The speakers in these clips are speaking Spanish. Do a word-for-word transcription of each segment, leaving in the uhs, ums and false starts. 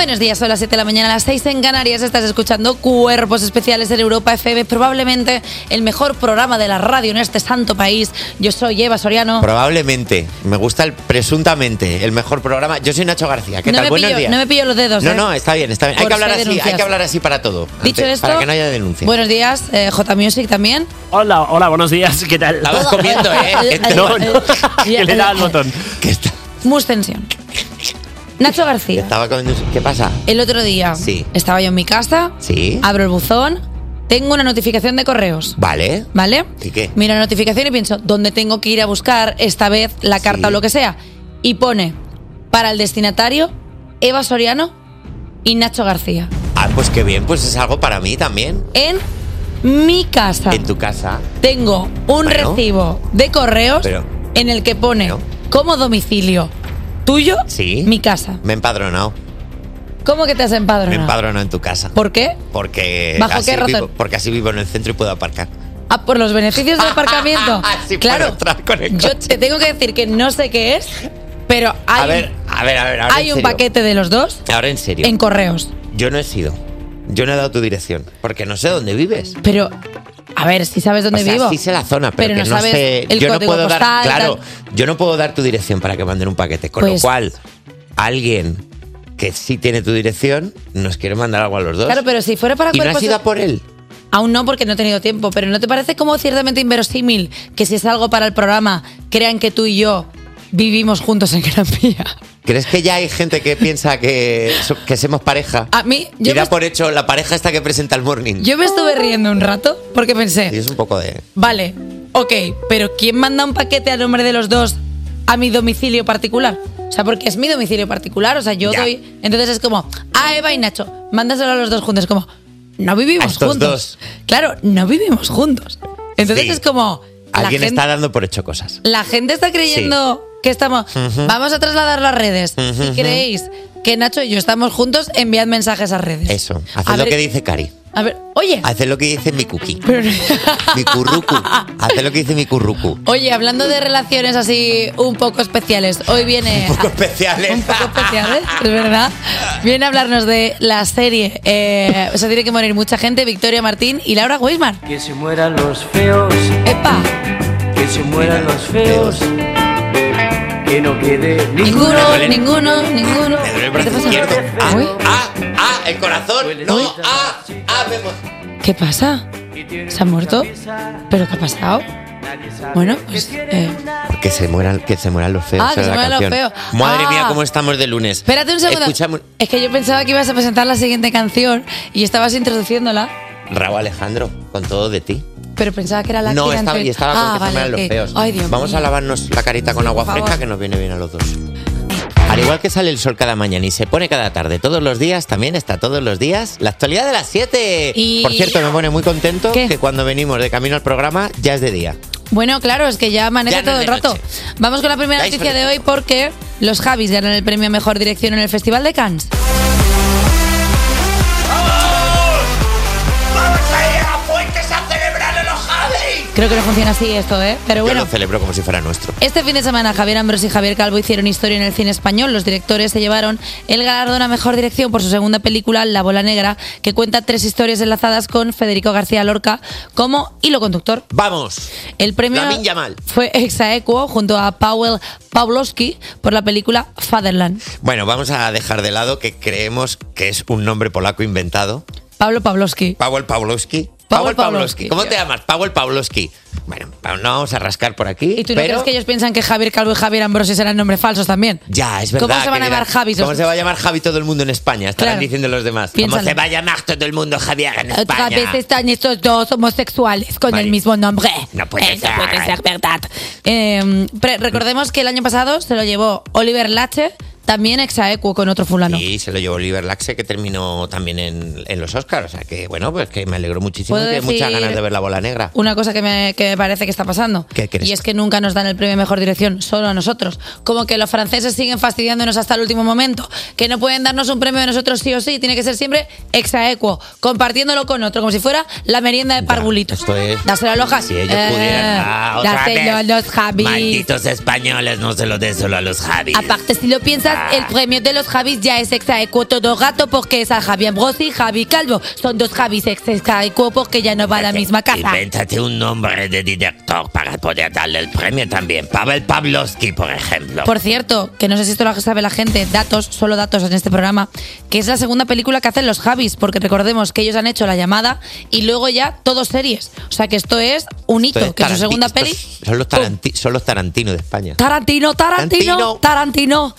Buenos días, son las siete de la mañana, a las seis en Canarias. Estás escuchando Cuerpos Especiales en Europa F M, probablemente el mejor programa de la radio en este santo país. Yo soy Eva Soriano. Probablemente, me gusta el presuntamente, el mejor programa. Yo soy Nacho García, ¿qué no tal? Buenos pillo, días. No me pillo los dedos. No, ¿eh? no, está bien, está bien. Hay que, hablar así, hay que hablar así para todo. Dicho antes, esto, para que no haya denuncia. Buenos días, eh, J Music también. Hola, hola, buenos días, ¿qué tal? Estabas comiendo, ¿eh? Este no, no, que le da el botón. ¿Qué está? Mus tensión. Nacho García. Estaba comiendo. ¿Qué pasa? El otro día Sí. estaba yo en mi casa. Sí. Abro el buzón. Tengo una notificación de correos. Vale. ¿Vale? ¿Y qué? Miro la notificación y pienso, ¿dónde tengo que ir a buscar esta vez la carta Sí. o lo que sea? Y pone, para el destinatario, Eva Soriano y Nacho García. Ah, pues qué bien, pues es algo para mí también. En mi casa. En tu casa. Tengo un Bueno. recibo de correos Pero- en el que pone Bueno. como domicilio tuyo, Sí. mi casa. Me he empadronado. ¿Cómo que te has Me he empadronado? empadronado en tu casa. ¿Por qué? Porque ¿Bajo así qué razón? vivo, porque así vivo en el centro y puedo aparcar. Ah, por los beneficios del aparcamiento. Sí, Claro, puedo entrar con el yo coche. te tengo que decir que no sé qué es, pero hay, A ver, a ver, a ver. Ahora hay en un serio. paquete de los dos Ahora en serio. en correos. Yo no he sido. Yo no he dado tu dirección. Porque no sé dónde vives. Pero, a ver, si sabes dónde O sea, vivo. sí sé la zona, pero, Pero que no no, sabes sé. el Yo no código puedo dar. postal, Claro, tal. yo no puedo dar tu dirección para que manden un paquete. Con Pues- lo cual, alguien que sí tiene tu dirección nos quiere mandar algo a los dos. Claro, pero si fuera para ¿Y no has cuerpos- ido a por él? Aún no, porque no he tenido tiempo. Pero ¿no te parece como ciertamente inverosímil que si es algo para el programa, crean que tú y yo vivimos juntos en Gran Vía? ¿Crees que ya hay gente que piensa que, so- que somos pareja? A mí, yo y da me, por hecho la pareja esta que presenta el morning. yo me estuve riendo un rato porque Y pensé, es un poco de. vale, ok, pero ¿quién manda un paquete a nombre de los dos a mi domicilio particular? O sea, porque es mi domicilio particular, o sea, yo Ya. doy... Entonces es como, ah, Eva y Nacho, mándaselo a los dos juntos. Como, no vivimos A estos juntos. dos. Claro, no vivimos juntos. Entonces Sí. es como... la Alguien gente- está dando por hecho cosas. La gente está creyendo que estamos... Ujú. Vamos a trasladar las redes. Si Ujú. creéis que Nacho y yo estamos juntos, enviad mensajes a redes. Eso. A Haced lo ver- que dice Cari. A ver, oye. Haced lo que dice mi cookie. Pero- Mi currucu. Haced lo que dice mi currucu. Oye, hablando de relaciones así un poco especiales, hoy viene... Un poco especiales. Un poco especiales, es verdad. Viene a hablarnos de la serie eh, Se tiene que morir mucha gente, Victoria Martín y Laura Weisman. Que se mueran los feos, ¡Epa! que se mueran los feos, que no quede ninguno. Ninguno, ninguno, ninguno. Me duele el ¿Qué te brazo pasa? izquierdo. Ah, Uy, ah, ah, el corazón. No, ah, ah, me hemos- ¿qué pasa? ¿Se ha muerto? ¿Pero qué ha pasado? Bueno, pues... eh, Que se mueran, que se mueran los feos. Ah, que era se la mueran los canción. feos. Madre Ah. mía, cómo estamos de lunes. espérate un segundo. Escuchamos Es que yo pensaba que ibas a presentar la siguiente canción y estabas introduciéndola, Raúl Alejandro, con todo de ti. pero pensaba que era la No, que estaba, y estaba ah, con que vale, se mueran ok. los feos. Ay, Dios Vamos mío. a lavarnos la carita con Sí, agua por fresca favor. que nos viene bien a los dos. Al igual que sale el sol cada mañana y se pone cada tarde, todos los días, también está todos los días la actualidad de las siete. Y- Por cierto, me pone muy contento ¿Qué? que cuando venimos de camino al programa ya es de día. Bueno, claro, es que ya amanece Ya no es todo el de rato. noche. Vamos con la primera Ya hay noticia de solecito. hoy porque los Javis ganan el premio a Mejor Dirección en el Festival de Cannes. Creo que no funciona así esto, ¿eh? Pero Yo bueno. lo celebro como si fuera nuestro. Este fin de semana Javier Ambrós y Javier Calvo hicieron historia en el cine español. Los directores se llevaron el galardón a Mejor Dirección por su segunda película, La Bola Negra, que cuenta tres historias enlazadas con Federico García Lorca como hilo conductor. ¡Vamos! El premio Lamine Yamal. fue ex aequo junto a Paweł Pawlowski por la película Fatherland. Bueno, vamos a dejar de lado que creemos que es un nombre polaco inventado. Pablo Pawlowski. Paweł Pawlowski. Paweł Paweł Pawlowski. Pawlowski. ¿Cómo te llamas? Paweł Pawlowski. Bueno, no vamos a rascar por aquí. ¿Y tú no pero crees que ellos piensan que Javier Calvo y Javier Ambrosio serán nombres falsos también? Ya, es verdad. ¿Cómo se van que a llamar dirán, Javis? ¿Cómo se va a llamar Javi todo el mundo en España? Estarán Claro. diciendo los demás. Piénsalo. ¿Cómo se va a llamar todo el mundo Javier en Otra España? vez están estos dos homosexuales con Vale. el mismo nombre. No puede Eso ser. puede ser verdad. Eh, pre- recordemos que el año pasado se lo llevó Oliver Lache, también ex aequo con otro fulano. Y se lo llevó Oliver Laxe, que terminó también en, en los Oscars. O sea que, bueno, pues que me alegro muchísimo y ¿Puedo que muchas decir ganas de ver La Bola Negra. Una cosa que me, que me parece que está pasando. ¿Qué crees? Y es que nunca nos dan el premio a Mejor Dirección, solo a nosotros. Como que los franceses siguen fastidiándonos hasta el último momento. Que no pueden darnos un premio de nosotros sí o sí. Tiene que ser siempre ex aequo, compartiéndolo con otro, como si fuera la merienda de parvulitos. Esto es... Dáselo a los Javis. Si ellos Eh, pudieran... Ah, otra dáselo vez. a los Javis. Malditos españoles, no se lo den solo a los Javis. Aparte, si lo piensas cosas, el premio de los Javis ya es exaequo todo gato porque es a Javi Ambrosi y Javi Calvo. Son dos Javis exaequo porque ya no va a la misma casa. Invéntate un nombre de director para poder darle el premio también. Pavel Pavlovsky, por ejemplo. Por cierto, que no sé si esto lo sabe la gente, datos, solo datos en este programa, que es la segunda película que hacen los Javis, porque recordemos que ellos han hecho La Llamada y luego ya todo series. O sea que esto es un hito, Esto es que es su Taranti- segunda esto peli. es- Son los, Taranti- son los Tarantino de España. Tarantino, Tarantino, Tarantino.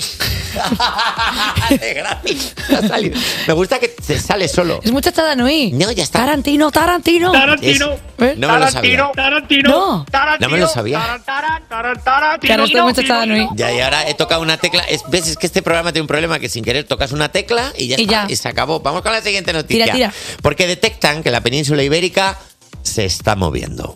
De gratis. Ha salido. Me gusta que se sale solo. Es muchacha Nui. No, ya está. Tarantino, Tarantino. Tarantino. Es- no me lo sabía. Tarantino. No. No me lo sabía. Que ahora estoy muchacha Nui. Ya, y ahora he tocado una tecla. Es, ¿Ves? Es que este programa tiene un problema que sin querer tocas una tecla y ya Y está. ya. Y se acabó. Vamos con la siguiente noticia. Tira, tira. Porque detectan que la península ibérica se está moviendo.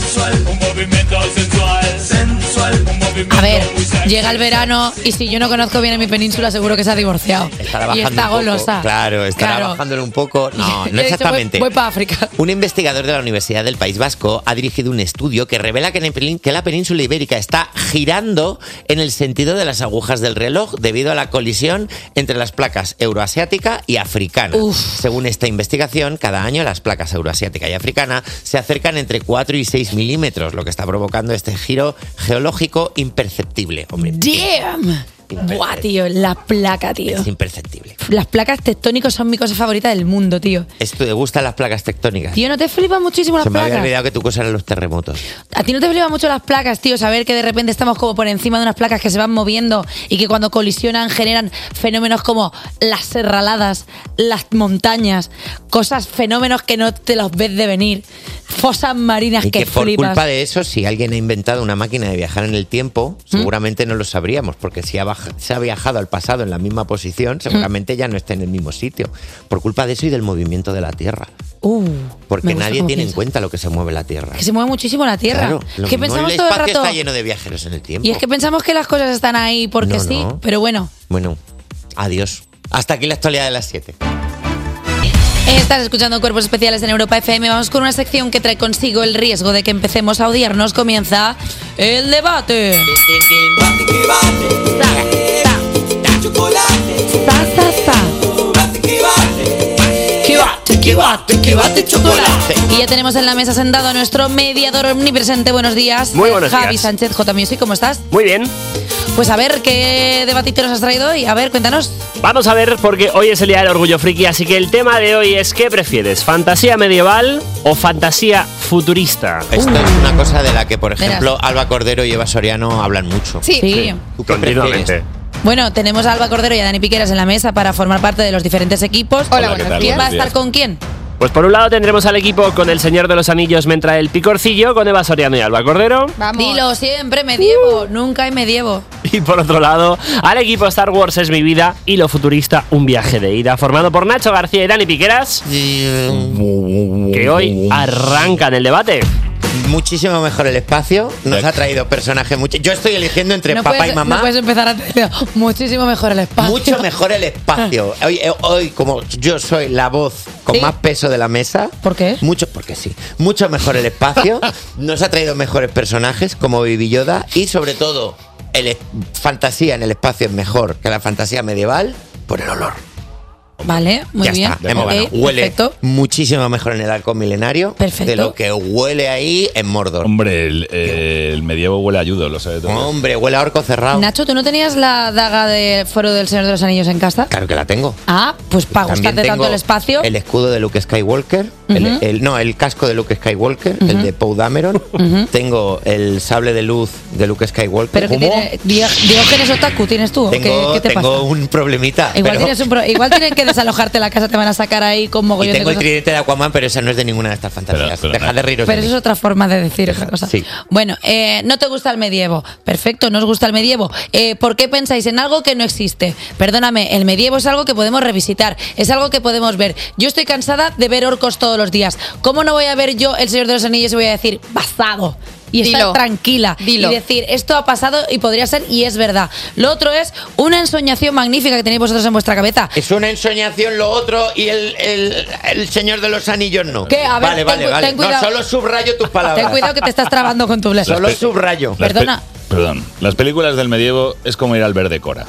A ver, llega el verano y si yo no conozco bien a mi península seguro que se ha divorciado. Estará y bajando está un poco. golosa. Claro, estará Claro. bajándole un poco. No, Yo no he dicho, exactamente. Voy, voy para África. Un investigador de la Universidad del País Vasco ha dirigido un estudio que revela que, en el pelín- que la península ibérica está girando en el sentido de las agujas del reloj debido a la colisión entre las placas euroasiática y africana. Uf. Según esta investigación, cada año las placas euroasiática y africana se acercan entre cuatro y seis milímetros, lo que está provocando este giro geológico imperceptible. Hombre, Damn. Buah, tío, la placa, tío. es imperceptible. Las placas tectónicas son mi cosa favorita del mundo, tío. ¿Esto te gustan las placas tectónicas? Tío, ¿no te flipan muchísimo las Se me había placas? olvidado que tu cosa eran los terremotos. ¿A ti no te flipan mucho las placas, tío? Saber que de repente estamos como por encima de unas placas que se van moviendo y que cuando colisionan generan fenómenos como las serraladas, las montañas, cosas, fenómenos que no te los ves de venir, fosas marinas Y que, que por flipas. culpa de eso, si alguien ha inventado una máquina de viajar en el tiempo, ¿Mm? seguramente no lo sabríamos, porque si ha baj- se ha viajado al pasado en la misma posición, seguramente ya no está en el mismo sitio. Por culpa de eso y del movimiento de la Tierra. Uh, me Porque gusta nadie cómo tiene en piensas. cuenta lo que se mueve la Tierra. Que se mueve muchísimo la Tierra. Claro, lo que mismo pensamos el todo el espacio rato. está lleno de viajeros en el tiempo. Y es que pensamos que las cosas están ahí porque No, sí, no. pero bueno. Bueno, adiós. Hasta aquí la actualidad de las siete. Estás escuchando Cuerpos Especiales en Europa F M. Vamos con una sección que trae consigo el riesgo de que empecemos a odiarnos. Comienza el debate. Sa, sa, sa. Y ya tenemos en la mesa sentado a nuestro mediador omnipresente. Buenos días. Muy buenos Javi días. Sánchez, J Music, ¿cómo estás? Muy bien. Pues a ver, ¿qué debatito nos has traído hoy? A ver, cuéntanos. Vamos a ver porque hoy es el día del orgullo friki, así que el tema de hoy es ¿qué prefieres? ¿Fantasía medieval o fantasía futurista? Esto es una cosa de la que, por Verás. ejemplo, Alba Cordero y Eva Soriano hablan mucho. Sí. ¿Tú qué Continuamente. prefieres? Bueno, tenemos a Alba Cordero y a Dani Piqueras en la mesa para formar parte de los diferentes equipos. Hola, buenos días. ¿Quién va a Buenos estar días. con quién? Pues por un lado tendremos al equipo con el Señor de los Anillos me entra el picorcillo, con Eva Soriano y Alba Cordero. Vamos. Dilo siempre, medievo. Nunca hay medievo. Y por otro lado, al equipo Star Wars es mi vida y lo futurista un viaje de ida, formado por Nacho García y Dani Piqueras, que hoy arrancan el debate. Muchísimo mejor el espacio. Nos ha traído personajes mucho. Yo estoy eligiendo entre no papá puedes, y mamá. No puedes empezar a decir muchísimo mejor el espacio. Mucho mejor el espacio. Hoy, eh, hoy, como yo soy la voz con ¿Sí? más peso de la mesa. ¿Por qué? Mucho, porque sí. Mucho mejor el espacio. Nos ha traído mejores personajes como Baby Yoda. Y sobre todo, el es- fantasía en el espacio es mejor que la fantasía medieval por el olor. Vale, muy ya bien. está, hemos Ok, ganado. Huele perfecto. muchísimo mejor en el arco milenario Perfecto. de lo que huele ahí en Mordor. Hombre, el, el medievo huele a ayudo, lo sabe todo. Hombre, huele a orco cerrado. Nacho, ¿tú no tenías la daga de Foro del Señor de los Anillos en casa? Claro que la tengo. Ah, pues para También gustarte tanto tengo el espacio. El escudo de Luke Skywalker. el, Ujú. el- no, el casco de Luke Skywalker, el Ujú. de Poe Dameron. Ujú. Tengo el sable de luz de Luke Skywalker. Pero que tiene. Dio- Diógenes Otaku tienes tú. ¿o Tengo, ¿Qué, qué te tengo pasa? un problemita. Igual, pero- tienes un pro- igual tienen que desalojarte la casa, te van a sacar ahí con y mogollón de tengo el cosas. tridente de Aquaman, pero esa no es de ninguna de estas fantasías. Pero- pero Deja no- de reíros Pero de eso es mí. otra forma de decir otra cosa. Sí. Bueno, eh, no te gusta el medievo. Perfecto, no os gusta el medievo. Eh, ¿Por qué pensáis en algo que no existe? Perdóname, el medievo es algo que podemos revisitar, es algo que podemos ver. Yo estoy cansada de ver orcos todos los días. ¿Cómo no voy a ver yo El Señor de los Anillos y voy a decir basado? Y estar Dilo. tranquila Dilo. y decir, esto ha pasado y podría ser y es verdad. Lo otro es una ensoñación magnífica que tenéis vosotros en vuestra cabeza. Es una ensoñación lo otro y el, el, el Señor de los Anillos no. ¿Qué? A ver, vale, ten vale, cu- vale. ten No, cuidado. solo subrayo tus palabras. Ten cuidado que te estás trabando con tu ble. Solo subrayo. Las pe- Perdona. Perdón. Las películas del medievo es como ir al verde Cora.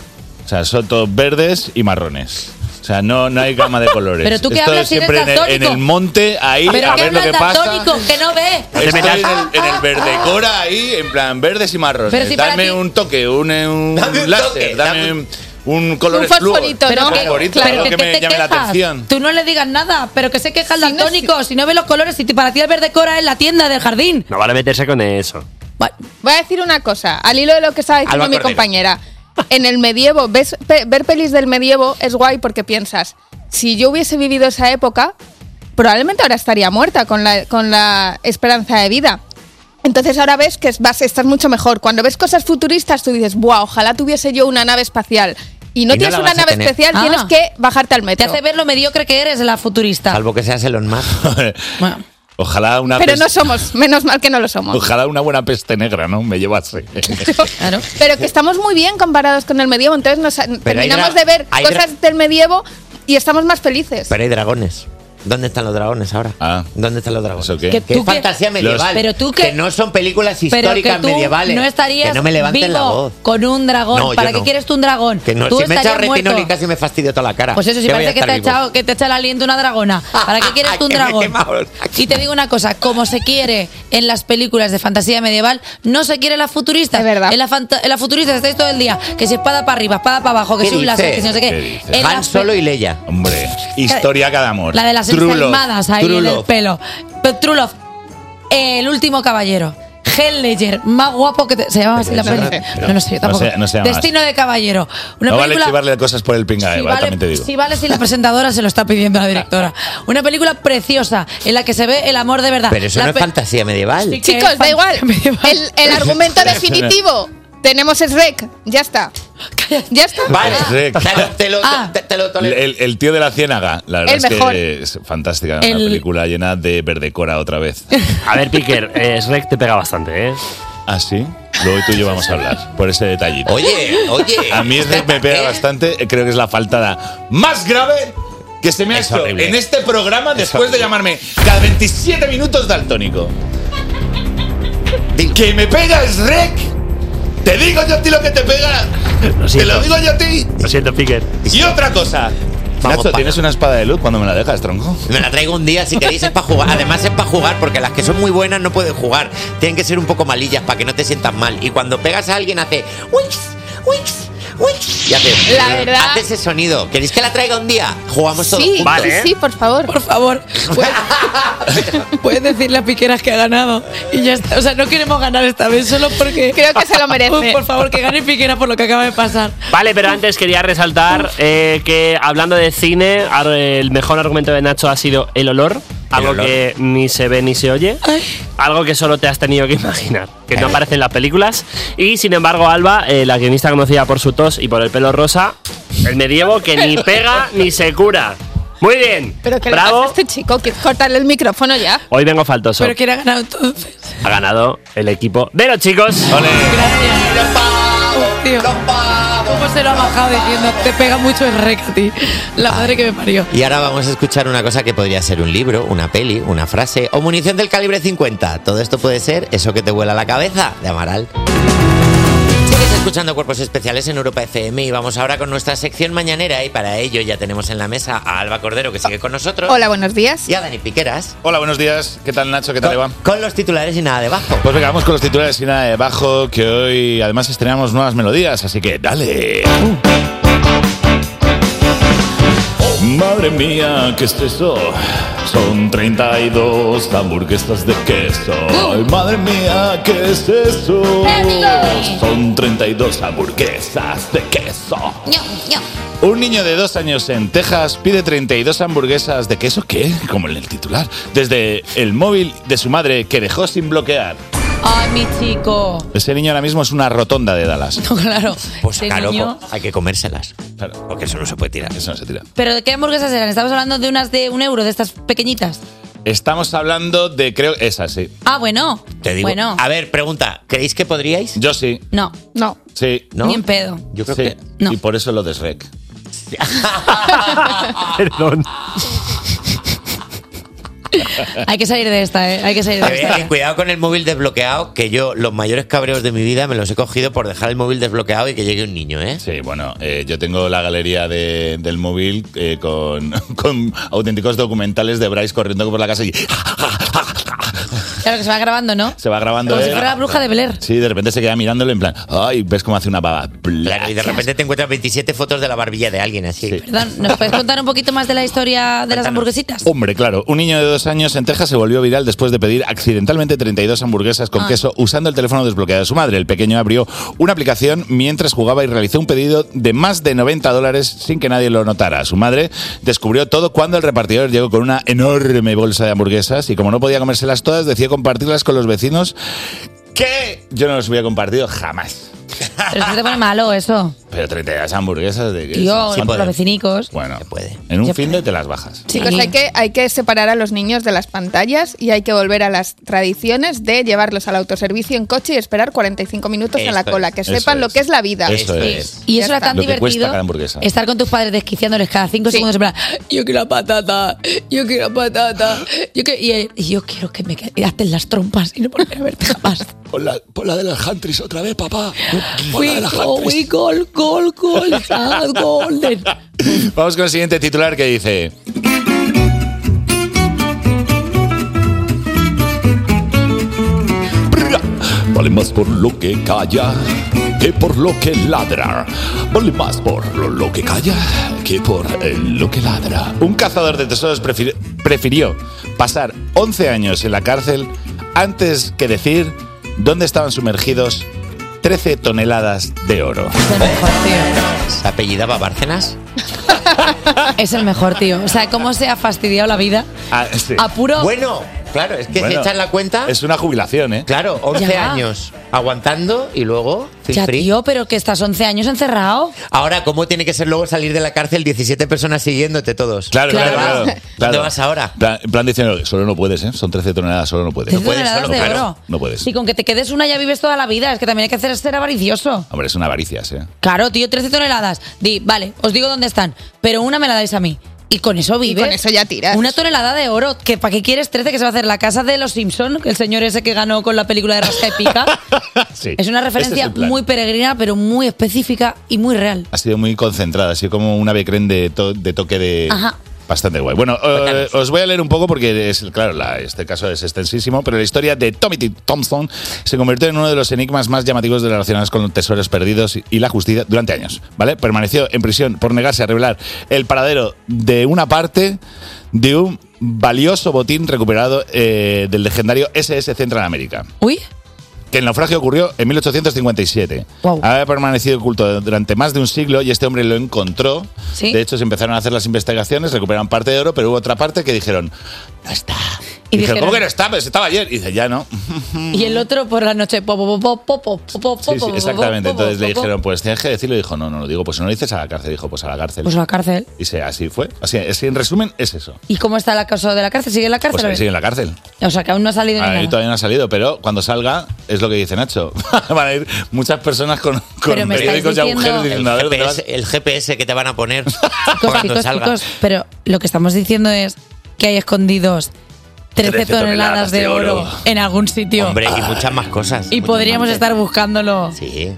O sea, son todos verdes y marrones. O sea, no, no hay gama de colores. Pero tú qué Estoy hablas si eres siempre en el, daltónico. en el monte, ahí, ¿Pero a qué ver lo que hablas pasa. daltónico? Que no ve. Estoy en el, en el verdecora ahí, en plan verdes y marrones. Pero si para dame ti- un toque, un, un Dame un láser, toque, dame dame un, un color Un fosforito, Pero ¿no? que, Fosforito, pero algo que, que que me te llame la quejas. atención. Tú no le digas nada, pero que se queja el Si no, daltónico. Si no ve los colores, si para ti el verde cora es la tienda del jardín. No vale meterse con eso. Va- Voy a decir una cosa, al hilo de lo que estaba diciendo Alba mi Cordero. compañera. En el medievo, ves, pe- ver pelis del medievo es guay porque piensas, si yo hubiese vivido esa época, probablemente ahora estaría muerta con la, con la esperanza de vida. Entonces ahora ves que es- vas, estás mucho mejor. Cuando ves cosas futuristas, tú dices, ¡buah! Ojalá tuviese yo una nave espacial. Y no Y no tienes la una vas a nave tener. especial, Ah. tienes que bajarte al Te metro. hace ver lo mediocre que eres la futurista. Salvo que seas Elon Musk. Bueno. Ojalá una Pero peste- no somos, menos mal que no lo somos. Ojalá una buena peste negra, ¿no? Me llevase. Claro. Pero que estamos muy bien comparados con el medievo, entonces nos terminamos dra- de ver hay cosas dra- del medievo y estamos más felices. Pero hay dragones. ¿Dónde están los dragones ahora? Ah. ¿Dónde están los dragones? ¿Eso qué? Que Que tú es que- fantasía medieval. Pero tú que- que no son películas Pero que históricas tú medievales. no estarías que no me levanten vivo la voz. con un dragón. No, yo ¿Para qué no. quieres tú un dragón? Que no, Tú si me he echado estarías retinol y muerto. casi me fastidio toda la cara. Pues eso, si Que voy a parece que estar te, ha vivo. echado, que te echa el aliento una dragona. ¿Para qué quieres tú un Que me he dragón? quemado. Y te digo una cosa, como se quiere en las películas de fantasía medieval, no se quiere en las futuristas. Es verdad. En las fanta- en las futuristas estáis todo el día, que si espada para arriba, espada para abajo, que ¿Qué si un láser, dices? que si no sé ¿Qué qué. dices? En Han las Solo pe- y Leia. Hombre, historia cada amor. La de las True Love. ensalmadas ahí True en el Love. pelo. Pero True Love, el último caballero. Heath Ledger, más guapo que te, se llamaba así la Pero peli. eso- No, no sé, yo no tampoco. se- no se llama Destino de caballero. Una No vale película chivarle cosas por el pingae, Sí, ¿vale? vale, También te digo. sí vale si la presentadora se lo está pidiendo a la directora. Una película preciosa en la que se ve el amor de verdad. Pero eso La no es pe- fantasía medieval. Sí, que Chicos, es da igual. fantasía medieval. El, el argumento definitivo. Tenemos Shrek. Ya está. Ya está. Vale, Shrek. te lo, te lo, Ah. te, te lo El, tolero. el- el tío de la ciénaga, la verdad El es mejor. que es fantástica, El- una película llena de verdecora otra vez. A ver, Piquer, eh, Shrek te pega bastante, ¿eh? ¿Ah, sí? Luego tú y yo vamos a hablar por ese detallito. Oye, oye. A mí es me pega ¿Eh? bastante, creo que es la faltada más grave que se me ha Es hecho horrible. en este programa Es después de horrible. llamarme cada veintisiete minutos daltónico. Dilo. ¿Que me pega Shrek? ¿Te digo yo a ti lo que te pega? Lo ¿Te siento. lo digo yo a ti? Lo siento, Piquer. Y otra cosa. Vamos, Nacho, pa- ¿tienes una espada de luz cuando me la dejas, tronco? Me la traigo un día si queréis, es para jugar. Además es para jugar porque las que son muy buenas no pueden jugar. Tienen que ser un poco malillas para que no te sientas mal. Y cuando pegas a alguien hace wix, wix, wix, y hace, La verdad- hace ese sonido. ¿Queréis que la traiga un día? Jugamos todos Sí, juntos. Vale, sí, ¿eh? sí, por favor. Por favor, puedes, puedes decirle a Piqueras que ha ganado. Y ya está. O sea, no queremos ganar esta vez solo porque. Creo que se lo merece. Uy, por favor, que gane Piqueras por lo que acaba de pasar. Vale, pero antes quería resaltar eh, que hablando de cine, ar- el mejor argumento de Nacho ha sido el olor. Algo olor. que ni se ve ni se oye. Ay. Algo que solo te has tenido que imaginar. Que no aparece en las películas. Y sin embargo, Alba, eh, la guionista conocida por su tos y por el pelo rosa, el medievo que ni pega ni se cura. Muy bien. Pero que le pasa Bravo. a este chico, que cortarle el micrófono ya. Hoy vengo faltoso. Pero quién ha ganado entonces. Ha ganado el equipo de los chicos. ¡Ole! Gracias. Tío, ¿cómo se lo ha bajado diciendo? Te pega mucho el rec a ti. La madre que me parió. Y ahora vamos a escuchar una cosa que podría ser un libro, una peli, una frase o munición del calibre cincuenta. Todo esto puede ser eso que te vuela la cabeza de Amaral. Sigues escuchando Cuerpos Especiales en Europa F M y vamos ahora con nuestra sección mañanera y para ello ya tenemos en la mesa a Alba Cordero que sigue con nosotros Hola, buenos días. y a Dani Piqueras Hola, buenos días. ¿Qué tal, Nacho? ¿Qué tal le va? con, con los titulares y nada debajo. Pues venga, vamos con los titulares y nada debajo, que hoy además estrenamos nuevas melodías, así que dale. Madre mía, ¿qué es eso? Son treinta y dos hamburguesas de queso. Ay, madre mía, ¿qué es eso? Son treinta y dos hamburguesas de queso. Un niño de dos años en Texas pide treinta y dos hamburguesas de queso, ¿qué? Como en el titular. Desde el móvil de su madre que dejó sin bloquear. Ay, mi chico. Ese niño ahora mismo es una rotonda de Dallas. No, claro. Pues Ese claro, niño- hay que comérselas. Claro. Porque eso no se puede tirar. Eso no se tira. ¿Pero de qué hamburguesas eran? Estamos hablando de unas de un euro, de estas pequeñitas. Estamos hablando de, creo, esa sí. Ah, bueno. Te digo. Bueno. A ver, pregunta, ¿creéis que podríais? Yo sí. No, No. Sí. ¿No? ni en pedo. Yo creo Sí. que No. Y por eso lo de Shrek. Perdón. Hay que salir de esta, ¿eh? Hay que salir de Eh, esta. eh, cuidado con el móvil desbloqueado, que yo los mayores cabreos de mi vida me los he cogido por dejar el móvil desbloqueado y que llegue un niño, ¿eh? Sí, bueno, eh, yo tengo la galería de, del móvil eh, con, con auténticos documentales de Bryce corriendo por la casa y Claro que se va grabando, ¿no? se va grabando. Como él. si fuera la bruja de Bel-Air. Sí, de repente se queda mirándolo en plan, ay, ves cómo hace una baba. Claro, y de repente te encuentras veintisiete fotos de la barbilla de alguien así. Sí. Perdón, ¿nos puedes contar un poquito más de la historia de las hamburguesitas? Hombre, claro, un niño de dos años en Texas se volvió viral después de pedir accidentalmente treinta y dos hamburguesas con Ah. queso usando el teléfono desbloqueado de su madre. El pequeño abrió una aplicación mientras jugaba y realizó un pedido de más de noventa dólares sin que nadie lo notara. Su madre descubrió todo cuando el repartidor llegó con una enorme bolsa de hamburguesas y como no podía comérselas todas, decidió compartirlas con los vecinos, que yo no los hubiera compartido jamás. Pero es que te pone malo eso. Pero treinta y dos hamburguesas de queso. Tío, Sí, por puede. los vecinicos. Bueno, Se puede. en un Se fin puede. de te las bajas. Chicos, Sí. hay que, hay que separar a los niños de las pantallas y hay que volver a las tradiciones de llevarlos al autoservicio en coche y esperar cuarenta y cinco minutos en la Esto cola. es, Que eso sepan lo es. que es la vida. Eso Esto es. es. Y Ya eso era está. tan Lo que cuesta divertido. cada hamburguesa. Estar con tus padres desquiciándoles cada cinco Sí. segundos en plan, yo quiero la patata, yo quiero la patata, yo quiero, y, y yo quiero que me quedaste las trompas y no volver a verte jamás. Pon la, pon la de las Huntries otra vez, papá. Pon We go, we gol, gol, gol, sad, golden. Vamos con el siguiente titular que dice... Vale más por lo que calla que por lo que ladra. Vale más por lo, lo que calla que por eh, lo que ladra. Un cazador de tesoros prefir- prefirió pasar once años en la cárcel antes que decir dónde estaban sumergidos trece toneladas de oro. Es el mejor, tío. ¿Se apellidaba Bárcenas? Es el mejor, tío. O sea, cómo se ha fastidiado la vida Ah, sí. a puro... Bueno, claro, es que Bueno, se echan la cuenta. Es una jubilación, ¿eh? Claro, once Ya. años aguantando y luego feel Ya, free. tío, pero que estás once años encerrado. Ahora, ¿cómo tiene que ser luego salir de la cárcel diecisiete personas siguiéndote todos? Claro, claro, Claro. claro. ¿Dónde vas ahora? Plan- En plan diciendo, solo no puedes, ¿eh? Son trece toneladas, solo no puedes. trece puedes, toneladas solo, de claro, oro. no puedes. Si con que te quedes una ya vives toda la vida. Es que también hay que hacer ser avaricioso. Hombre, es una avaricia, ¿eh? Claro, tío, trece toneladas. Di, vale, os digo dónde están, pero una me la dais a mí. Y con eso vives. con eso ya tiras. Una tonelada de oro. Que ¿para qué quieres trece? Que se va a hacer la casa de los Simpson, el señor ese que ganó con la película de Rasca y Pica. Sí. Es una Este referencia el plan. muy peregrina, pero muy específica y muy real. Ha sido muy concentrada, ha sido como una becrén de, to- de toque de... Ajá. Bastante guay. Bueno, eh, os voy a leer un poco porque, es claro, la- este caso es extensísimo, pero la historia de Tommy T. Thompson se convirtió en uno de los enigmas más llamativos de relacionados con los tesoros perdidos y- y la justicia durante años, ¿vale? Permaneció en prisión por negarse a revelar el paradero de una parte de un valioso botín recuperado eh, del legendario S S Central America. Uy, Que el naufragio ocurrió en mil ochocientos cincuenta y siete. Guau. Había permanecido oculto durante más de un siglo y este hombre lo encontró. ¿Sí? De hecho, se empezaron a hacer las investigaciones, recuperaron parte de oro, pero hubo otra parte que dijeron, no está. Y Y dijeron, dijeron- ¿cómo que no está? Pues estaba ayer. Y dice, ya no. y el otro por la noche. Po, po, po, po, po, po, po, Sí, sí, po, exactamente. po, po, Entonces le po, po. dijeron, pues tienes que decirlo. Y dijo, no, no lo digo. Pues si no lo dices a la cárcel. Dijo, pues a la cárcel. Pues a la cárcel. Y se, así fue. Así, así, en resumen, es eso. ¿Y cómo está el caso de la cárcel? ¿Sigue en la cárcel? Pues o ahí qué? sigue en la cárcel. O sea, que aún no ha salido ni Ahí nada. todavía no ha salido, pero cuando salga, es lo que dice Nacho. Van a ir muchas personas con, con Pero me estáis periódicos y diciendo- agujeros El diciendo, a ver, ¿dónde G P vas? S, el G P S que te van a poner Chicos, cuando chicos, salga. chicos, pero lo que estamos diciendo es que hay escondidos trece trece toneladas de oro oro. en algún sitio. Hombre, y muchas más cosas. Y Muchas podríamos más. estar buscándolo. Sí.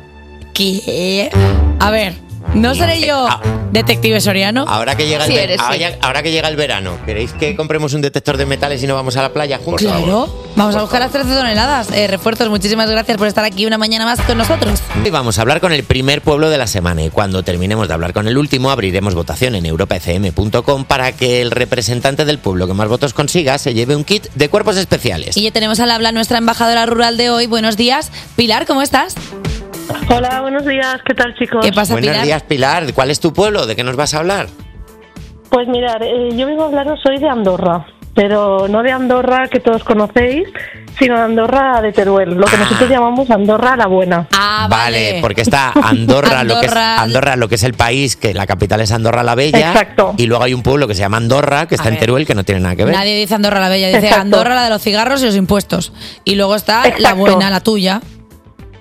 ¿Qué? A ver, ¿no seré yo Ah. detective Soriano? Ahora que llega el Sí ver- eres, sí. ahora, ahora que llega el verano, ¿queréis que compremos un detector de metales y no vamos a la playa juntos? Claro, vamos a buscar las trece toneladas. Eh, refuerzos, muchísimas gracias por estar aquí una mañana más con nosotros. Hoy vamos a hablar con el primer pueblo de la semana y cuando terminemos de hablar con el último abriremos votación en europa f m punto com para que el representante del pueblo que más votos consiga se lleve un kit de cuerpos especiales. Y ya tenemos al habla nuestra embajadora rural de hoy. Buenos días. Pilar, ¿cómo estás? Hola, buenos días. ¿Qué tal, chicos? ¿Qué pasa, Buenos Pilar? días, Pilar. ¿Cuál es tu pueblo? ¿De qué nos vas a hablar? Pues mirar, eh, yo vengo a hablaros hoy de Andorra, pero no de Andorra que todos conocéis, sino de Andorra de Teruel, lo que Ah. nosotros llamamos Andorra la Buena. Ah, Vale, porque está Andorra, lo que es Andorra. Andorra, lo que es el país, que la capital es Andorra la Bella. Exacto. Y luego hay un pueblo que se llama Andorra, que está A en ver. Teruel, que no tiene nada que ver. Nadie dice Andorra la Bella, dice Exacto. Andorra la de los cigarros y los impuestos. Y luego está la Exacto. buena, la tuya.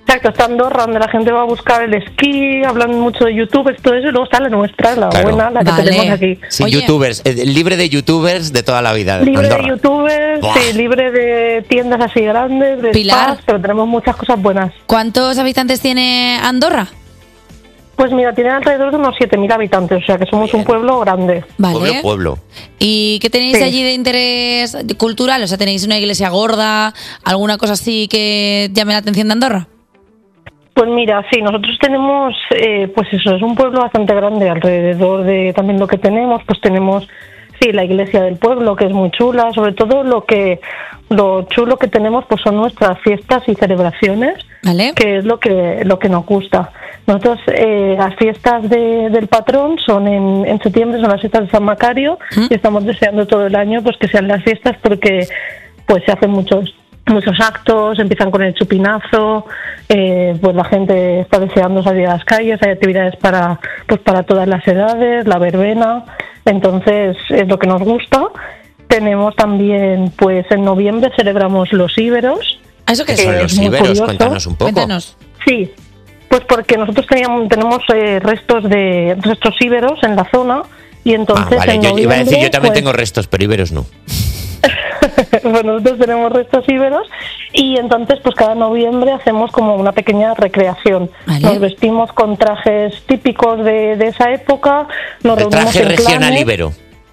Exacto, está Andorra, donde la gente va a buscar el esquí, hablan mucho de youtubers, todo eso, y luego está la nuestra, la Claro. buena, la que Vale. tenemos aquí. Sí, Oye. youtubers, eh, libre de youtubers de toda la vida. Libre Andorra. de youtubers, Buah. sí, libre de tiendas así grandes, de Pilar. spas, pero tenemos muchas cosas buenas. ¿Cuántos habitantes tiene Andorra? Pues mira, tiene alrededor de unos siete mil habitantes, o sea que somos un pueblo grande. Vale. Pueblo, pueblo. ¿Y qué tenéis Sí. allí de interés cultural? O sea, ¿tenéis una iglesia gorda? ¿Alguna cosa así que llame la atención de Andorra? Pues mira, sí, nosotros tenemos, eh, pues eso, es un pueblo bastante grande, alrededor de también lo que tenemos, pues tenemos, sí, la iglesia del pueblo, que es muy chula, sobre todo lo que, lo chulo que tenemos, pues son nuestras fiestas y celebraciones, ¿Vale? que es lo que, lo que nos gusta. Nosotros, eh, las fiestas de- del patrón son en, en septiembre, son las fiestas de San Macario, ¿Mm? y estamos deseando todo el año pues que sean las fiestas porque pues se hacen muchos muchos actos, empiezan con el chupinazo, eh, pues la gente está deseando salir a las calles, hay actividades para pues para todas las edades, la verbena, entonces es lo que nos gusta. Tenemos también, pues en noviembre celebramos los íberos. ¿A eso qué ¿Qué es? son Eh, los es muy íberos? curioso. Cuéntanos un poco. Cuéntanos. Sí, pues porque nosotros teníamos, tenemos eh, restos de restos íberos en la zona y Ah, entonces vale, en yo iba a decir, noviembre, yo también pues, tengo restos, pero íberos no. pues nosotros tenemos restos íberos y entonces pues cada noviembre hacemos como una pequeña recreación. Vale. Nos vestimos con trajes típicos de, de esa época, nos El reunimos traje en regional clanes. íbero.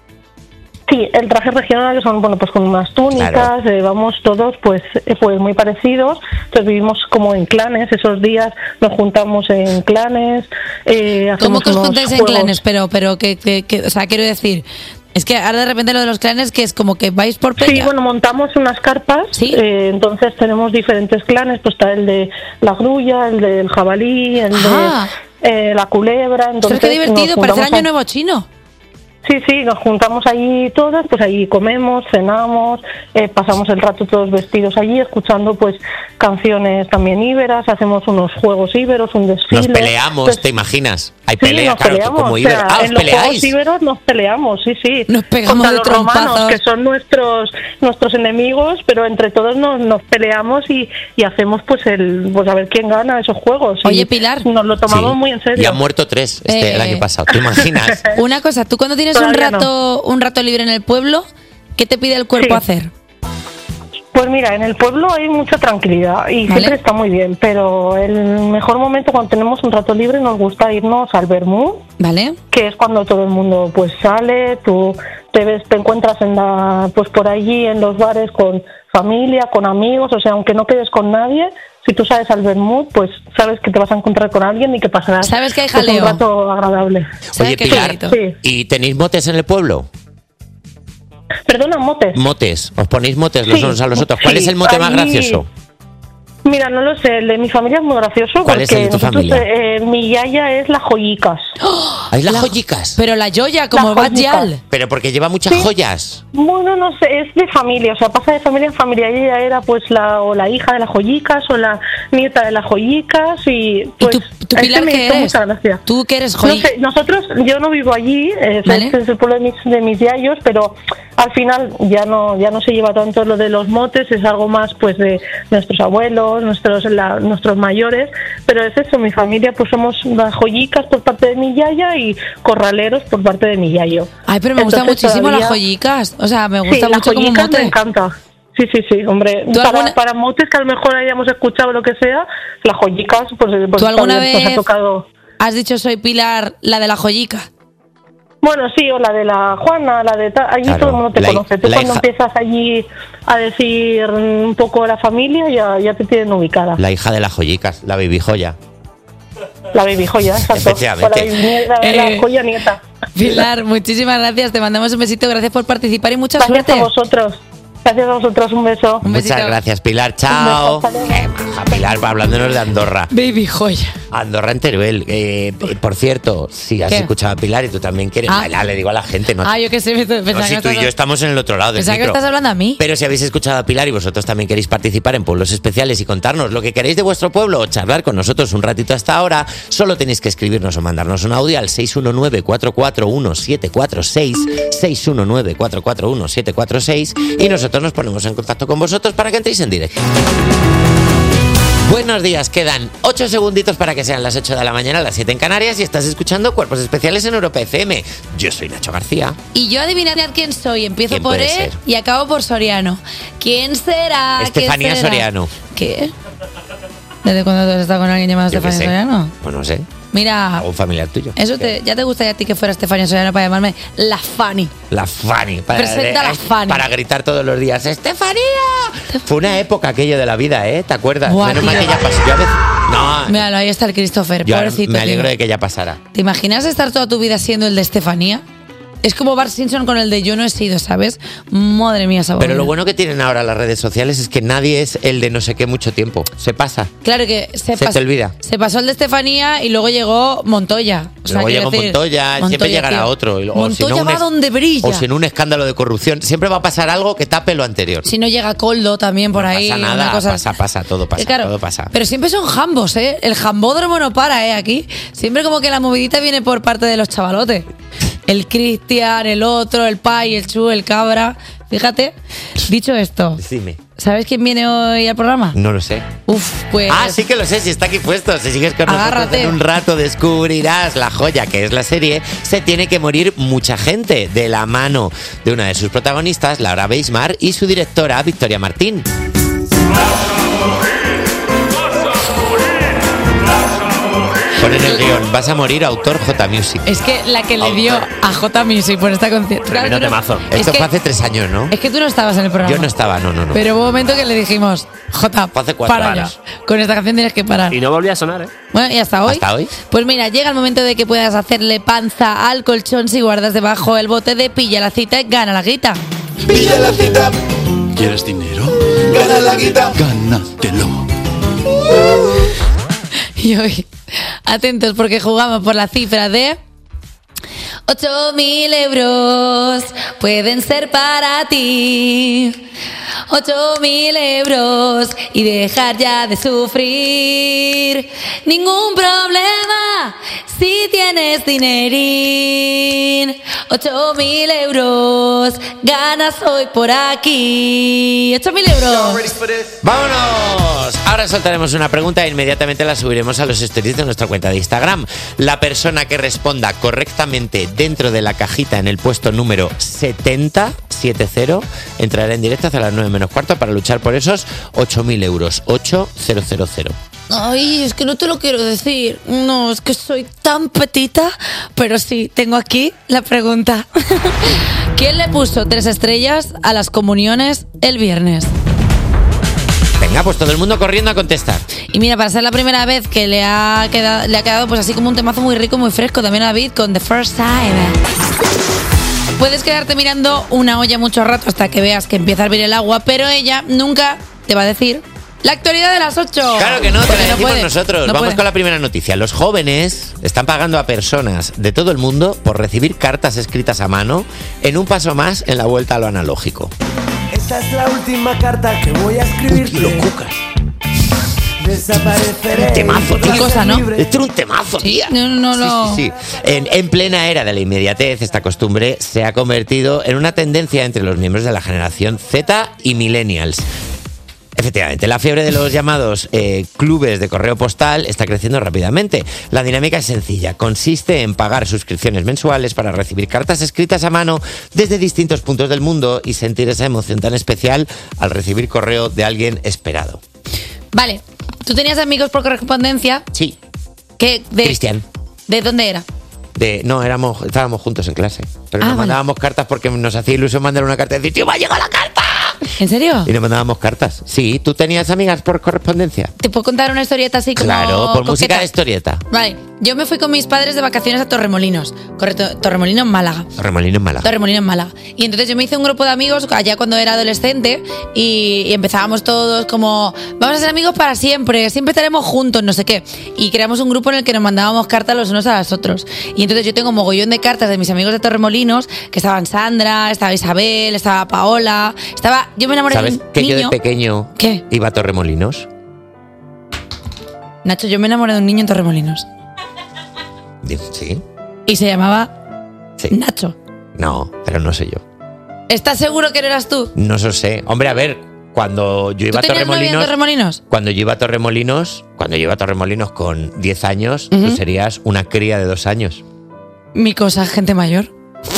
Sí, el traje regional que son bueno pues con unas túnicas, Claro. eh, vamos todos pues eh, pues muy parecidos, entonces vivimos como en clanes, esos días nos juntamos en clanes, eh, ¿Cómo hacemos que os unos juntáis en juegos. clanes? Pero, pero que, que- que- o sea, quiero decir, es que ahora de repente lo de los clanes que es como que vais por peña. Sí, bueno, montamos unas carpas, ¿Sí? eh, entonces tenemos diferentes clanes, pues está el de la grulla, el del jabalí, el Ah. de eh, la culebra, entonces Ostras, qué divertido, nos parece juntamos año a- nuevo chino. Sí, sí, nos juntamos allí todos, pues allí comemos, cenamos, eh, pasamos el rato todos vestidos allí, escuchando pues canciones también íberas, hacemos unos juegos íberos, un desfile. Nos peleamos, Pues, ¿te imaginas? Hay sí, pelea, nos claro, peleamos, como o íberos. sea, Ah, ¿os en los juegos peleáis? íberos nos peleamos, sí, sí. Nos pegamos Contra de los romanos, trompazos. que son nuestros nuestros enemigos, pero entre todos nos, nos peleamos y, y hacemos pues el pues a ver quién gana esos juegos. Y Oye, Pilar. nos lo tomamos Sí. muy en serio. Y han muerto tres este, Eh. el año pasado, ¿te imaginas? Una cosa, tú cuando tienes un Todavía rato, un rato libre en el pueblo, ¿qué te pide el cuerpo Sí. hacer? Pues mira, en el pueblo hay mucha tranquilidad y Vale. siempre está muy bien, pero el mejor momento cuando tenemos un rato libre nos gusta irnos al Vermú, ¿Vale? que es cuando todo el mundo pues sale, tú te ves, te encuentras en la, pues por allí en los bares con familia, con amigos, o sea, aunque no quedes con nadie, si tú sales al Vermú, pues sabes que te vas a encontrar con alguien y que pasarás Sabes que hay pues, un jaleo. rato agradable. ¿Sabes Oye, qué Pilar, bonito? Sí. ¿y tenéis motes en el pueblo? Perdona, motes. Motes, os ponéis motes los Sí, unos a los otros. ¿Cuál sí, es el mote más ahí- gracioso? Mira, no lo sé, el de mi familia es muy gracioso ¿Cuál porque es el de tu nosotros, familia? eh, mi yaya es la joyicas. ¿Hay las La- joyicas? Pero la joya, como La Bad joyica. Yal. Pero porque lleva muchas Sí. joyas. Bueno, no sé, es de familia, o sea, pasa de familia en familia. Ella era pues la o la hija de las joyicas o la nieta de las joyicas y ¿Y pues tú, tú a este Pilar, me qué hizo eres? mucha gracia. ¿Tú qué eres, No joy? sé, nosotros, yo no vivo allí, eh, Vale. este es el pueblo de mis, de mis yayos, pero al final ya no ya no se lleva tanto lo de los motes, es algo más pues de nuestros abuelos, nuestros la- nuestros mayores, pero es eso, mi familia pues somos las joyicas por parte de mi yaya y corraleros por parte de mi yayo. Ay, pero me gustan Entonces, muchísimo las todavía- joyicas. O sea, me Sí, gusta las mucho como joyicas me mote. encanta. Sí, sí, sí, hombre. ¿Tú Para, alguna- para motes que a lo mejor hayamos escuchado lo que sea, las joyicas, pues, pues ¿Tú está alguna bien, nos vez ha tocado. has dicho soy Pilar, la de la joyica? Bueno, sí, o la de la Juana, la de ta- allí Claro, todo el mundo te la hi- conoce. Tú la cuando hija- empiezas allí a decir un poco la familia, ya, ya te tienen ubicada. La hija de las joyicas, la baby joya. La baby joya, exacto. Efectivamente. O la, baby nieta, la Eh, joya nieta. Pilar, muchísimas gracias. Te mandamos un besito. Gracias por participar y mucha Gracias suerte. a vosotros. Gracias a vosotros, un beso. Un besito. Muchas gracias, Pilar. Chao. Un beso, hasta luego. Qué maja, Pilar, hablándonos de Andorra. Baby joya. Andorra en Teruel. Eh, eh, por cierto, si has ¿Qué? escuchado a Pilar y tú también quieres Ah. bailar, le digo a la gente, no, Ah, yo qué sé. Pensaba, no, que, si tú y estás, yo estamos en el otro lado del pensaba que micro. estás hablando a mí. Pero si habéis escuchado a Pilar y vosotros también queréis participar en Pueblos Especiales y contarnos lo que queréis de vuestro pueblo o charlar con nosotros un ratito hasta ahora, solo tenéis que escribirnos o mandarnos un audio al seis uno nueve, cuatro cuatro uno, siete cuatro seis, seis uno nueve, cuatro cuatro uno, siete cuatro seis y nosotros nos ponemos en contacto con vosotros para que entréis en directo. Buenos días, quedan ocho segunditos para que sean las ocho de la mañana, las siete en Canarias, y estás escuchando Cuerpos Especiales en Europa F M. Yo soy Nacho García. Y yo adivinad quién soy. Empiezo ¿Quién por puede E ser? y acabo por Soriano. ¿Quién será? Estefanía ¿Quién será? Soriano. ¿Qué? ¿Desde cuándo tú has estado con alguien llamado Yo qué Estefanía sé. Soriano? Pues no sé, Mira, algún familiar tuyo. eso te, ya te gustaría a ti que fuera Estefanía Soriano para llamarme la Fanny. La Fanny. Para, Presenta a la eh, Fanny. Para gritar todos los días, ¡Estefanía! Fue una época aquello de la vida, ¿eh? ¿Te acuerdas? Buah, Menos mal tío. que ya pasó. Yo a veces... No, Míralo, ahí está el Christopher, yo pobrecito. me alegro tío. de que ya pasara. ¿Te imaginas estar toda tu vida siendo el de Estefanía? Es como Bart Simpson con el de yo no he sido, ¿sabes? Madre mía, esa Pero bobina. lo bueno que tienen ahora las redes sociales es que nadie es el de no sé qué mucho tiempo. Se pasa. Claro que se, Se pas- te olvida. Se pasó el de Estefanía y luego llegó Montoya. O sea, Luego quiero llegó decir, Montoya, siempre llegará tío. otro. Y- o Montoya si no, un va ex- donde brilla. O si en un escándalo de corrupción. Siempre va a pasar algo que tape lo anterior. Si no llega Coldo también por No ahí. pasa una nada, cosa- pasa, pasa, todo pasa, Eh, claro, todo pasa. Pero siempre son jambos, ¿eh? El jambódromo no para, ¿eh? Aquí. Siempre como que la movidita viene por parte de los chavalotes. El Cristian, el otro, el Pai, el Chu, el Cabra. Fíjate, dicho esto, Dime. ¿sabes quién viene hoy al programa? No lo sé. Uf, pues... Ah, sí que lo sé, si está aquí puesto. Si sigues con nosotros Agárrate. en un rato descubrirás la joya que es la serie. Se tiene que morir mucha gente de la mano de una de sus protagonistas, Laura Beismar, y su directora, Victoria Martín. Pon en el guión, vas a morir, autor J Music. Es que la que le dio a J Music por esta concierto. Tremendo temazo. Esto que, fue hace tres años, ¿no? es que tú no estabas en el programa. Yo no estaba, no, no, no. Pero hubo un momento que le dijimos, J, Fue hace cuatro para años. ya. Con esta canción tienes que parar. Y no volví a sonar, ¿eh? Bueno, y hasta hoy. ¿Hasta hoy? Pues mira, llega el momento de que puedas hacerle panza al colchón si guardas debajo el bote de pilla la cita y gana la guita. Pilla la cita. ¿Quieres dinero? Gana la guita. Gánatelo. Y hoy, atentos porque jugamos por la cifra de ocho mil euros. Pueden ser para ti. ocho mil euros y dejar ya de sufrir. Ningún problema si tienes dinerín. ocho mil euros ganas hoy por aquí. ocho mil euros. ¡Vámonos! Ahora soltaremos una pregunta e inmediatamente la subiremos a los stories de nuestra cuenta de Instagram. La persona que responda correctamente dentro de la cajita en el puesto número setenta, setenta, entrará en directo hacia las nueve menos cuarto para luchar por esos ocho mil euros. ocho mil. Ay, es que no te lo quiero decir. No, es que soy tan petita. Pero sí, tengo aquí la pregunta. ¿Quién le puso tres estrellas a las comuniones el viernes? Venga, pues todo el mundo corriendo a contestar. Y mira, para ser la primera vez que le ha quedado, le ha quedado pues así como un temazo muy rico, muy fresco también a David con The First Time. Puedes quedarte mirando una olla mucho rato hasta que veas que empieza a hervir el agua, pero ella nunca te va a decir la actualidad de las ocho. Claro que no, te Porque la decimos puede, nosotros. no Vamos puede. con la primera noticia. Los jóvenes están pagando a personas de todo el mundo por recibir cartas escritas a mano en un paso más en la vuelta a lo analógico. Esta es la última carta que voy a escribirte. Lo cucas. Desapareceré. Temazo, Qué tío. cosa, ¿no? Esto era un temazo, Sí, tía. no, no, no. Sí, sí, sí. En, en plena era de la inmediatez, esta costumbre se ha convertido en una tendencia entre los miembros de la generación Z y millennials. Efectivamente, la fiebre de los llamados eh, clubes de correo postal está creciendo rápidamente. La dinámica es sencilla. Consiste en pagar suscripciones mensuales para recibir cartas escritas a mano desde distintos puntos del mundo y sentir esa emoción tan especial al recibir correo de alguien esperado. Vale, tú tenías amigos por correspondencia. Sí, Que de, Cristian. ¿De dónde era? De, no, éramos, estábamos juntos en clase. Pero Ah, nos vale. mandábamos cartas porque nos hacía ilusión mandar una carta y decir, tío, me ha llegado la carta. ¿En serio? Y nos mandábamos cartas. Sí, ¿tú tenías amigas por correspondencia? ¿Te puedo contar una historieta así como Claro, por música coqueta? de historieta. Vale, yo me fui con mis padres de vacaciones a Torremolinos. Correcto, Torremolinos, Málaga. Remolino en Málaga. Torremolinos, Málaga. Y entonces yo me hice un grupo de amigos allá cuando era adolescente y, y empezábamos todos como, vamos a ser amigos para siempre, siempre estaremos juntos, no sé qué. Y creamos un grupo en el que nos mandábamos cartas los unos a los otros. Y entonces yo tengo mogollón de cartas de mis amigos de Torremolinos, que estaban Sandra, estaba Isabel, estaba Paola, estaba... Yo me enamoré de ¿Sabes un que yo de niño... pequeño ¿Qué? iba a Torremolinos? Nacho, yo me enamoré de un niño en Torremolinos. Digo, ¿sí? Y se llamaba Sí. Nacho. No, pero no sé yo. ¿Estás seguro que no eras tú? No lo sé. Hombre, a ver, cuando yo iba a ¿Tú tenías novia en Torremolinos, Torremolinos? cuando yo iba a Torremolinos, cuando yo iba a Torremolinos con diez años, Ujú. tú serías una cría de dos años. Mi cosa, gente mayor.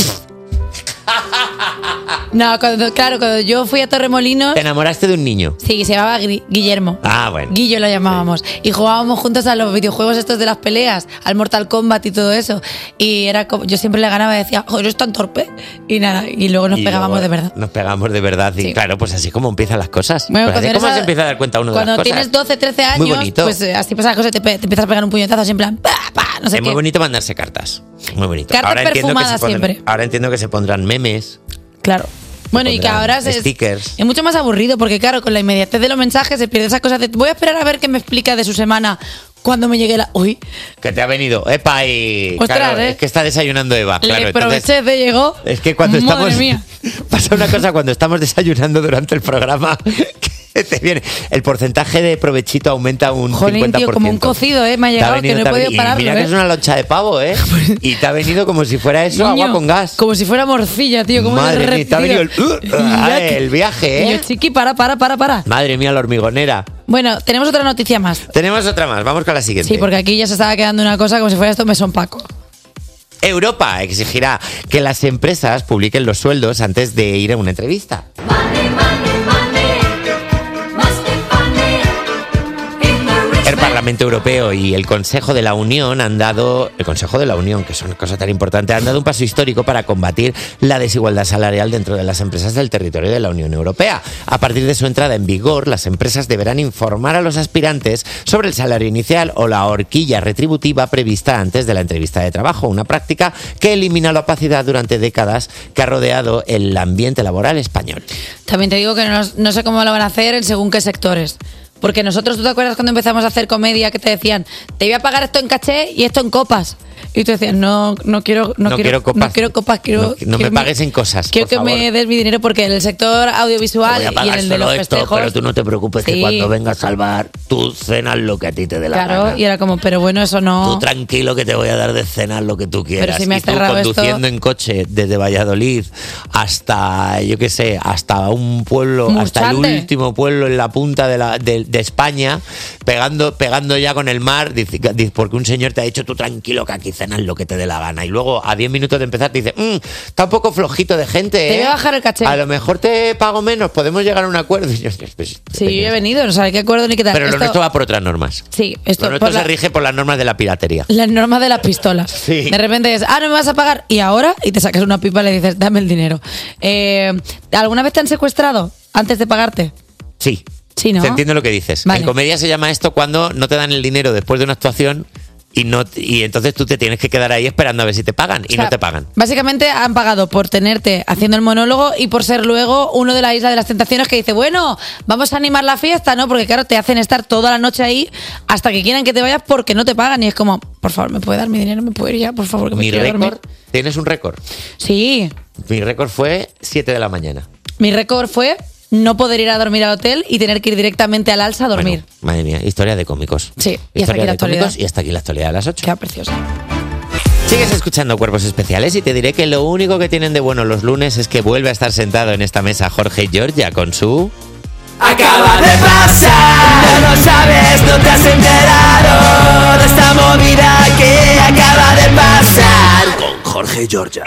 No, cuando, claro, cuando yo fui a Torremolinos, ¿Te enamoraste de un niño? sí, se llamaba Gri- Guillermo. Ah, bueno. Guillo lo llamábamos. Y jugábamos juntos a los videojuegos estos de las peleas, al Mortal Kombat y todo eso. Y era como, yo siempre le ganaba y decía, oh, eres tan torpe. Y nada, y luego nos Y pegábamos luego de verdad. Nos pegamos de verdad. Y Sí. claro, pues así como empiezan las cosas. Bueno, Pues así cuando como eres se a- empieza a dar cuenta uno de Cuando las cosas. tienes doce, trece Muy años, bonito. pues eh, así pasa la cosa, te, pe- te empiezas a pegar un puñetazo así en plan, pa, pa, no sé Es qué. muy bonito mandarse cartas. Muy bonito. Cartas entiendo que se perfumadas pondrán- siempre. Ahora entiendo que se pondrán memes. Claro. Bueno, y que pondrán ahora es, stickers. es mucho más aburrido porque, claro, con la inmediatez de los mensajes se pierde esa cosa de voy a esperar a ver qué me explica de su semana cuando me llegue la. Uy, Que te ha venido. ¡Epa! Y. Ostras, claro, ¿eh? es que está desayunando Eva. le Claro, entonces- aproveché, te llegó. Es que cuando Madre estamos. mía. Pasa una cosa cuando estamos desayunando durante el programa. Que te viene. El porcentaje de provechito aumenta un Jolín, cincuenta por ciento. tío, como un cocido, ¿eh? Me ha Te llegado venido, que no he te ha podido venido. pararlo, Y mira que ¿eh? es una loncha de pavo, ¿eh? Y te ha venido como si fuera eso, Niño, agua con gas. Como si fuera morcilla, tío. Como Madre mía, te ha venido el, uh, Ya eh, que- el viaje, Y ¿eh? yo, chiqui, para, para, para, para. Madre mía, la hormigonera. Bueno, tenemos otra noticia más. Tenemos otra más. Vamos con la siguiente. Sí, porque aquí ya se estaba quedando una cosa como si fuera esto Mesón Paco. Europa exigirá que las empresas publiquen los sueldos antes de ir a una entrevista. El Parlamento Europeo y el Consejo de la Unión han dado, el Consejo de la Unión, que es una cosa tan importante, han dado un paso histórico para combatir la desigualdad salarial dentro de las empresas del territorio de la Unión Europea. A partir de su entrada en vigor, las empresas deberán informar a los aspirantes sobre el salario inicial o la horquilla retributiva prevista antes de la entrevista de trabajo, una práctica que elimina la opacidad durante décadas que ha rodeado el ambiente laboral español. También te digo que no, no sé cómo lo van a hacer en según qué sectores. Porque nosotros, ¿tú te acuerdas cuando empezamos a hacer comedia que te decían, te voy a pagar esto en caché y esto en copas? Y tú decías, no, no quiero, no, No quiero, quiero copas. no quiero copas, quiero, No, no me quiero pagues en cosas, Quiero por que favor. me des mi dinero porque en el sector audiovisual Te voy a y en pagar el de los solo esto, festejos. pero tú no te preocupes Sí. que cuando vengas al bar, tú cenas lo que a ti te dé la Claro, gana. y era como, pero bueno, eso no. Tú tranquilo que te voy a dar de cenar lo que tú quieras. Pero si me has y tú cerrado conduciendo esto- en coche desde Valladolid hasta, yo qué sé, hasta un pueblo, hasta el Murchante. último pueblo en la punta de, la, de, de España, pegando, pegando ya con el mar, dice- dice, porque un señor te ha dicho tú tranquilo que aquí cenas lo que te dé la gana. Y luego a diez minutos de empezar te dice, mmm, está un poco flojito de gente. Te ¿eh? voy a bajar el caché. A lo mejor te pago menos, podemos llegar a un acuerdo. Y yo, pues, Sí, yo he venido, no sabía qué acuerdo ni qué tal. Pero lo Esto- nuestro va por otras normas. Sí, esto Lo nuestro por se la- rige por las normas de la piratería. las normas de las pistolas. Sí. De repente es, ah, no me vas a pagar. ¿Y ahora? Y te sacas una pipa y le dices, dame el dinero. Eh, ¿Alguna vez te han secuestrado antes de pagarte? Sí. Sí, ¿no? Se entiende lo que dices. Vale. En comedia se llama esto cuando no te dan el dinero después de una actuación y no y entonces tú te tienes que quedar ahí esperando a ver si te pagan y O sea, no te pagan. Básicamente han pagado por tenerte haciendo el monólogo y por ser luego uno de la Isla de las Tentaciones que dice, bueno, vamos a animar la fiesta, ¿no? Porque claro, te hacen estar toda la noche ahí hasta que quieran que te vayas porque no te pagan. Y es como, por favor, ¿me puede dar mi dinero? ¿Me puedo ir ya? Por favor, que me Mi quiero récord, dormir. ¿tienes un récord? Sí, Mi récord fue siete de la mañana. mi récord fue no poder ir a dormir al hotel y tener que ir directamente al alza a dormir. Bueno, madre mía, historia de cómicos. Sí, y hasta historia aquí la de actualidad. cómicos y hasta aquí la actualidad a las ocho. Queda precioso. Sigues escuchando Cuerpos Especiales y te diré que lo único que tienen de bueno los lunes es que vuelve a estar sentado en esta mesa Jorge Giorgia con su... Acaba de pasar, no lo sabes, no te has enterado de esta movida que acaba de pasar. Con Jorge Giorgia.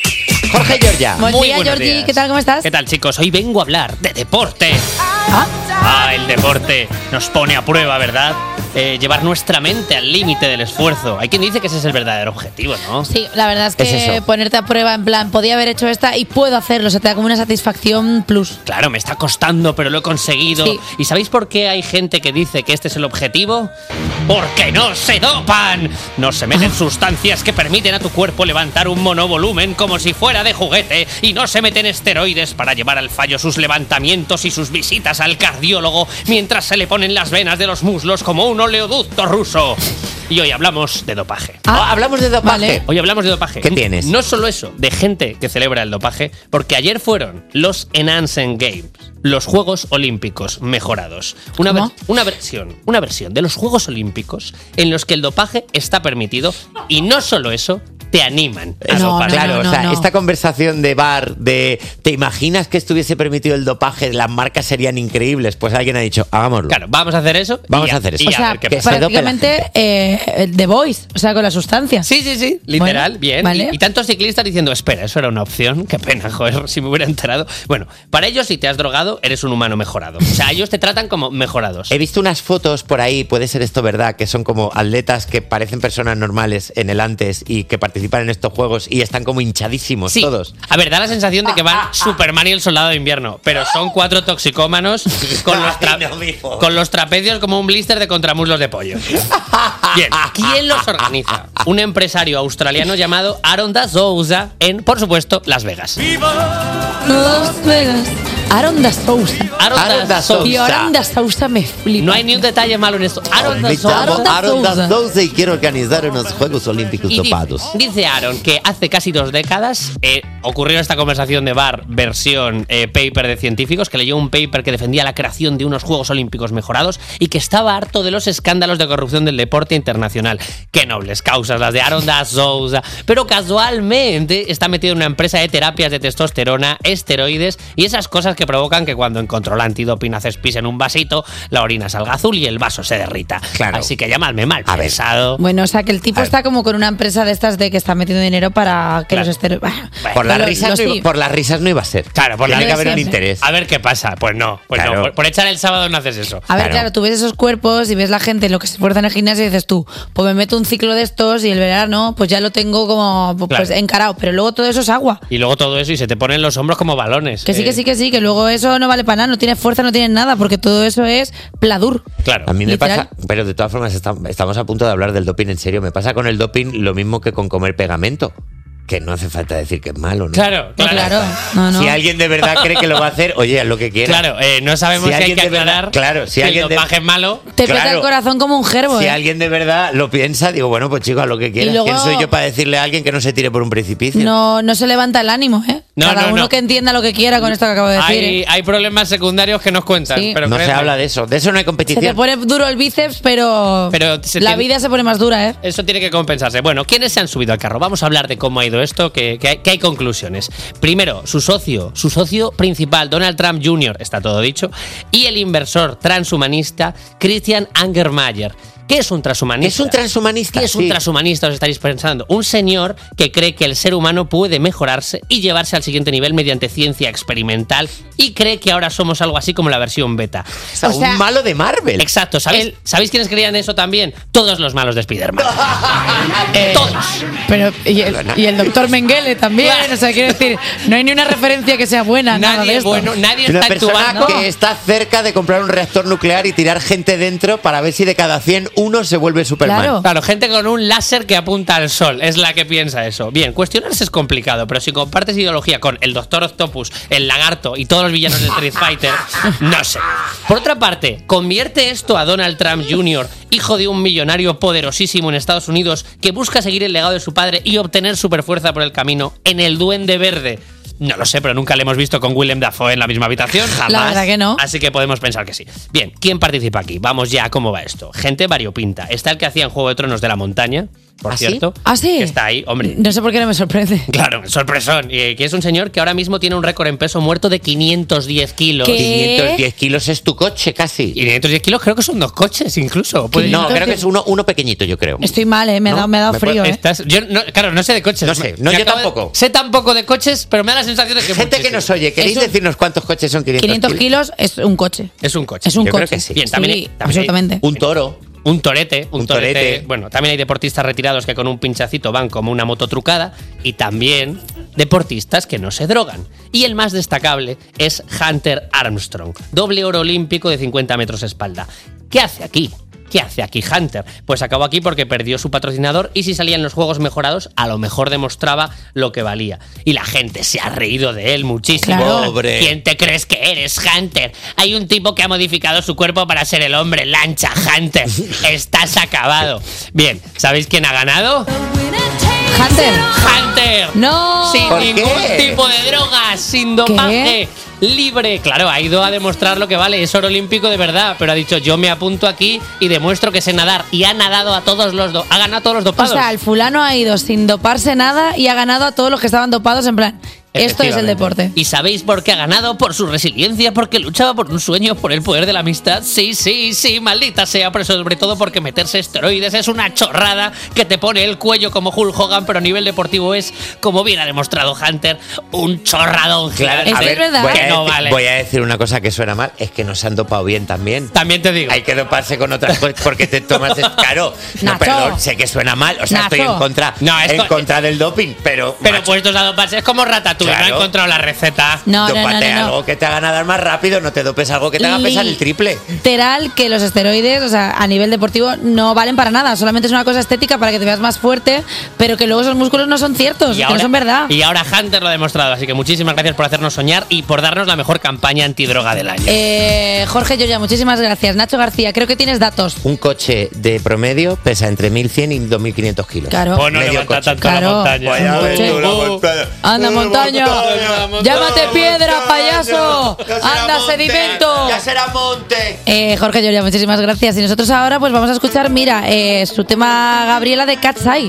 Jorge Giorgia. Buen Muy día, buenos Jordi. días. ¿Qué tal? ¿Cómo estás? ¿Qué tal, chicos? Hoy vengo a hablar de deporte. Ah, Ah, el deporte nos pone a prueba, ¿verdad? Eh, llevar nuestra mente al límite del esfuerzo. Hay quien dice que ese es el verdadero objetivo, ¿no? sí, la verdad es Es que eso. ponerte a prueba en plan, podía haber hecho esta y puedo hacerlo. O sea, te da como una satisfacción plus. Claro, me está costando, pero lo he conseguido. Sí. ¿Y sabéis por qué hay gente que dice que este es el objetivo? ¡Porque no se dopan! No se meten sustancias que permiten a tu cuerpo levantar un monovolumen como si fuera de juguete y no se meten esteroides para llevar al fallo sus levantamientos y sus visitas al cardiólogo mientras se le ponen las venas de los muslos como un oleoducto ruso. Y hoy hablamos de dopaje. Ah, hablamos de dopaje. vale. Hoy hablamos de dopaje. ¿Qué tienes? No solo eso, de gente que celebra el dopaje, porque ayer fueron los Enhanced Games, los Juegos Olímpicos mejorados. Una, ¿Cómo? ver- una versión, una versión de los Juegos Olímpicos en los que el dopaje está permitido y no solo eso, te animan. a No, doparte. claro, no, no, o sea, no. esta conversación de bar, de ¿te imaginas que estuviese permitido el dopaje? Las marcas serían increíbles. Pues alguien ha dicho, hagámoslo. Claro, vamos a hacer eso. Vamos y a hacer eso. y O sea, ver qué que pasa. se dope la prácticamente eh, The Voice, o sea, con la sustancia. Sí, sí, sí, literal, Bueno, bien. vale. Y, y tantos ciclistas diciendo, espera, eso era una opción, qué pena, joder, si me hubiera enterado. Bueno, para ellos, si te has drogado, eres un humano mejorado. O sea, ellos te tratan como mejorados. He visto unas fotos por ahí, puede ser esto verdad, que son como atletas que parecen personas normales en el antes y que participan en estos juegos y están como hinchadísimos Sí. todos. A ver, da la sensación de que van Superman y el Soldado de Invierno, pero son cuatro toxicómanos con los, tra- Ay, no, mijo. con los trapecios como un blister de contramuslos de pollo. Bien, ¿quién los organiza? Un empresario australiano llamado Aaron da Souza en, por supuesto, Las Vegas. Las Vegas. Aaron da Sousa. Aaron, Aaron da Souza. Y Aaron da Sousa me flipa. No hay ni un detalle malo en esto. Aaron da Me Souza. llamo da Aaron da Souza. Souza y quiero organizar unos Juegos Olímpicos Y di- dopados. dice Aaron que hace casi dos décadas eh, ocurrió esta conversación de bar versión eh, paper de científicos, que leyó un paper que defendía la creación de unos Juegos Olímpicos mejorados y que estaba harto de los escándalos de corrupción del deporte internacional. Qué nobles causas las de Aaron da Souza. Pero casualmente está metido en una empresa de terapias de testosterona, esteroides y esas cosas que provocan que cuando en control antidoping haces pis en un vasito, la orina salga azul y el vaso se derrita. Claro. Así que llamadme mal A ver. pensado. Bueno, o sea, que el tipo A ver. está como con una empresa de estas de que está metiendo dinero para que Claro. los esteroides... Por las, Lo- risas lo no iba, sí. por las risas no iba a ser. Claro, por Tiene la- que haber un siempre. interés. A ver qué pasa. Pues no, pues Claro. no. Por, por echar el sábado no haces eso. A ver, Claro. claro, tú ves esos cuerpos y ves la gente lo que se esfuerza en el gimnasio y dices tú, pues me meto un ciclo de estos y el verano pues ya lo tengo como pues Claro. encarado, pero luego todo eso es agua. Y luego todo eso y se te ponen los hombros como balones. Que sí, Eh, que sí, que sí, que luego eso no vale para nada, no tienes fuerza, no tienes nada, porque todo eso es pladur. Claro. A mí me Literal. pasa, pero de todas formas está- estamos a punto de hablar del doping en serio. Me pasa con el doping lo mismo que con comer pegamento. Que no hace falta decir que es malo, ¿no? Claro, No, claro. claro, no, no. Si alguien de verdad cree que lo va a hacer, oye, haz lo que quiera. Claro, eh, no sabemos Si si, hay alguien que de verdad- aclarar claro, si que alguien el de- dopaje es malo. Te peta Claro. el corazón como un gerbo, Si ¿eh? alguien de verdad lo piensa, digo, bueno, pues chicos, haz lo que quieras. luego- ¿Quién soy yo para decirle a alguien que no se tire por un precipicio? No, no se levanta el ánimo, ¿eh? No, Cada no, uno no. que entienda lo que quiera con esto que acabo de decir. Hay, ¿eh? hay problemas secundarios que nos cuentan. Sí. Pero No se créeme, habla de eso. De eso no hay Se te competición. pone duro el bíceps, pero, Pero se la tiene- vida se pone más dura, ¿eh? Eso tiene que compensarse. Bueno, ¿quiénes se han subido al carro? Vamos a hablar de cómo ha ido esto, que, que hay, que hay conclusiones. Primero, su socio, su socio principal, Donald Trump junior, está todo dicho, y el inversor transhumanista Christian Angermayer. ¿Qué es un transhumanista? Es un transhumanista. ¿Qué es un sí. transhumanista? Os estaréis pensando. Un señor que cree que el ser humano puede mejorarse y llevarse al siguiente nivel mediante ciencia experimental y cree que ahora somos algo así como la versión beta. O sea, O sea, un malo de Marvel. Exacto. ¿Sabéis, el- ¿Sabéis quiénes creían eso también? Todos los malos de Spider-Man. Eh, Todos. Pero, y el, y el doctor Mengele también, Claro. o sea, quiero decir, no hay ni una referencia que sea buena, nada de Nadie, esto. bueno, nadie Una está persona actuando. que está cerca de comprar un reactor nuclear y tirar gente dentro para ver si de cada cien uno se vuelve Superman. Claro. Claro, gente con un láser que apunta al sol, es la que piensa eso. Bien, cuestionarse es complicado, pero si compartes ideología con el Doctor Octopus, el Lagarto y todos los villanos de Street Fighter, no sé. Por otra parte, ¿convierte esto a Donald Trump junior, hijo de un millonario poderosísimo en Estados Unidos, que busca seguir el legado de su padre y obtener superfuerza por el camino, en el Duende Verde? No lo sé, pero nunca le hemos visto con Willem Dafoe en la misma habitación, jamás. La verdad que no. Así que podemos pensar que sí. Bien, ¿quién participa aquí? Vamos ya a cómo va esto. Gente variopinta. Está el que hacía en Juego de Tronos de la montaña, por ¿Ah, sí? cierto. ¿Ah, sí? Que está ahí, hombre. No sé por qué no me sorprende. Claro, sorpresón. Y que es un señor que ahora mismo tiene un récord en peso muerto de quinientos diez kilos. ¿Qué? quinientos diez kilos es tu coche casi. Y quinientos diez kilos creo que son dos coches incluso. Puede- No, quinientos creo que es uno, uno pequeñito, yo creo. Estoy mal, ¿eh? Me, ha ¿No? dado, me ha dado Me frío, puede- ¿eh? Estás- yo no- claro, no sé de coches. No sé, no, Me yo acabo de- tampoco. sé tampoco de coches, pero me da la sensación de que Gente que nos oye, ¿queréis Es un- decirnos cuántos coches son quinientos, quinientos kilos es un coche. es un coche. Es un Yo creo coche. que sí. Bien, también hay- Sí, también hay- absolutamente. Un toro. Un torete, un, Un torete. torete. Bueno, también hay deportistas retirados que con un pinchacito van como una moto trucada y también deportistas que no se drogan. Y el más destacable es Hunter Armstrong, doble oro olímpico de cincuenta metros espalda. ¿Qué hace aquí? ¿Qué hace aquí Hunter? Pues acabó aquí porque perdió su patrocinador y si salía en los juegos mejorados, a lo mejor demostraba lo que valía. Y la gente se ha reído de él muchísimo. Claro. Pobre. ¿Quién te crees que eres, Hunter? Hay un tipo que ha modificado su cuerpo para ser el hombre lancha, Hunter. Estás acabado. Bien, ¿sabéis quién ha ganado? Hunter. ¡Hunter! No. sin ¿Por ningún qué? tipo de drogas, sin dopaje, libre. Claro, ha ido a demostrar lo que vale, es oro olímpico de verdad, pero ha dicho yo me apunto aquí y demuestro que sé nadar. Y ha nadado a todos los do- ha ganado a todos los O dopados. sea, el fulano ha ido sin doparse nada y ha ganado a todos los que estaban dopados en plan, esto es el deporte. ¿Y sabéis por qué ha ganado? Por su resiliencia, porque luchaba por un sueño, por el poder de la amistad. Sí, sí, sí, maldita sea, pero sobre todo porque meterse esteroides es una chorrada que te pone el cuello como Hulk Hogan, pero a nivel deportivo es, como bien ha demostrado Hunter, un chorradón. Claro, Eso a es ver, verdad. voy, a Que no decir, vale. voy a decir una cosa que suena mal, es que no se han dopado bien también. También te digo. Hay que doparse con otras cosas porque te tomas... Claro, no, Nacho. perdón, sé que suena mal, o sea, Nacho. estoy en contra, No, es en co- contra del doping, pero... Pero macho, puestos a doparse es como Ratatouille, no Claro. ha encontrado la receta. No, no, no, dópate no, no. algo que te haga nadar más rápido, no te dopes algo que te haga pesar el triple. Literal que los esteroides, o sea, a nivel deportivo no valen para nada, solamente es una cosa estética para que te veas más fuerte, pero que luego esos músculos no son ciertos, que no son verdad. y ahora Hunter lo ha demostrado, así que muchísimas gracias por hacernos soñar y por darnos la mejor campaña antidroga del año. Eh, Jorge Lloria, muchísimas gracias. Nacho García, creo que tienes datos. Un coche de promedio pesa entre mil cien y dos mil quinientos kilos. Claro. Oh, no Medio levanta coche. tanto Claro. la montaña. Vaya, Un coche. ven tú, la montaña. Anda, montaña. montaña. Llámate piedra, payaso. Anda, sedimento. Ya será monte. Eh, Jorge Lloria, muchísimas gracias. Y nosotros ahora pues vamos a escuchar, mira, eh, su tema Gabriela de Cat's Eye.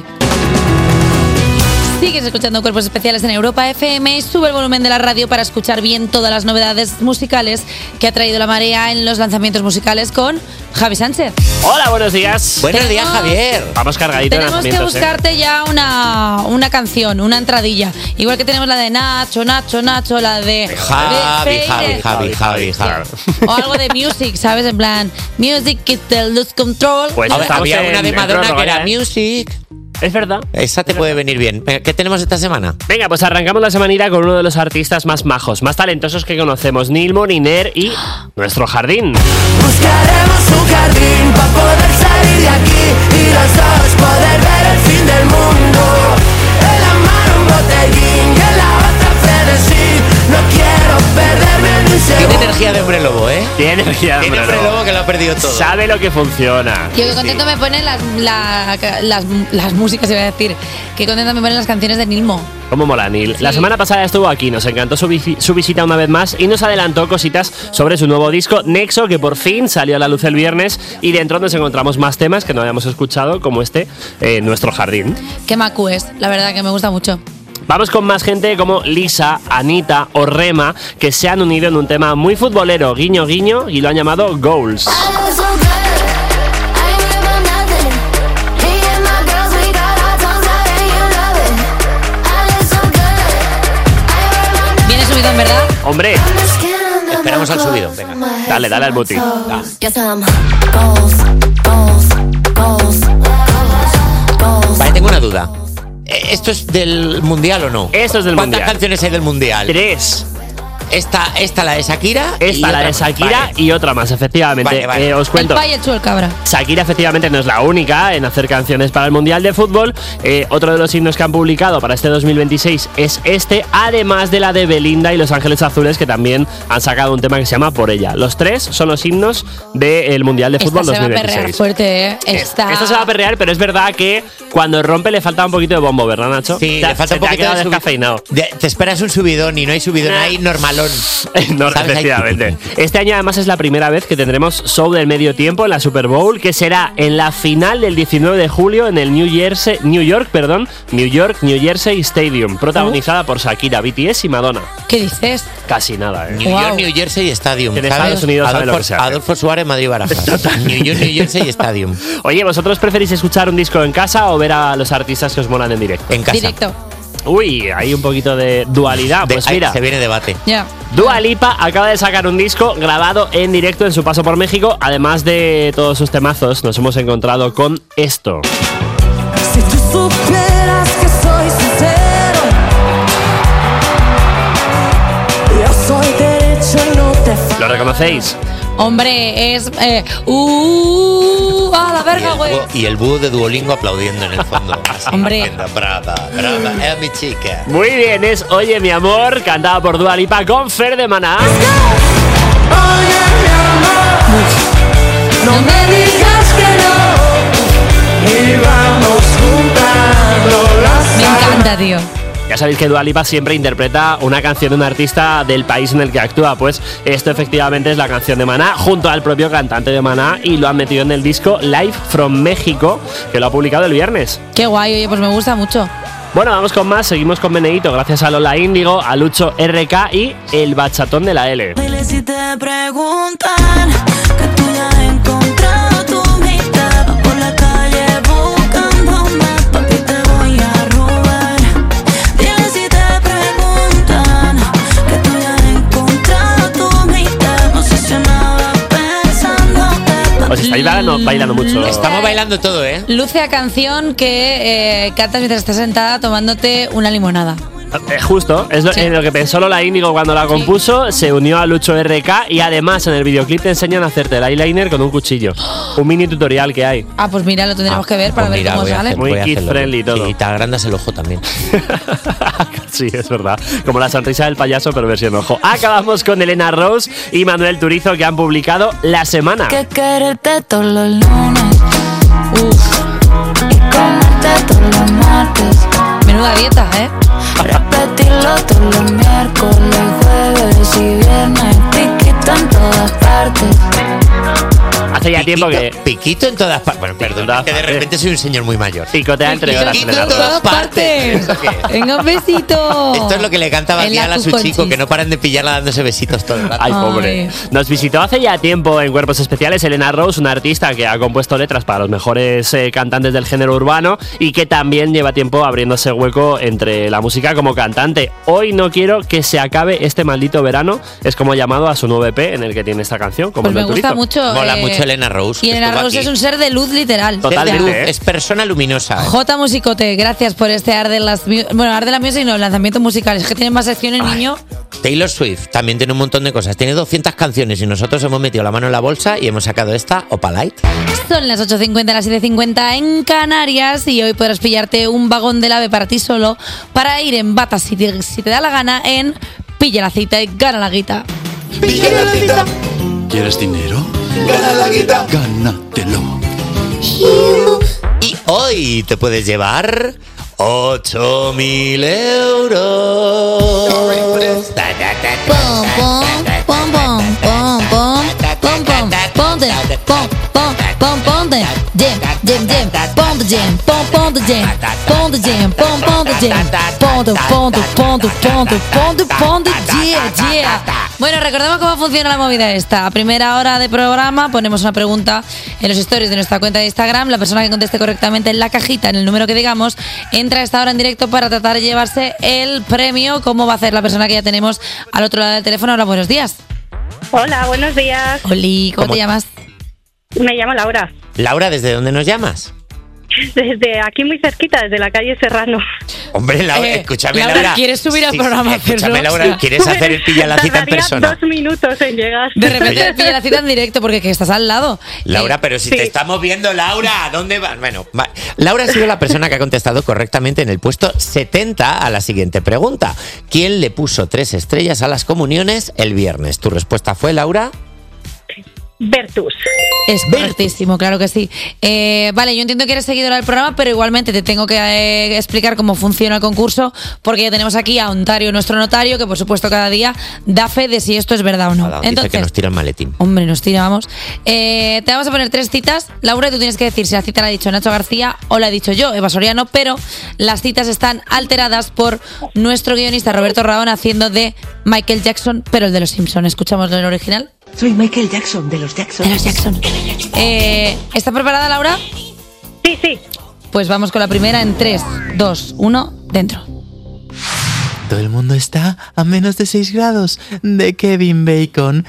Sigues escuchando Cuerpos Especiales en Europa F M y sube el volumen de la radio para escuchar bien todas las novedades musicales que ha traído la marea en los lanzamientos musicales con Javi Sánchez. Hola, buenos días. Buenos días, Tenemos- Javier. Vamos cargadito de Tenemos que lanzamientos, ¿eh? buscarte ya una, una canción, una entradilla. Igual que tenemos la de Nacho, Nacho, Nacho, la de... Javi, de Javi, Javi, Javi, Javi. O algo de music, ¿sabes? En plan, music is the lose control. Pues A ver, estamos había en- una de en Madonna prórroga que era ya, ¿eh? Music. Es verdad. Esa te puede venir bien. Venga, ¿qué tenemos esta semana? Venga, pues arrancamos la semanita con uno de los artistas más majos, más talentosos que conocemos, Neil Moliner y Nuestro Jardín. Buscaremos un jardín para poder salir de aquí y los dos poder ver el fin del mundo. En la mano un botellín y en la otra frenesí. No quiero perderme ni un segundo. Tiene energía de hombre lobo, ¿eh? Tiene energía de Tiene hombre hombre lobo. lobo que lo ha perdido todo. Sabe lo que funciona. Yo qué contento me ponen las, la- las, las músicas, iba a decir. Qué contento me ponen las canciones de Nilmo. ¿Cómo mola, Neil? La semana pasada estuvo aquí, nos encantó su, visi- su visita una vez más y nos adelantó cositas sobre su nuevo disco, Nexo, que por fin salió a la luz el viernes y dentro nos encontramos más temas que no habíamos escuchado, como este, eh, Nuestro Jardín. Qué macu es, la verdad que me gusta mucho. Vamos con más gente como Lisa, Anita o Rema, que se han unido en un tema muy futbolero, guiño guiño, y lo han llamado Goals. Viene subido en verdad. Hombre, Esperamos al subido. Venga. dale, dale al booty. Vale, tengo una duda. Eh, ¿Esto es del mundial o no? Esto es del ¿Cuántas mundial. canciones hay del mundial? Tres. Esta, esta la de Shakira. y Esta, la otra de más. Shakira Vale. y otra más, efectivamente. Vale, vale. Eh, os El cuento. pay echó el cabra. Shakira efectivamente no es la única en hacer canciones para el Mundial de Fútbol. Eh, otro de los himnos que han publicado para este dos mil veintiséis es este, además de la de Belinda y Los Ángeles Azules, que también han sacado un tema que se llama Por Ella. Los tres son los himnos del Mundial de Fútbol Esta se va a perrear dos mil veintiséis. fuerte, ¿eh? Esta... Esta se va a perrear, pero es verdad que cuando rompe le falta un poquito de bombo, ¿verdad, Nacho? Sí, Te- le falta se un te ha poquito quedado de subi- descafeinado. de- Te esperas un subidón y no hay subidón, Nah. hay normalón. No, ¿Sabes? efectivamente. Este año además es la primera vez que tendremos show del medio tiempo en la Super Bowl, que será en la final del diecinueve de julio en el New Jersey, New York, perdón, New York, New Jersey Stadium, protagonizada por Shakira, B T S y Madonna. ¿Qué dices? Casi nada, ¿eh? New Wow. York, New Jersey Stadium. En ¿sabes? Estados Unidos sabe Adolfo, lo que se hace. Adolfo Suárez, Madrid Barajas. New York, New Jersey Stadium. Oye, ¿vosotros preferís escuchar un disco en casa o ver a los artistas que os molan en directo? En casa. Directo. Uy, hay un poquito de dualidad. De- Pues ahí mira, se viene debate. Ya. Dua Lipa acaba de sacar un disco grabado en directo en su paso por México. Además de todos sus temazos, nos hemos encontrado con esto. Si tú supieras que soy sincero, yo soy derecho y no te fallo. ¿Lo reconocéis? Hombre, es... Eh, uh, a la Y verga, el, güey. búho, y el búho de Duolingo aplaudiendo en el fondo. Así, Hombre. diciendo, brava, brava, es mi chica. Muy bien, es Oye mi amor, cantada por Dua Lipa con Fer de Maná. Oye, mi amor, no me digas que no. Y vamos juntando las Me encanta, tío. Y Ya sabéis que Dua Lipa siempre interpreta una canción de un artista del país en el que actúa. Pues esto efectivamente es la canción de Maná, junto al propio cantante de Maná, y lo han metido en el disco Live from México, que lo ha publicado el viernes. Qué guay, oye, pues me gusta mucho. Bueno, vamos con más, seguimos con Meneíto, gracias a Lola Índigo, a Lucho R K y el bachatón de la L. Dile si te preguntan que tú ya has encontrado tu mitad, vas por la calle buscándome, papi te voy a robar. Dile si te preguntan que tú ya has encontrado tu mitad, no sé si nada pensándote. Os estáis bailando, bailando mucho. Estamos bailando todo, ¿eh? Luce a canción que eh, cantas mientras estás sentada tomándote una limonada. Eh, justo, es lo, Sí. eh, lo que pensó Lola Índigo cuando la compuso, se unió a Lucho R K y además en el videoclip te enseñan a hacerte el eyeliner con un cuchillo. Un mini tutorial que hay. Ah, pues mira, lo tendremos Ah, que ver para pues ver mira, cómo voy a sale. hacer- Muy voy a kid hacerlo. friendly todo. Y te agrandas el ojo también. Sí, es verdad. Como la sonrisa del payaso, pero versión ojo. Acabamos con Elena Rose y Manuel Turizo, que han publicado La Semana. Que quererte todos los lunes, uf, y comerte todos los martes, Menuda dieta, ¿eh? repetirlo todos los miércoles, jueves y viernes, piquito en todas partes. Hace ya tiempo que Piquito en todas partes. Bueno, perdón, todas que de partes. repente soy un señor muy mayor. picotea entre horas. Piquito Elena en Rose. todas partes. ¿Eso qué es? Venga, un besito. Esto es lo que le canta En Baquial la a su cuconchis. chico, que no paran de pillarla dándose besitos todo el rato. Ay, Ay. pobre. Nos visitó hace ya tiempo en Cuerpos Especiales Elena Rose, una artista que ha compuesto letras para los mejores eh, cantantes del género urbano y que también lleva tiempo abriéndose hueco entre la música como cantante. Hoy no quiero que se acabe este maldito verano, es como llamado a su nuevo E P en el que tiene esta canción. Como Pues me el del gusta Turizo. mucho. Mola eh, mucho Elena Rose. Y que Elena estuvo Rose aquí. es un ser de luz literal. Total. Es de Totalmente, luz, ¿eh? es persona luminosa. J Musicote, gracias por este Arde las Mu- Bueno, Arde la Music no, lanzamientos musicales. Es que tienen más secciones, Ay. niño. Taylor Swift también tiene un montón de cosas. Tiene doscientas canciones y nosotros hemos metido la mano en la bolsa y hemos sacado esta, Opalite. Son las ocho cincuenta, las siete cincuenta en Canarias y hoy podrás pillarte un vagón del AVE para ti solo para ir en bata si te, si te da la gana en Pilla la cita y gana la guita. ¿Quieres dinero? Gana la guita. Gánatelo. Y hoy te puedes llevar ocho mil euros. Ta, ta, ta, ta, Pom, pom, pom, pom, pom, pom, pom, pom, ponte, pom, pom, pom, ponte, jam, jam, jam, ponte, jam, pom, ponte, jam, ponte, jam, pom, ponte, jam, ponte, ponte, ponte, ponte, ponte, ponte, yeah, yeah. Bueno, recordemos cómo funciona la movida esta. A primera hora de programa ponemos una pregunta en los stories de nuestra cuenta de Instagram. La persona que conteste correctamente en la cajita, en el número que digamos, entra a esta hora en directo para tratar de llevarse el premio. ¿Cómo va a hacer la persona que ya tenemos al otro lado del teléfono? Hola, buenos días. Hola, buenos días. Oli, ¿cómo, ¿Cómo? te llamas? Me llamo Laura. Laura, ¿desde dónde nos llamas? Desde aquí muy cerquita, desde la calle Serrano. Hombre, Laura, Eh, escúchame, Laura, Laura. ¿quieres subir al Sí, programa a Escúchame, hacerlo? Laura, ¿quieres hacer el pilla la cita en Tardaría persona? dos minutos en llegar. De repente pilla la cita en directo porque que estás al lado. Laura, Eh, pero si sí. te estamos viendo, Laura, ¿dónde vas? Bueno, va. Laura ha sido la persona que ha contestado correctamente en el puesto setenta a la siguiente pregunta. ¿Quién le puso tres estrellas a las comuniones el viernes? ¿Tu respuesta fue, Laura? Vertus. Es correctísimo, claro que sí. Eh, vale, yo entiendo que eres seguidora del programa, pero igualmente te tengo que eh, explicar cómo funciona el concurso, porque ya tenemos aquí a Ontario, nuestro notario, que por supuesto cada día da fe de si esto es verdad o no. Nada, dice Entonces, que nos tira el maletín. hombre, nos tira, vamos. Eh, te vamos a poner tres citas. Laura, y tú tienes que decir si la cita la ha dicho Nacho García o la he dicho yo, Eva Soriano, pero las citas están alteradas por nuestro guionista Roberto Raón haciendo de Michael Jackson, pero el de los Simpsons. ¿Escuchamos el original? Soy Michael Jackson, de los Jackson. De los Jackson. Eh, ¿Está preparada, Laura? Sí, sí. Pues vamos con la primera en tres, dos, uno, dentro. Todo el mundo está a menos de seis grados de Kevin Bacon.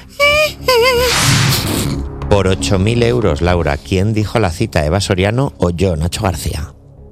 Por ocho mil euros, Laura, ¿quién dijo la cita, Eva Soriano o yo, Nacho García?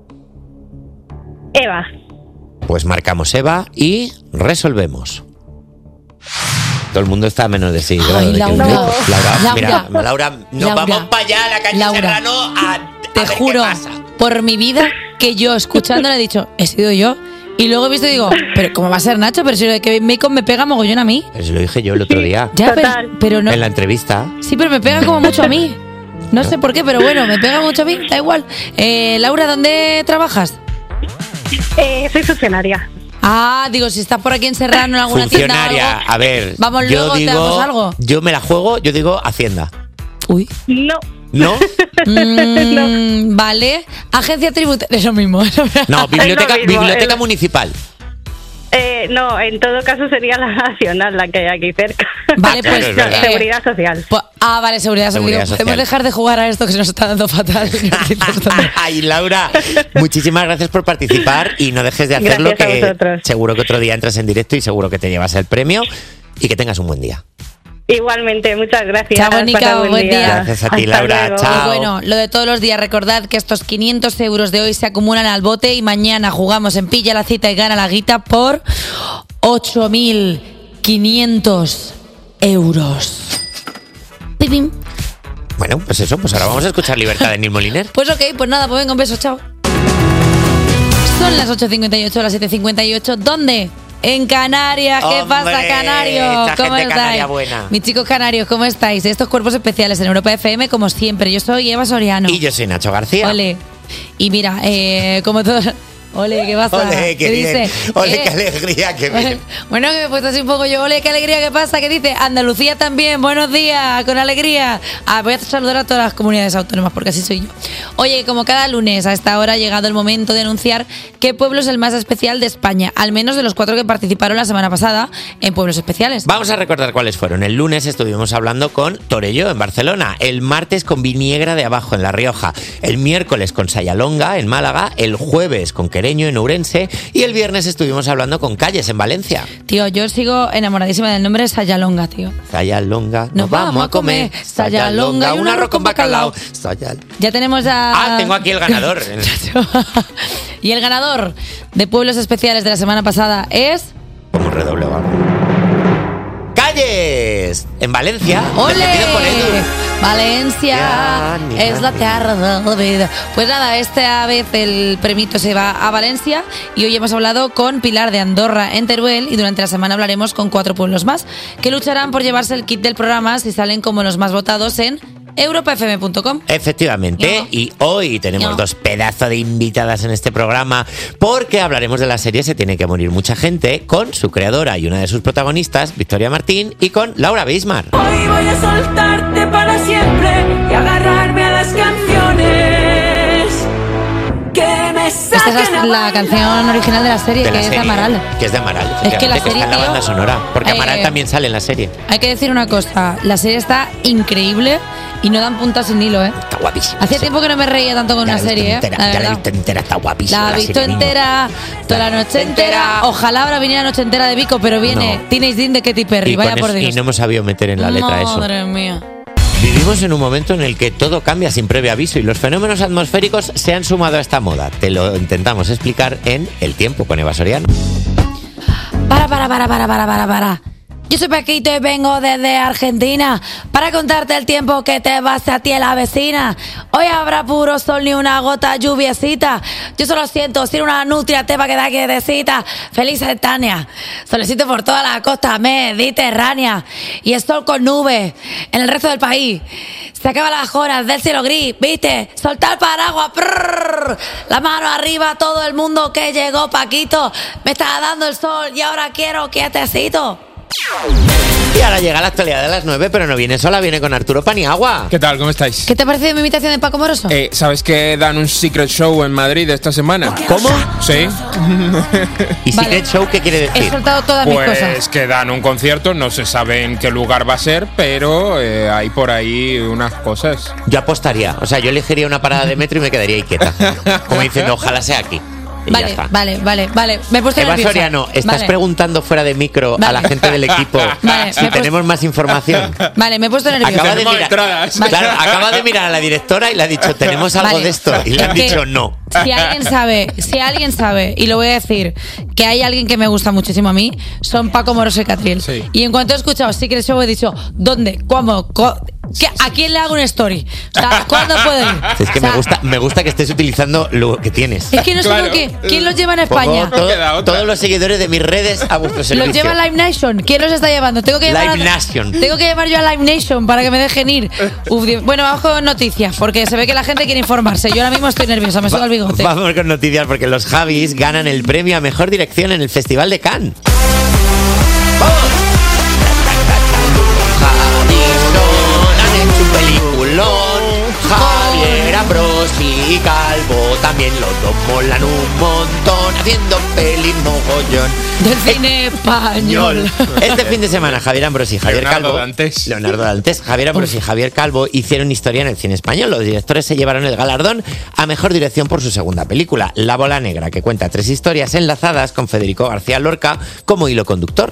Eva. Pues marcamos Eva y resolvemos. Todo el mundo está a menos de seis Ay, grados de Laura. Kevin Bacon. Laura, Laura. mira, Laura, nos Laura. vamos para allá a la calle Laura. Serrano a, a Te ver juro, qué pasa. por mi vida, que yo escuchando le he dicho, he sido yo. Y luego he visto y digo, pero ¿cómo va a ser Nacho? Pero si lo de Kevin Bacon me pega mogollón a mí. Pero se lo dije yo el otro día. Ya, pero, Total. pero no. En la entrevista. Sí, pero me pega como mucho a mí. No sé por qué, pero bueno, me pega mucho a mí, da igual. Eh, Laura, ¿dónde trabajas? Eh, soy funcionaria. Ah, digo, si estás por aquí en Serrano en alguna tienda o Funcionaria, algo, a ver. vamos yo luego, te digo, damos algo. Yo me la juego, yo digo Hacienda. Uy. No. ¿No? Mm, vale. Agencia tributaria, es lo mismo. No, biblioteca, Es lo mismo, biblioteca es- municipal. Eh, no, en todo caso sería la nacional, la que hay aquí cerca. Vale, pues, Claro, es verdad. eh, Seguridad social. Pues- ah, vale, seguridad, Seguridad social. social. Podemos dejar de jugar a esto que se nos está dando fatal. Ay, Laura, muchísimas gracias por participar y no dejes de hacerlo, Gracias a que vosotros. seguro que otro día entras en directo y seguro que te llevas el premio y que tengas un buen día. Igualmente, muchas gracias. Chao, Bonica, Pasad buen día. Gracias a ti, Hasta Laura. luego. Chao. Y bueno, lo de todos los días, recordad que estos quinientos euros de hoy se acumulan al bote y mañana jugamos en Pilla la Cita y Gana la Guita por ocho mil quinientos euros. Pim, pim. Bueno, pues eso, pues ahora vamos a escuchar Libertad de Neil Moliner. Pues ok, pues nada, pues venga, un beso, chao. Son las ocho cincuenta y ocho, las siete cincuenta y ocho. ¿Dónde? En Canarias. ¿Qué Hombre, pasa, Canarios? esta ¿Cómo gente estáis? canaria buena. Mis chicos canarios, ¿cómo estáis? Estos cuerpos especiales en Europa F M, como siempre. Yo soy Eva Soriano. Y yo soy Nacho García. Ole. Y mira, eh, como todos... Ole, ¿qué pasa? Ole, qué bien. dice? Ole, Eh, qué alegría, qué bien. Bueno, que me he puesto así un poco yo. Ole, qué alegría, ¿qué pasa? ¿Qué dice? Andalucía también, buenos días, con alegría. Ah, voy a saludar a todas las comunidades autónomas porque así soy yo. Oye, como cada lunes a esta hora ha llegado el momento de anunciar qué pueblo es el más especial de España, al menos de los cuatro que participaron la semana pasada en Pueblos Especiales. Vamos a recordar cuáles fueron. El lunes estuvimos hablando con Torelló en Barcelona, el martes con Viniegra de Abajo en La Rioja, el miércoles con Sayalonga en Málaga, el jueves con Quereño en Ourense y el viernes estuvimos hablando con Calles en Valencia. Tío, yo sigo enamoradísima del nombre Sayalonga, tío. Sayalonga, Nos vamos a comer Sayalonga y un arroz con bacalao. Sayal- Ya tenemos ya... Ah, tengo aquí el ganador. Y el ganador de Pueblos Especiales de la semana pasada es... Como un redoble, vamos. Calles en Valencia. ¡Ole! Repetido por Edu. Valencia Ya, ni es la tierra de la vida. Pues nada, esta vez el premito se va a Valencia y hoy hemos hablado con Pilar de Andorra en Teruel y durante la semana hablaremos con cuatro pueblos más que lucharán por llevarse el kit del programa si salen como los más votados en europa f m punto com. Efectivamente, No. y hoy tenemos No. dos pedazos de invitadas en este programa porque hablaremos de la serie Se tiene que morir mucha gente con su creadora y una de sus protagonistas, Victoria Martín, y con Laura Bismar. Hoy voy a soltarte para siempre y agarrarme a las canciones que me Esta saquen es la, a la bailar. canción original de la serie, De que la es de serie, Amaral. Que es de Amaral, Es que la efectivamente, serie, está en la tío, banda sonora. Porque Amaral eh, también sale en la serie. Hay que decir una cosa, la serie está increíble y no dan puntas sin hilo, ¿eh? Está guapísima. Hacía Sí. tiempo que no me reía tanto con Ya una la he visto serie, ¿eh? entera, La ya la he verdad. visto entera, está guapísima. La he la visto serie, niño. entera, toda la noche entera. Ojalá ahora viniera la noche entera de Vico, pero viene No. Teenage Dean de Katy Perry, Y, vaya con por eso- Dios. y no hemos sabido meter en la letra eso. Madre mía. Vivimos en un momento en el que todo cambia sin previo aviso y los fenómenos atmosféricos se han sumado a esta moda. Te lo intentamos explicar en El Tiempo con Eva Soriano. Para, para, para, para, para, para, para. Yo soy Paquito y vengo desde Argentina para contarte el tiempo que te vas a ti a la vecina. Hoy habrá puro sol ni una gota lluviecita. Yo solo siento sin una nutria te va a quedar quietecita. Feliz Tania. Solecito por toda la costa mediterránea y el sol con nubes en el resto del país. Se acaban las horas del cielo gris, ¿viste? Soltar el paraguas, prrr, la mano arriba, todo el mundo que llegó, Paquito. Me está dando el sol y ahora quiero quietecito. Y ahora llega la actualidad de las nueve, pero no viene sola, viene con Arturo Paniagua. ¿Qué tal? ¿Cómo estáis? ¿Qué te ha parecido mi imitación de Paco Moroso? Eh, ¿Sabes que dan un Secret Show en Madrid esta semana? ¿Cómo? Sí. ¿Y Vale. Secret Show qué quiere He decir? soltado todas mis Pues cosas. que dan un concierto, no se sabe en qué lugar va a ser, pero eh, hay por ahí unas cosas. Yo apostaría, o sea, yo elegiría una parada de metro y me quedaría ahí quieta. Como diciendo, ojalá sea aquí. Y ya Vale, está. vale, vale, vale. Me he puesto Eva nerviosa. Soriano, estás Vale. preguntando fuera de micro Vale. a la gente del equipo Vale, si me he tenemos más información. Vale, me he puesto nerviosa. Acaba de, Tenemos mirar, entradas. claro, acaba de mirar a la directora y le ha dicho, tenemos algo Vale. de esto. Y le han Es que dicho no. Si alguien sabe, si alguien sabe, y lo voy a decir, que hay alguien que me gusta muchísimo a mí, son Paco Moroso y Catriel. Sí. Y en cuanto he escuchado Secret Show he dicho, ¿dónde? ¿Cómo? Co- ¿Qué- ¿A quién le hago un story? O sea, ¿cuándo puedo ir? Es que O sea, me gusta, me gusta que estés utilizando lo que tienes. Es que no sé Claro. lo que. ¿Quién los lleva en Pongo España? todo- queda otra. todos los seguidores de mis redes a vuestro servicio. Los lleva Live Nation. ¿Quién los está llevando? Tengo que llamar Live a- Nation. Tengo que llamar yo a Live Nation para que me dejen ir. Uf, Dios. Bueno, vamos con noticias, porque se ve que la gente quiere informarse. Yo ahora mismo estoy nerviosa, me subo al bigote. Vamos con noticias porque los Javis ganan el premio a mejor dirección en el Festival de Cannes. Han hecho un peliculón. Javier Ambros y Calvo también los dos molan un montón haciendo pelis mogollón del cine español. Este fin de semana Javier Ambros y Javier Leonardo Calvo Dantes. Leonardo Dantes Javier Ambros y Javier Calvo hicieron historia en el cine español. Los directores se llevaron el galardón a mejor dirección por su segunda película, La Bola Negra, que cuenta tres historias enlazadas con Federico García Lorca como hilo conductor.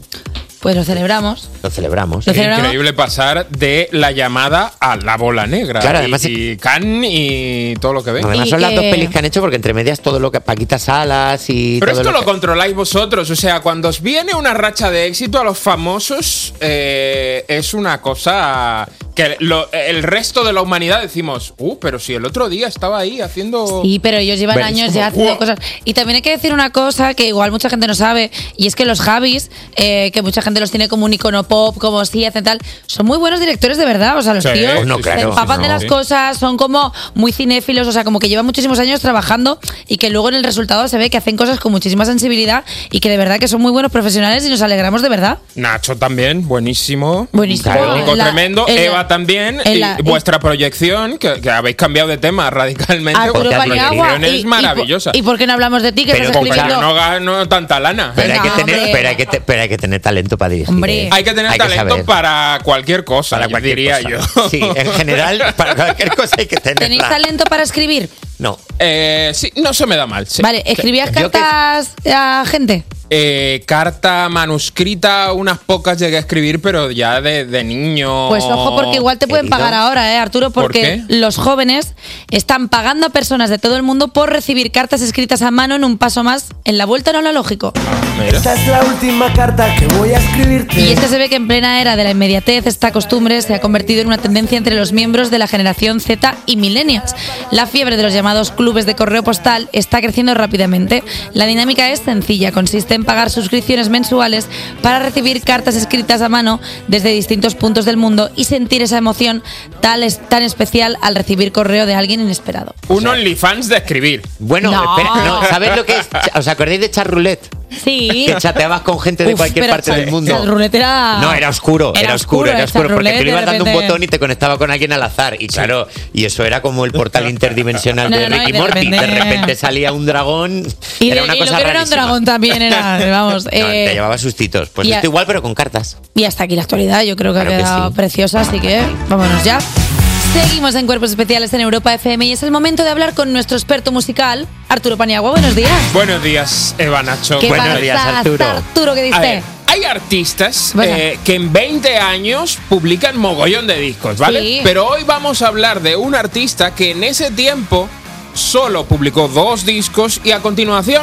Pues lo celebramos. Lo celebramos. Lo Es celebramos. increíble pasar de La Llamada a La Bola Negra. Claro, y, además- y Cannes y todo lo que ven. Además Y son las que- dos pelis que han hecho porque entre medias todo lo que Paquita Salas y Pero todo esto lo lo que- controláis vosotros. O sea, cuando os viene una racha de éxito a los famosos, eh, es una cosa que lo- el resto de la humanidad decimos, uh, pero si el otro día estaba ahí haciendo... Sí, pero ellos llevan Ven, es años como, ya haciendo ¡guau! cosas. Y también hay que decir una cosa que igual mucha gente no sabe, y es que los Javis, eh, que mucha gente los tiene como un icono pop, como si hacen tal, son muy buenos directores de verdad. O sea, los Sí, tíos pues no, se claro, empapan sí, de no, las sí. cosas, son como muy cinéfilos, o sea, como que llevan muchísimos años trabajando y que luego en el resultado se ve que hacen cosas con muchísima sensibilidad y que de verdad que son muy buenos profesionales y nos alegramos de verdad. Nacho también, buenísimo. Buenísimo. Técnico La- tremendo. en la- Eva también. en Y la- vuestra proyección, que, que habéis cambiado de tema radicalmente. Arturo vuestra Paniagua, proyección y- es y- maravillosa. ¿Y por qué no hablamos de ti que Pero estás con- escribiendo? no gano tanta lana. Pero hay, que Venga, tener, hombre. pero, hay que te- pero hay que tener talento para dirigir. Hombre. ¿eh? Hay que tener talento saber. para cualquier cosa, Para cualquier diría cosa. yo. Sí, en general, para cualquier cosa hay que tenerla. ¿Tenéis talento para escribir? No. Eh, sí, no se me da mal. sí. Vale, ¿escribías Yo que- cartas a gente? Eh, carta manuscrita, unas pocas llegué a escribir, pero ya de, de niño. Pues ojo, porque igual te pueden querido. pagar ahora, ¿eh, Arturo? ¿Por Porque qué? los jóvenes están pagando a personas de todo el mundo por recibir cartas escritas a mano en un paso más en la vuelta no lo lógico. Mira. Esta es la última carta que voy a escribirte. Y es que se ve que en plena era de la inmediatez esta costumbre se ha convertido en una tendencia entre los miembros de la generación Z y millennials. La fiebre de los llamados clubes de correo postal está creciendo rápidamente. La dinámica es sencilla, consiste en pagar suscripciones mensuales para recibir cartas escritas a mano desde distintos puntos del mundo y sentir esa emoción tal es, tan especial al recibir correo de alguien inesperado. Un OnlyFans de escribir. Bueno, No. espera, no, ¿sabes lo que es? ¿Os acordáis de Chat Roulette? Sí. Que chateabas con gente de Uf, cualquier pero parte Chat- del mundo. Chat Roulette era- No, era oscuro, era, era oscuro, oscuro, era el oscuro, Chat porque Roulette, tú le ibas de dando un repente- botón y te conectaba con alguien al azar. Y claro, y eso era como el portal interdimensional No, de no, no, Rick y y de Morty. De repente- repente salía un dragón. Y, era de- una y cosa lo que no era un rarísima. dragón también era, vamos. No, eh, te llevaba sustitos. Pues y a- esto igual, pero con cartas. Y hasta aquí la actualidad, yo creo que Claro ha que quedado sí. preciosa, así que vámonos ya. Seguimos en Cuerpos Especiales en Europa F M y es el momento de hablar con nuestro experto musical, Arturo Paniagua. Buenos días. Buenos días, Eva Nacho. ¿Qué Buenos pasa, días, Arturo. Arturo, ¿qué A dice? ver, hay artistas Venga. eh, que en veinte años publican mogollón de discos, ¿vale? Sí. Pero hoy vamos a hablar de un artista que en ese tiempo solo publicó dos discos y a continuación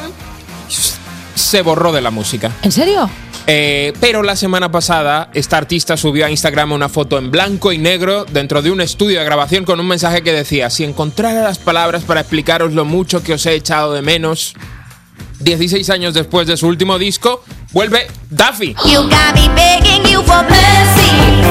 se borró de la música. ¿En serio? Eh, pero la semana pasada, esta artista subió a Instagram una foto en blanco y negro dentro de un estudio de grabación con un mensaje que decía: si encontrara las palabras para explicaros lo mucho que os he echado de menos. dieciséis años después de su último disco, vuelve Duffy. You got me begging you for mercy.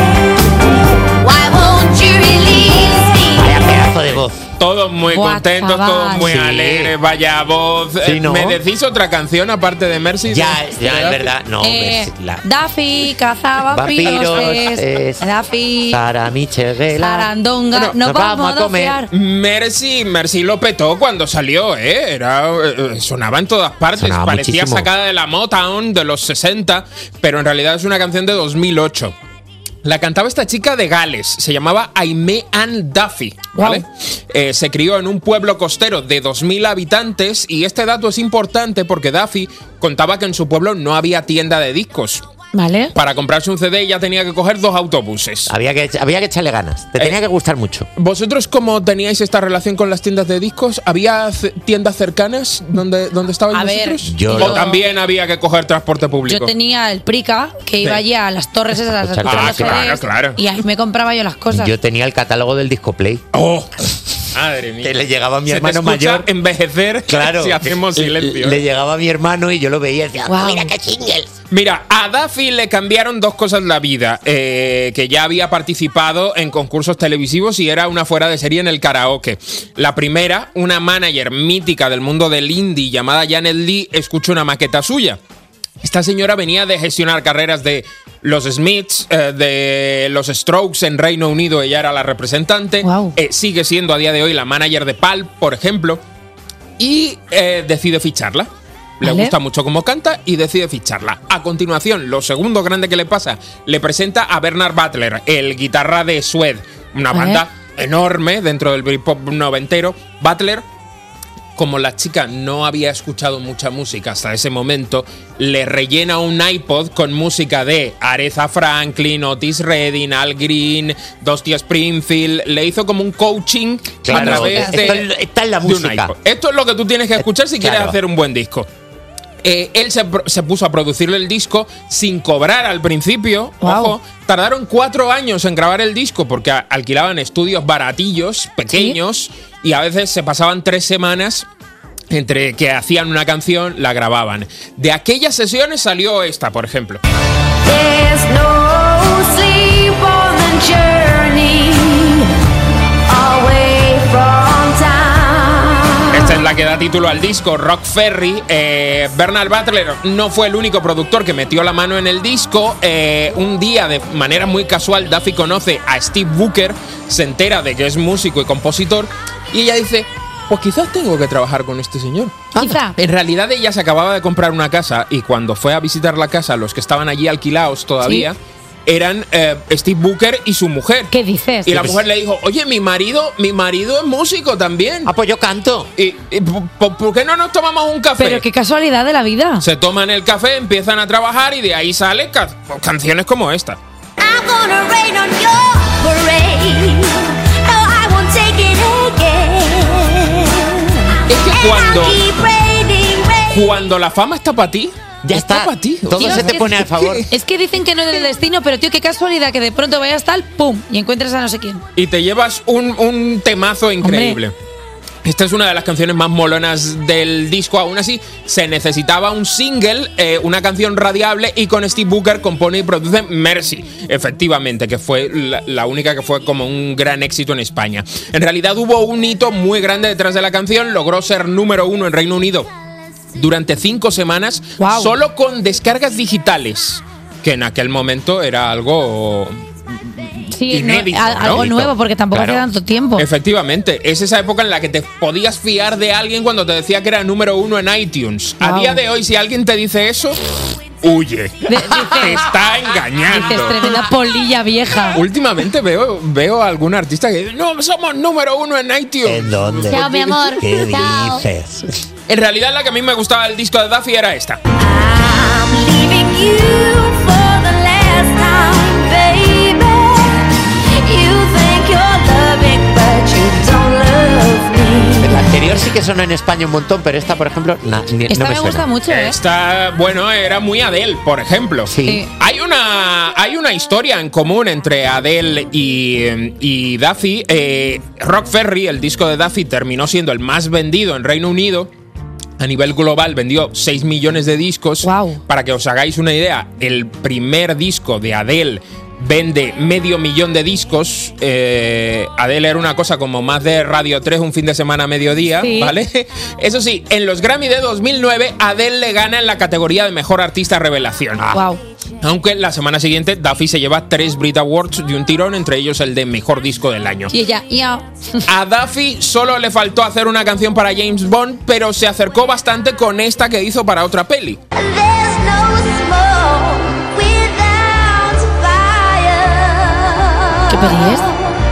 Why won't you release me? Vaya pedazo de voz. Todos muy Buah, contentos, chaval. todos muy Sí. alegres, vaya voz. Sí, Eh, ¿no? ¿Me decís otra canción aparte de Mercy? Ya, de- ya, de es Duffy? verdad. No, Eh, ves, la- Duffy, cazaba Vampiros, pires, es- Duffy, Sara Michevela. Sarandonga, Bueno, nos nos vamos, vamos a a comer. dofiar. Mercy, Mercy lo petó cuando salió, ¿eh? Era, eh, sonaba en todas partes. Sonaba Parecía muchísimo. sacada de la Motown de los sesenta, pero en realidad es una canción de dos mil ocho. La cantaba esta chica de Gales, se llamaba Aimee Ann Duffy, ¿vale? Wow. Eh, se crió en un pueblo costero de dos mil habitantes y este dato es importante porque Duffy contaba que en su pueblo no había tienda de discos. Vale. Para comprarse un C D ya tenía que coger dos autobuses. Había que, había que echarle ganas. Te Eh, tenía que gustar mucho. ¿Vosotros cómo teníais esta relación con las tiendas de discos? ¿Había ce- tiendas cercanas donde, donde estabais A ver, vosotros? yo- ¿O también había que coger transporte público? Yo tenía el Prica, que iba Sí. allí a las torres esas, a Escuchar escuchar Ah, los claro, C Ds, claro. y ahí me compraba yo las cosas. Yo tenía el catálogo del Disco Play. ¡Oh! Madre mía. Que le llegaba a mi Se te hermano escucha mayor. envejecer Claro. si hacemos silencio. Le, le llegaba a mi hermano y yo lo veía y decía, Guau. mira qué jingles. Mira, a Duffy le cambiaron dos cosas la vida. Eh, que ya había participado en concursos televisivos y era una fuera de serie en el karaoke. La primera, una manager mítica del mundo del indie llamada Janet Lee, escuchó una maqueta suya. Esta señora venía de gestionar carreras de los Smiths, eh, de los Strokes en Reino Unido. Ella era la representante. Wow. Eh, sigue siendo a día de hoy la manager de Pulp, por ejemplo. Y eh, decide ficharla. Le Vale. gusta mucho cómo canta y decide ficharla. A continuación, lo segundo grande que le pasa, le presenta a Bernard Butler, el guitarra de Suede, una Vale. banda enorme dentro del Britpop noventero. Butler, como la chica no había escuchado mucha música hasta ese momento, le rellena un iPod con música de Aretha Franklin, Otis Redding, Al Green, Dusty Springfield. Le hizo como un coaching Claro, a través de, esto es- esta es la de un música. iPod. Esto es lo que tú tienes que escuchar si quieres Claro. hacer un buen disco. Eh, él se, pro- se puso a producirle el disco sin cobrar al principio. Wow. Ojo, tardaron cuatro años en grabar el disco porque a- alquilaban estudios baratillos, pequeños, y a veces se pasaban tres semanas entre que hacían una canción, la grababan. De aquellas sesiones salió esta, por ejemplo. There's no sleep on the journey away from time. Esta es la que da título al disco, Rock Ferry. Eh, Bernard Butler no fue el único productor que metió la mano en el disco. Eh, un día, de manera muy casual, Duffy conoce a Steve Booker, se entera de que es músico y compositor, y ella dice, pues quizás tengo que trabajar con este señor. Quizá. En realidad ella se acababa de comprar una casa y cuando fue a visitar la casa, los que estaban allí alquilados todavía, Sí. eran eh, Steve Booker y su mujer. ¿Qué dices? Y la mujer le dijo, oye, mi marido, mi marido es músico también. Ah, pues yo canto. ¿Y, y por, por qué no nos tomamos un café? Pero qué casualidad de la vida. Se toman el café, empiezan a trabajar y de ahí salen ca- canciones como esta. I'm gonna rain on your parade. No, I won't take it again. Es que cuando, And I'll keep raining, raining. cuando la fama está para ti, Ya está. para ti. Todo Tío, se es te que- pone a favor. Es que dicen que no es del destino, pero tío, qué casualidad que de pronto vayas tal, pum, y encuentres a no sé quién. Y te llevas un, un temazo increíble. Esta es una de las canciones más molonas del disco. Aún así, se necesitaba un single, eh, una canción radiable, y con Steve Booker compone y produce Mercy, efectivamente, que fue la, la única que fue como un gran éxito en España. En realidad hubo un hito muy grande detrás de la canción. Logró ser número uno en Reino Unido durante cinco semanas, Wow. solo con descargas digitales, que en aquel momento era algo Sí, no, inédito, a- ¿no? algo nuevo, porque tampoco Claro. hace tanto tiempo. Efectivamente, es esa época en la que te podías fiar de alguien cuando te decía que era número uno en iTunes. A Wow. día de hoy, si alguien te dice eso, huye. De- Te dices, está dices, engañando. tremenda polilla vieja. Últimamente veo, veo a algún artista que dice, no, somos número uno en iTunes. ¿En dónde? Chao, mi amor. ¿Qué Chao. dices? En realidad, la que a mí me gustaba del disco de Duffy era esta. I'm leaving you for the last time, baby. You think you're loving, but you don't love me. La anterior sí que sonó en España un montón, pero esta, por ejemplo, na- ni- Esta no me, me gusta suena. mucho, ¿eh? Esta, bueno, era muy Adele, por ejemplo. Sí. Sí. Hay una, hay una historia en común entre Adele y, y Duffy. Eh, Rock Ferry, el disco de Duffy, terminó siendo el más vendido en Reino Unido. A nivel global vendió seis millones de discos. Guau. Para que os hagáis una idea, el primer disco de Adele vende medio millón de discos. Eh, Adele era una cosa como más de Radio tres un fin de semana a mediodía, Sí. ¿vale? Eso sí, en los Grammy de dos mil nueve, Adele le gana en la categoría de Mejor Artista Revelación. Wow. Aunque la semana siguiente Duffy se lleva tres Brit Awards de un tirón, entre ellos el de Mejor Disco del Año. Y ella, ya. A Duffy solo le faltó hacer una canción para James Bond, pero se acercó bastante con esta que hizo para otra peli. There's no smoke without fire. ¿Qué peli es?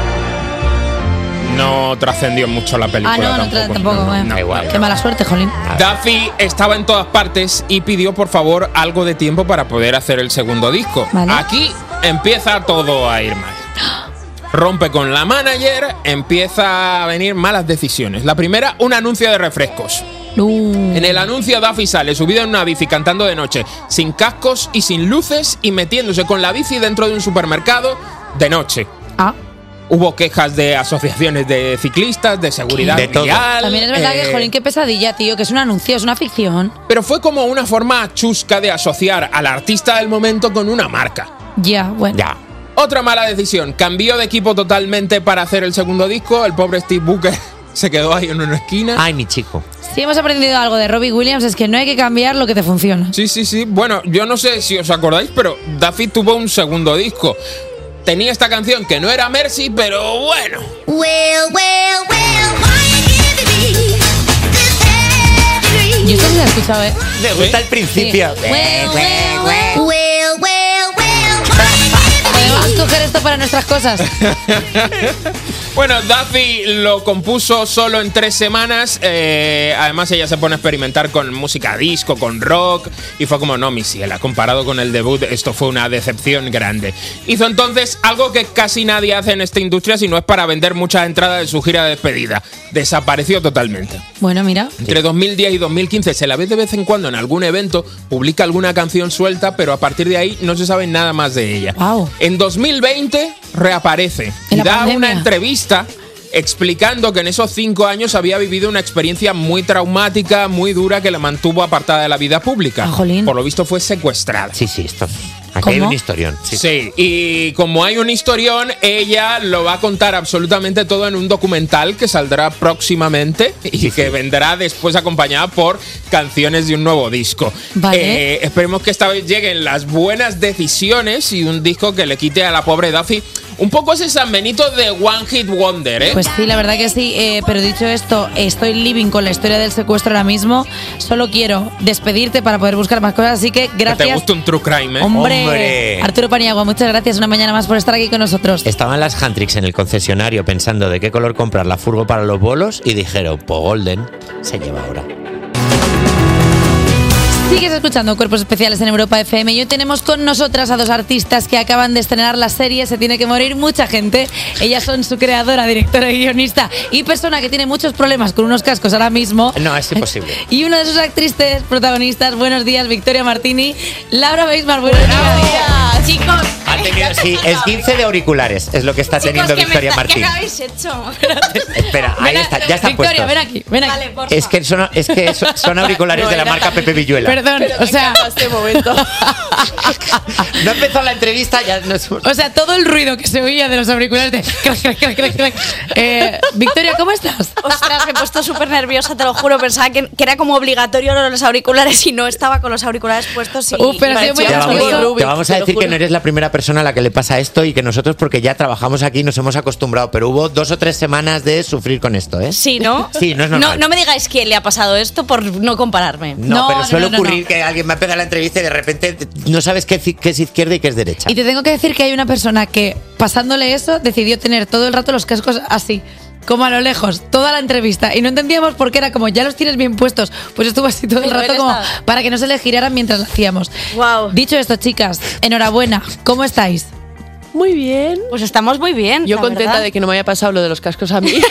No trascendió mucho la película Ah, no, no, tampoco. tampoco. No, no, bueno. no, igual. Qué mala suerte, jolín. Duffy estaba en todas partes y pidió por favor algo de tiempo para poder hacer el segundo disco. Vale. Aquí empieza todo a ir mal. Rompe con la manager, empieza a venir malas decisiones. La primera, un anuncio de refrescos. No. En el anuncio Duffy sale subido en una bici cantando de noche, sin cascos y sin luces, y metiéndose con la bici dentro de un supermercado de noche. Ah. hubo quejas de asociaciones de ciclistas, de seguridad De todo. vial. También es verdad eh, que, jolín, qué pesadilla, tío, que es un anuncio, es una ficción. Pero fue como una forma chusca de asociar al artista del momento con una marca. Ya, bueno. Ya. Otra mala decisión, cambió de equipo totalmente para hacer el segundo disco. El pobre Steve Booker se quedó ahí en una esquina. Ay, mi chico. Si hemos aprendido algo de Robbie Williams es que no hay que cambiar lo que te funciona. Sí, sí, sí. Bueno, yo no sé si os acordáis, pero Duffy tuvo un segundo disco. Tenía esta canción que no era Mercy, pero bueno. Well, well, well, why give me Yo esto sí lo he escuchado, ¿eh? Me gusta el principio. Sí. Well, well, well. Well, well, well, Podemos coger esto para nuestras cosas. Bueno, Duffy lo compuso solo en tres semanas. Eh, además, ella se pone a experimentar con música disco, con rock. Y fue como, no, mi ciela, comparado con el debut, esto fue una decepción grande. Hizo entonces algo que casi nadie hace en esta industria, si no es para vender muchas entradas de su gira de despedida. Desapareció totalmente. Bueno, mira. Entre dos mil diez y dos mil quince se la ve de vez en cuando en algún evento, publica alguna canción suelta, pero a partir de ahí no se sabe nada más de ella. Wow. En dos mil veinte reaparece y En la da pandemia. una entrevista explicando que en esos cinco años había vivido una experiencia muy traumática, muy dura, que la mantuvo apartada de la vida pública. Ah, jolín. Por lo visto fue secuestrada. Sí, sí, esto. Aquí hay ¿Cómo? un historión. Sí. Sí, y como hay un historión, ella lo va a contar absolutamente todo en un documental que saldrá próximamente y Sí, que sí. vendrá después acompañada por canciones de un nuevo disco. Vale. Eh, esperemos que esta vez lleguen las buenas decisiones y un disco que le quite a la pobre Duffy un poco ese San Benito de One Hit Wonder, ¿eh? Pues sí, la verdad que sí. Eh, pero dicho esto, estoy living con la historia del secuestro ahora mismo. Solo quiero despedirte para poder buscar más cosas. Así que que te gracias. gusta un true crime, ¿eh? Hombre, Hombre. Arturo Paniagua, muchas gracias una mañana más por estar aquí con nosotros. Estaban las Huntrix en el concesionario pensando de qué color comprar la furgo para los bolos y dijeron, pues Golden se lleva ahora. Sigues escuchando Cuerpos Especiales en Europa F M y hoy tenemos con nosotras a dos artistas que acaban de estrenar la serie Se tiene que morir mucha gente. Ellas son su creadora, directora, guionista y persona que tiene muchos problemas con unos cascos ahora mismo. No, es imposible. Y una de sus actrices protagonistas. Buenos días, Victoria Martini. Laura Beismar, buenos días. Chicos, Ha tenido, sí, esguince de auriculares es lo que está chicos, teniendo ¿qué, me Victoria está- Martín. ¿qué habéis hecho? Espera, ahí Ven a- está, ya está Victoria, puesto. ven aquí, ven aquí. Vale, porfa. Es que son, es que son, son auriculares No de la era marca tan- Pepe Villuela. Perdón, Pero me o sea, encanta este momento. No empezó la entrevista, ya no es... o sea, todo el ruido que se oía de los auriculares de crac, crac, crac, crac, crac. Eh, Victoria, ¿cómo estás? Ostras, me he puesto súper nerviosa, te lo juro. Pensaba que, que era como obligatorio lo de los auriculares y no estaba con los auriculares puestos. Y, Uf, pero y ha sido muy Te parecía vamos, gracioso. muy te vamos a te lo decir que juro. no eres la primera persona a la que le pasa esto y que nosotros, porque ya trabajamos aquí, nos hemos acostumbrado, pero hubo dos o tres semanas de sufrir con esto, ¿eh? Sí, ¿no? Sí, no es normal. No, no me digáis quién le ha pasado esto por no compararme. No, No, pero no, suele no, no, ocurrir no. que alguien va a empezar la entrevista y de repente no sabes qué, qué es izquierda y qué es derecha. Y te tengo que decir que hay una persona que, pasándole eso, decidió tener todo el rato los cascos así, como a lo lejos, toda la entrevista. Y no entendíamos por qué era como, ya los tienes bien puestos. Pues estuvo así todo el Pero rato él como está- para que no se le giraran mientras lo hacíamos. Wow. Dicho esto, chicas, enhorabuena. ¿Cómo estáis? Muy bien. Pues estamos muy bien. Yo la contenta verdad. de que no me haya pasado lo de los cascos a mí.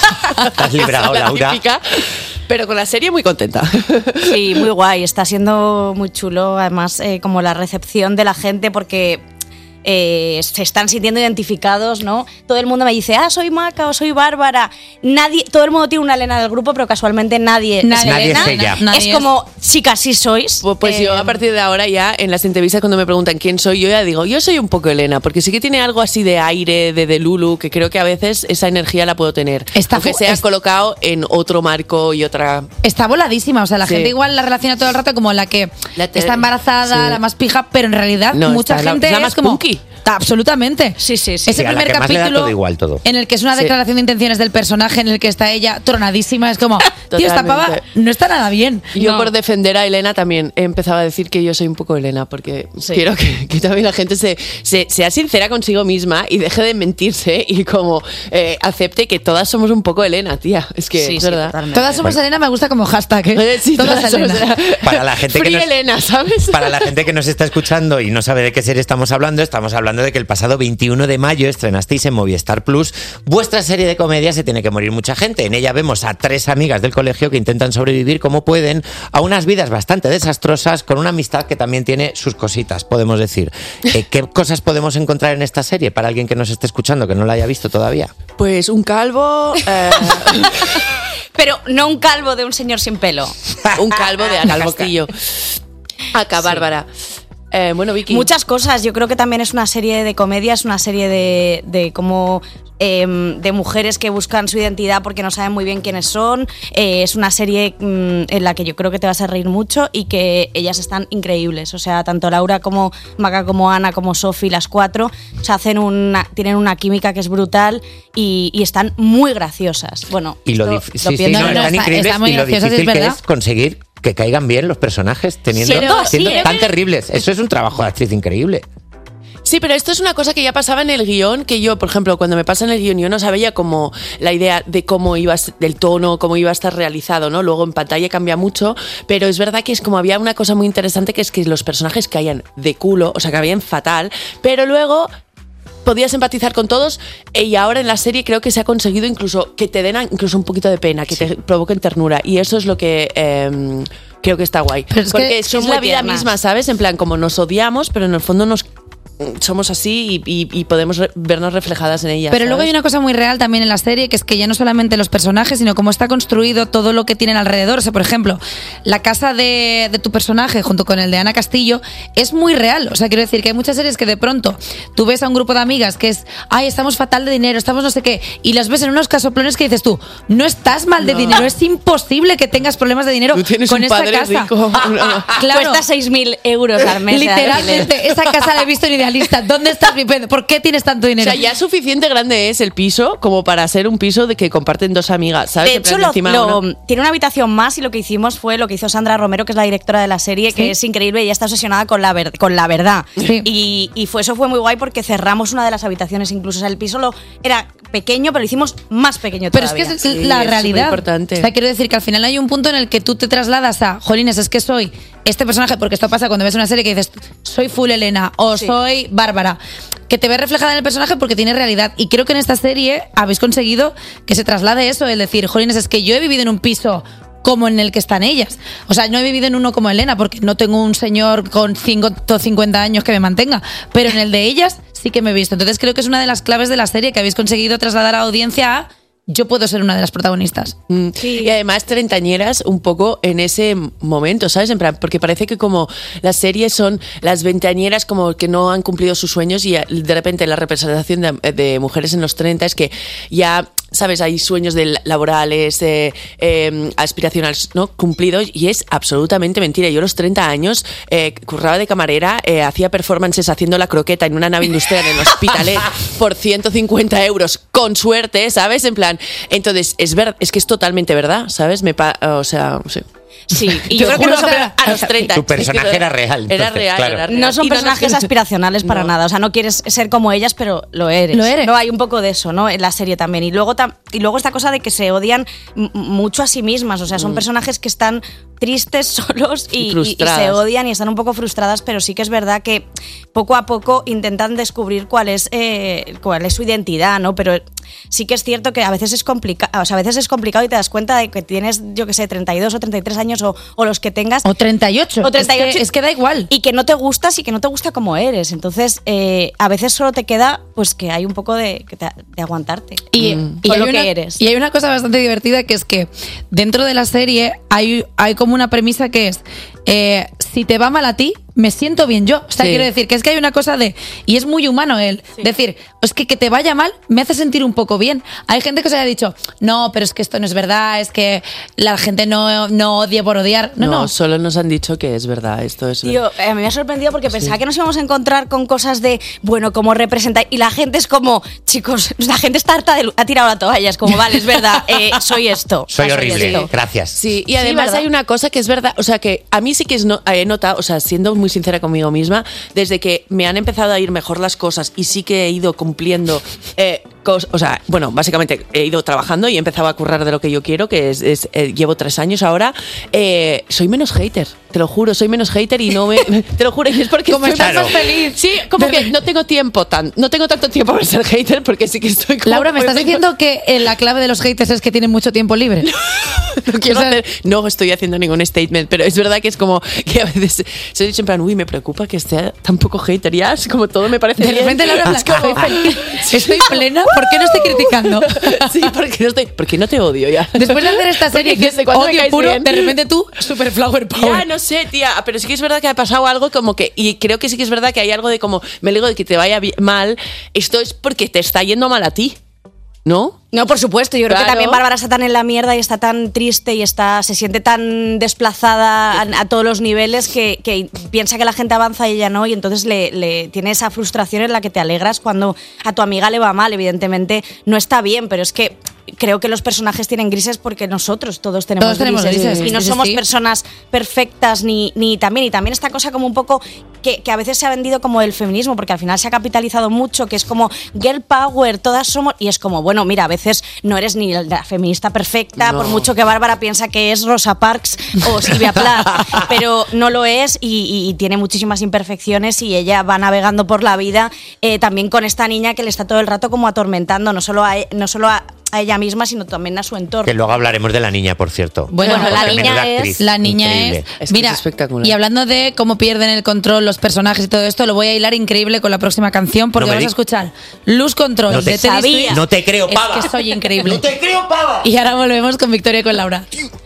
Te has librado, La Laura. típica, pero con la serie muy contenta. Sí, muy guay. Está siendo muy chulo, además, eh, como la recepción de la gente, porque eh, se están sintiendo identificados, ¿no? Todo el mundo me dice, ah, soy Maca o soy Bárbara. Nadie, todo el mundo tiene una Elena del grupo, pero casualmente nadie, Nadie es Elena. es ella. Nadie Es como, chicas, sí sois. Pues, pues Eh, yo a partir de ahora ya en las entrevistas cuando me preguntan quién soy, yo ya digo, yo soy un poco Elena, porque sí que tiene algo así de aire, de, de Lulu, que creo que a veces esa energía la puedo tener. Está aunque fu- sea es- colocado en otro marco y otra... Está voladísima, o sea, la Sí. gente igual la relaciona todo el rato como la que La te- está embarazada, sí. la más pija, pero en realidad No, mucha está la- gente es la es más como punky. Ta- absolutamente. Sí, sí, sí. Ese Sí, a la primer que más le da capítulo todo igual, todo. en el que es una Sí. declaración de intenciones del personaje en el que está ella tronadísima, es como, tío, esta pava Totalmente. no está nada bien. Yo No. por defender a Elena también he empezado a decir que yo soy un poco Elena, porque Sí. quiero que, que también la gente se, se- sea sincera consigo misma y deje de mentirse y como eh, acepte que todas somos un poco Elena, tía. Es que Sí, es sí, verdad. totalmente. Todas somos Elena, me gusta como hashtag, ¿eh? Eh, sí, todas todas somos Elena. Para la gente que Free nos- Elena, ¿sabes? Para la gente que nos está escuchando y no sabe de qué serie estamos hablando, estamos hablando hablando de que el pasado veintiuno de mayo estrenasteis en Movistar Plus vuestra serie de comedia Se tiene que morir mucha gente. En ella vemos a tres amigas del colegio que intentan sobrevivir como pueden a unas vidas bastante desastrosas con una amistad que también tiene sus cositas, podemos decir. Eh, ¿Qué cosas podemos encontrar en esta serie para alguien que nos esté escuchando, que no la haya visto todavía? Pues un calvo... Eh... Pero no un calvo de un señor sin pelo. Un calvo de Ana Castillo. Acá, Bárbara. Eh, bueno, Vicky. Muchas cosas. Yo creo que también es una serie de comedia, es una serie de, de como eh, de mujeres que buscan su identidad porque no saben muy bien quiénes son. Eh, es una serie mm, en la que yo creo que te vas a reír mucho y que ellas están increíbles. O sea, tanto Laura como Maca, como Ana, como Sofi, las cuatro, o sea, hacen una, tienen una química que es brutal y, y están muy graciosas. Bueno, y lo, esto dif- lo sí, sí, pienso. no, No, no, están está- increíbles está muy y lo gracioso, difícil es que verdad. es conseguir que caigan bien los personajes teniendo, Sí, no, siendo sí, tan terribles. Eso es un trabajo de actriz increíble. Sí, pero esto es una cosa que ya pasaba en el guión, que yo, por ejemplo, cuando me pasa en el guión, yo no sabía como la idea de cómo iba a ser- del tono, cómo iba a estar realizado, ¿no? Luego en pantalla cambia mucho, pero es verdad que es como había una cosa muy interesante, que es que los personajes caían de culo, o sea, que caían fatal, pero luego podías empatizar con todos y ahora en la serie creo que se ha conseguido incluso que te den incluso un poquito de pena, que te provoquen ternura, y eso es lo que... eh, creo que está guay. Pero es porque que es son la muy vida tiernas. misma, ¿sabes? En plan, como nos odiamos, pero en el fondo nos somos así y, y- y podemos re- vernos reflejadas en ella. Pero luego hay ¿sabes? una cosa muy real también en la serie, que es que ya no solamente los personajes, sino cómo está construido todo lo que tienen alrededor. O sea, por ejemplo, la casa de, de tu personaje junto con el de Ana Castillo es muy real. O sea, quiero decir que hay muchas series que de pronto tú ves a un grupo de amigas que es, ay, estamos fatal de dinero, estamos no sé qué, y las ves en unos casoplones que dices tú, no estás mal de No. dinero, es imposible que tengas problemas de dinero Tú tienes con un esta padre casa. rico. Claro. Cuesta seis mil euros al mes. de alquiler. Literalmente, esa casa la he visto en Idealista. ¿Dónde estás viviendo? ¿Por qué tienes tanto O dinero? sea, ya suficiente grande es el piso como para ser un piso de que comparten dos amigas, ¿sabes? De En plan, hecho, lo- encima lo- una- tiene una habitación más y lo que hicimos fue lo que hizo Sandra Romero, que es la directora de la serie, que es increíble. Ella está obsesionada con la, ver- con la verdad. Y, y fue, eso fue muy guay porque cerramos una de las habitaciones incluso. O sea, el piso lo, era pequeño, pero lo hicimos más pequeño Pero es todavía. que es la realidad. O sea, quiero decir que al final hay un punto en el que tú te trasladas a, jolines, es que soy este personaje, porque esto pasa cuando ves una serie que dices, soy full Elena o soy Bárbara, que te ves reflejada en el personaje porque tiene realidad. Y creo que en esta serie habéis conseguido que se traslade eso, el decir, jolines, es que yo he vivido en un piso como en el que están ellas. O sea, no he vivido en uno como Elena porque no tengo un señor con ciento cincuenta años que me mantenga, pero en el de ellas sí que me he visto. Entonces creo que es una de las claves de la serie que habéis conseguido trasladar a la audiencia a yo puedo ser una de las protagonistas. Mm. Y además treintañeras un poco en ese momento, ¿sabes? En plan, porque parece que como las series son las veinteañeras como que no han cumplido sus sueños y de repente la representación de, de mujeres en los treinta es que ya... ¿Sabes? Hay sueños de laborales, eh, eh, aspiracionales, ¿no? Cumplidos, y es absolutamente mentira. Yo a los treinta años eh, curraba de camarera, eh, hacía performances haciendo la croqueta en una nave industrial en Hospitalet por ciento cincuenta euros, con suerte, ¿sabes? En plan, entonces, es ver, es que es totalmente verdad, ¿sabes? Me pa- o sea, sí. Sí, y Te yo creo que juro no son, que a los treinta. Tu personaje era real, Era entonces, real, claro. era real. no son Y no nos- personajes aspiracionales para nada. O sea, no quieres ser como ellas, pero lo eres. Lo eres. No, hay un poco de eso, ¿no? En la serie también. Y luego, tam- y luego esta cosa de que se odian m- mucho a sí mismas. O sea, son Mm. personajes que están tristes, solos y, Y y- y frustradas. se odian y están un poco frustradas, pero sí que es verdad que poco a poco intentan descubrir cuál es, eh, cuál es su identidad, ¿no? Pero sí que es cierto que a veces es complicado, o sea, a veces es complicado y te das cuenta de que tienes, yo que sé, treinta y dos o treinta y tres años o, o los que tengas. O treinta y ocho. O treinta y ocho. Es que, es que da igual. Y que no te gustas y que no te gusta como eres. Entonces, eh, a veces solo te queda pues que hay un poco de, que te- de aguantarte. Y, Mm. y Con hay lo una, que eres. y hay una cosa bastante divertida que es que dentro de la serie hay, hay como una premisa que es eh, si te va mal a ti, me siento bien yo. O sea, Sí. quiero decir que es que hay una cosa de, y es muy humano el decir, es que que te vaya mal me hace sentir un poco bien. Hay gente que se haya dicho, no, pero es que esto no es verdad, es que la gente no, no odia por odiar. No, No, no. solo nos han dicho que es verdad, esto es Tío, eh, a mí me ha sorprendido porque pensaba que nos íbamos a encontrar con cosas de, bueno, cómo representa. Y la gente es como, chicos, la gente está harta de. lu- Ha tirado la toalla. Es como, vale, es verdad, eh, soy esto. Soy O sea, horrible, esto. gracias. Sí, y además ¿verdad? hay una cosa que es verdad, o sea, que a mí sí que es no- he notado, o sea, siendo muy sincera conmigo misma, desde que me han empezado a ir mejor las cosas y sí que he ido cumpliendo eh, cos- o sea, bueno, básicamente he ido trabajando y he empezado a currar de lo que yo quiero, que es, es, eh, llevo tres años ahora, eh, soy menos hater, te lo juro, soy menos hater y no me, te lo juro, y es porque Como estoy estás más feliz. Sí, como que no tengo tiempo tan, no tengo tanto tiempo para ser hater porque sí que estoy como Laura, ¿me estás muy- diciendo que eh, la clave de los haters es que tienen mucho tiempo libre? No quiero hacer, no estoy haciendo ningún statement, pero es verdad que es como que a veces se dice en plan, uy, me preocupa que esté tan poco hater, ya es como todo me parece De bien. repente Laura, en Es plan, como- estoy feliz, estoy plena, ¿por qué no estoy criticando? Sí, porque no, estoy, porque no te odio ya. Después de hacer esta serie Porque que es desde cuándo me odio caes puro, bien. de repente tú, super flower power. Ya, no sé, tía, pero sí que es verdad que ha pasado algo como que, y creo que sí que es verdad que hay algo de como, me digo de que te vaya bi- mal, esto es porque te está yendo mal a ti, ¿no? No, por supuesto. Yo creo Claro. que también Bárbara está tan en la mierda y está tan triste y está se siente tan desplazada a, a todos los niveles que, que piensa que la gente avanza y ella no, y entonces le, le tiene esa frustración en la que te alegras cuando a tu amiga le va mal. Evidentemente no está bien, pero es que creo que los personajes tienen grises porque nosotros todos tenemos, Todos tenemos grises, y no sí, sí, somos sí. personas perfectas ni, ni también y también esta cosa como un poco que, que a veces se ha vendido como el feminismo, porque al final se ha capitalizado mucho, que es como girl power, todas somos, y es como, bueno, mira, a veces no eres ni la feminista perfecta, No. por mucho que Bárbara piensa que es Rosa Parks o Silvia Plath, pero no lo es y, y- y tiene muchísimas imperfecciones y ella va navegando por la vida eh, también con esta niña que le está todo el rato como atormentando, no solo a, e- no solo a, a ella misma, sino también a su entorno. Que luego hablaremos de la niña, por cierto. Bueno, Porque la menuda niña actriz, es. La niña increíble. es. Mira, y hablando de cómo pierden el control los personajes y todo esto, lo voy a hilar increíble con la próxima canción porque No me vamos a di- escuchar Lose Control No te- de Teddy Sabía. Swift. No te creo, pava. Es que soy increíble. No te creo, pava. Y ahora volvemos con Victoria y con Laura.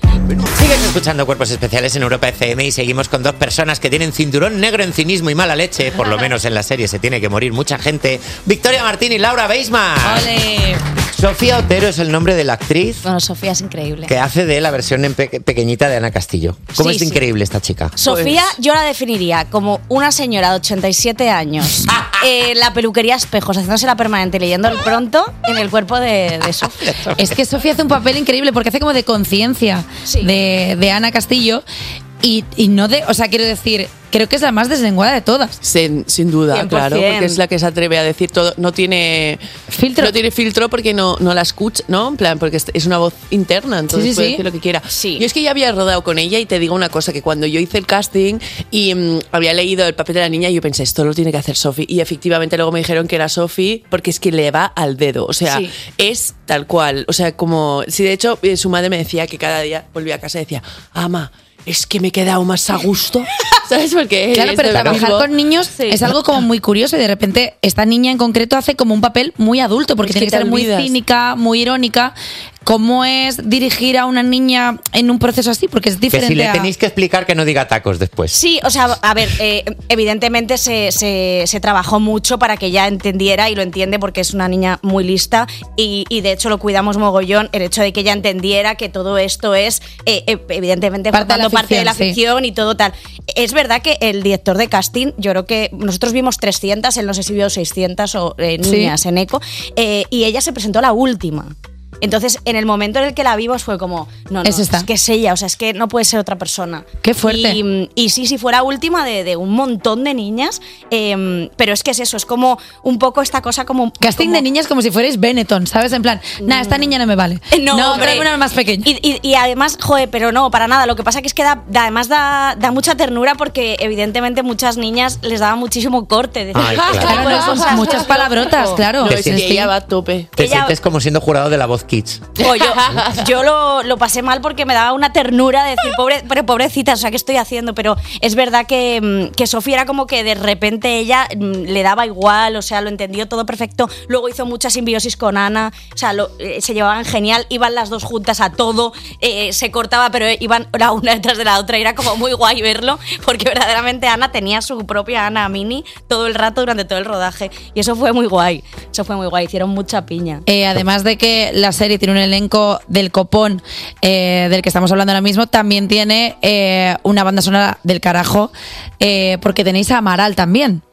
Sigues escuchando Cuerpos Especiales en Europa F M y seguimos con dos personas que tienen cinturón negro en cinismo y mala leche. Por lo menos en la serie se tiene que morir mucha gente. Victoria Martín y Laura Beisman. ¡Ole! Sofía Otero es el nombre de la actriz Bueno, Sofía es increíble. que hace de la versión en pe- pequeñita de Ana Castillo. ¿Cómo Sí, es sí. increíble esta chica? Sofía, yo la definiría como una señora de ochenta y siete años, en la peluquería Espejos, haciéndose la permanente, leyendo el pronto en el cuerpo de, de Sofía. Es que Sofía hace un papel increíble porque hace como de conciencia de, de Ana Castillo y, y no de. O sea, quiero decir, creo que es la más deslenguada de todas. Sin, sin duda, cien por claro, cien. porque es la que se atreve a decir todo. No tiene filtro. No tiene filtro porque no, no la escucha, ¿no? En plan, porque es- es una voz interna, entonces Sí, sí, puede sí. decir lo que quiera. Yo es que ya había rodado con ella y te digo una cosa, que cuando yo hice el casting y mm, había leído el papel de la niña, yo pensé, esto lo tiene que hacer Sophie. Y efectivamente luego me dijeron que era Sophie porque es que le va al dedo. O sea, Sí. es tal cual. O sea, como. Si de hecho eh, su madre me decía que cada día volvía a casa y decía, ama, es que me he quedado más a gusto. ¿Sabes? Porque Claro, es pero de trabajar Bilbo. con niños es algo como muy curioso y de repente esta niña en concreto hace como un papel muy adulto porque Es tiene que que te ser muy olvidas. cínica, muy irónica. ¿Cómo es dirigir a una niña en un proceso así? Porque es Que diferente si le a... tenéis que explicar que no diga tacos después. Sí, o sea, a ver, eh, evidentemente se, se- se trabajó mucho para que ella entendiera y lo entiende porque es una niña muy lista y, y de hecho lo cuidamos mogollón, el hecho de que ella entendiera que todo esto es eh, eh, evidentemente Parte de la formando parte de la ficción, sí. ficción y todo tal. Es verdad que el director de casting, yo creo que nosotros vimos trescientas, él no sé si vio seiscientas o eh, Sí. niñas en ECO, eh, y ella se presentó la última. Entonces, en el momento en el que la vimos fue como, no, no, Es esta. que es ella, o sea, es que no puede ser otra persona. Qué fuerte. Y, y sí, si fuera última de, de un montón de niñas, eh, pero es que es eso, es como un poco esta cosa como... Casting como- de niñas como si fuerais Benetton, ¿sabes? En plan, nada, esta niña no me vale. No, hombre. tráeme una más pequeña. Y, y- y además, joder, pero no, para nada. Lo que pasa que es que da, da- además da, da mucha ternura porque evidentemente muchas niñas les daba muchísimo corte. Decir, Ay, "Ah, claro. este tipo de Claro, cosas". muchas palabrotas, claro. No, Te es que sientes- ella va a tope. Te Ella- sientes como siendo jurado de la voz Kids. Jo, yo yo lo, lo pasé mal porque me daba una ternura de decir, pobre, pero pobrecita, o sea, ¿qué estoy haciendo? Pero es verdad que, mm, que Sofía era como que de repente ella mm, le daba igual, o sea, lo entendió todo perfecto. Luego hizo mucha simbiosis con Ana, o sea, lo- eh, se llevaban genial, iban las dos juntas a todo, eh, se cortaba, pero iban la una detrás de la otra y era como muy guay verlo, porque verdaderamente Ana tenía su propia Ana Mini todo el rato durante todo el rodaje. Y eso fue muy guay, eso fue muy guay, hicieron mucha piña. Eh, además de que la serie tiene un elenco del copón eh, del que estamos hablando ahora mismo, también tiene eh, una banda sonora del carajo, eh, porque tenéis a Amaral también.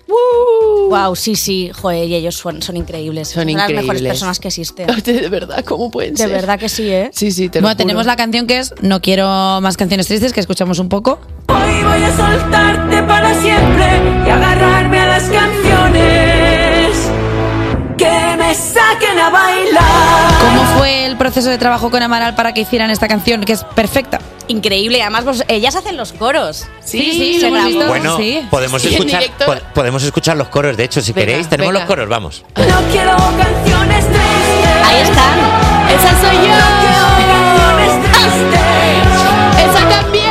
Wow, sí, sí, joder, y ellos son, son increíbles. Son las mejores increíbles. personas que existen. De verdad, ¿cómo pueden De ser? verdad que sí, ¿eh? Sí, sí, te lo Bueno, juro. tenemos la canción que es No quiero más canciones tristes, que escuchamos un poco. Hoy voy a soltarte para siempre y agarrarme a las canciones que me saquen a bailar. proceso de trabajo con Amaral para que hicieran esta canción, que es perfecta? Increíble, además pues, ellas hacen los coros. Sí, sí, se lo hemos grabó. visto. Bueno, Sí. podemos Sí, en escuchar directo. po- podemos escuchar los coros, de hecho, si Venga, queréis. Tenemos venga. los coros, vamos. No quiero canciones tristes. Ahí están. ¡Esa soy yo! Canciones tristes. ¡Esa también!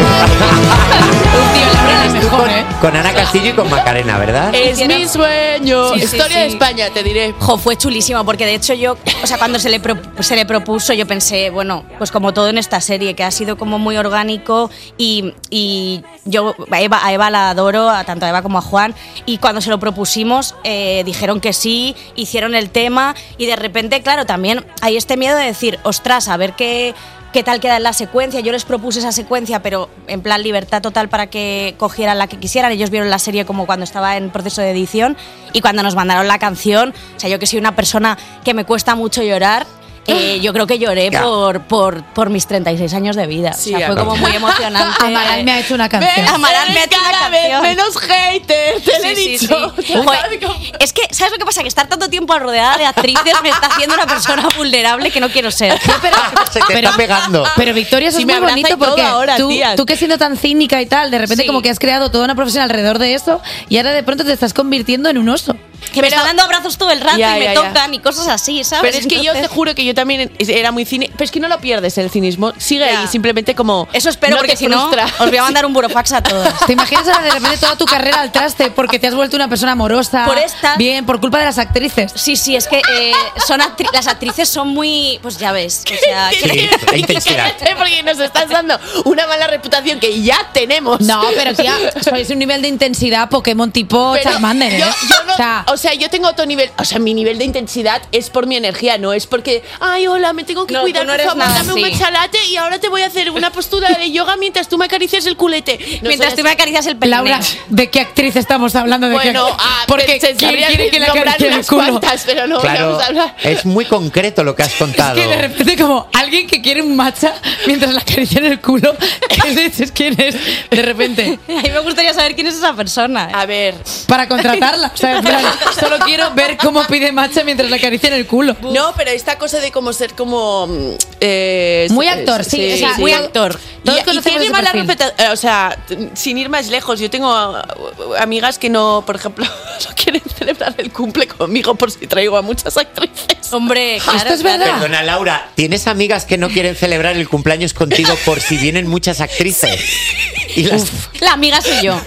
Tío, Laura es mejor, ¿eh? Con Ana Castillo y con Macarena, ¿verdad? Es mi sueño. Sí, sí, Historia sí. de España, te diré. Jo, fue chulísimo, porque de hecho yo, o sea, cuando se le, pro- se le propuso, yo pensé, bueno, pues como todo en esta serie, que ha sido como muy orgánico y, y yo a Eva, a Eva la adoro, a tanto a Eva como a Juan, y cuando se lo propusimos eh, dijeron que sí, hicieron el tema y de repente, claro, también hay este miedo de decir, ostras, a ver qué... qué tal queda en la secuencia. Yo les propuse esa secuencia, pero en plan libertad total para que cogieran la que quisieran. Ellos vieron la serie como cuando estaba en proceso de edición y cuando nos mandaron la canción, o sea, yo que soy una persona que me cuesta mucho llorar, eh, yo creo que lloré Ya. por, por, por mis treinta y seis años de vida. Sí, o sea, fue como muy emocionante. Amaral me ha hecho una canción. Ves, Amaral me ha hecho una Cada vez canción. menos hater, te lo he Sí, sí, dicho. sí. Joder, es que, ¿sabes lo que pasa? Que estar tanto tiempo rodeada de actrices me está haciendo una persona vulnerable que no quiero ser. Se te está pegando. Pero Victoria, eso Sí, es me muy abraza y bonito todo porque ahora, tú, tía. tú que siendo tan cínica y tal, de repente Sí. como que has creado toda una profesión alrededor de eso y ahora de pronto te estás convirtiendo en un oso. Que me están dando abrazos todo el rato Ya, y me ya, ya. tocan y cosas así, ¿sabes? Pero es que yo te Entonces- juro que yo también era muy cine. Pero es que no lo pierdes el cinismo. Sigue Ya. ahí, simplemente como. Eso espero, no porque te si no, frustra. os voy a mandar un burofax a todas. ¿Te imaginas ahora de repente toda tu carrera al traste porque te has vuelto una persona amorosa? Por esta- Bien, por culpa de las actrices. Sí, sí, es que eh, son actri- las actrices son muy. Pues ya ves. O sea, Sí, que- la intensidad. Cállate, porque nos estás dando una mala reputación que ya tenemos. No, pero tía, sois un nivel de intensidad Pokémon tipo Pero Charmander, ¿eh? yo, yo no- o sea, o sea, yo tengo otro nivel. O sea, mi nivel de intensidad es por mi energía, no es porque, ay, hola, me tengo que No, cuidar, tú no por eres favor, nada dame un así. matcha latte y ahora te voy a hacer una postura de yoga mientras tú me acaricias el culete. No mientras soy tú me acaricias el perineo. Laura, ¿de qué actriz estamos hablando? ¿De Bueno, qué? ah, porque se ¿quién sabría quiere que le nombrar acaricie el unas culo? cuantas, pero no Claro, vamos a hablar. es muy concreto lo que has contado. Que de repente como alguien que quiere un matcha mientras la acaricia en el culo, ¿qué dices quién es? De repente, A mí me gustaría saber quién es esa persona. A ver, para contratarla. O sea, en plan, solo quiero ver cómo pide matcha mientras la acaricia en el culo. no, pero esta cosa de como ser como. mm, eh, Muy eh, actor, sí, o sea, muy actor. Y, Todos y conocemos tiene ese mala perfil. repeta- eh, o sea, t- sin ir más lejos, yo tengo uh, amigas que no, por ejemplo, no quieren celebrar el cumple conmigo por si traigo a muchas actrices. Hombre, claro, Esto es claro. verdad. Perdona, Laura, ¿tienes amigas que no quieren celebrar el cumpleaños contigo por si vienen muchas actrices? Y las... La amiga soy yo.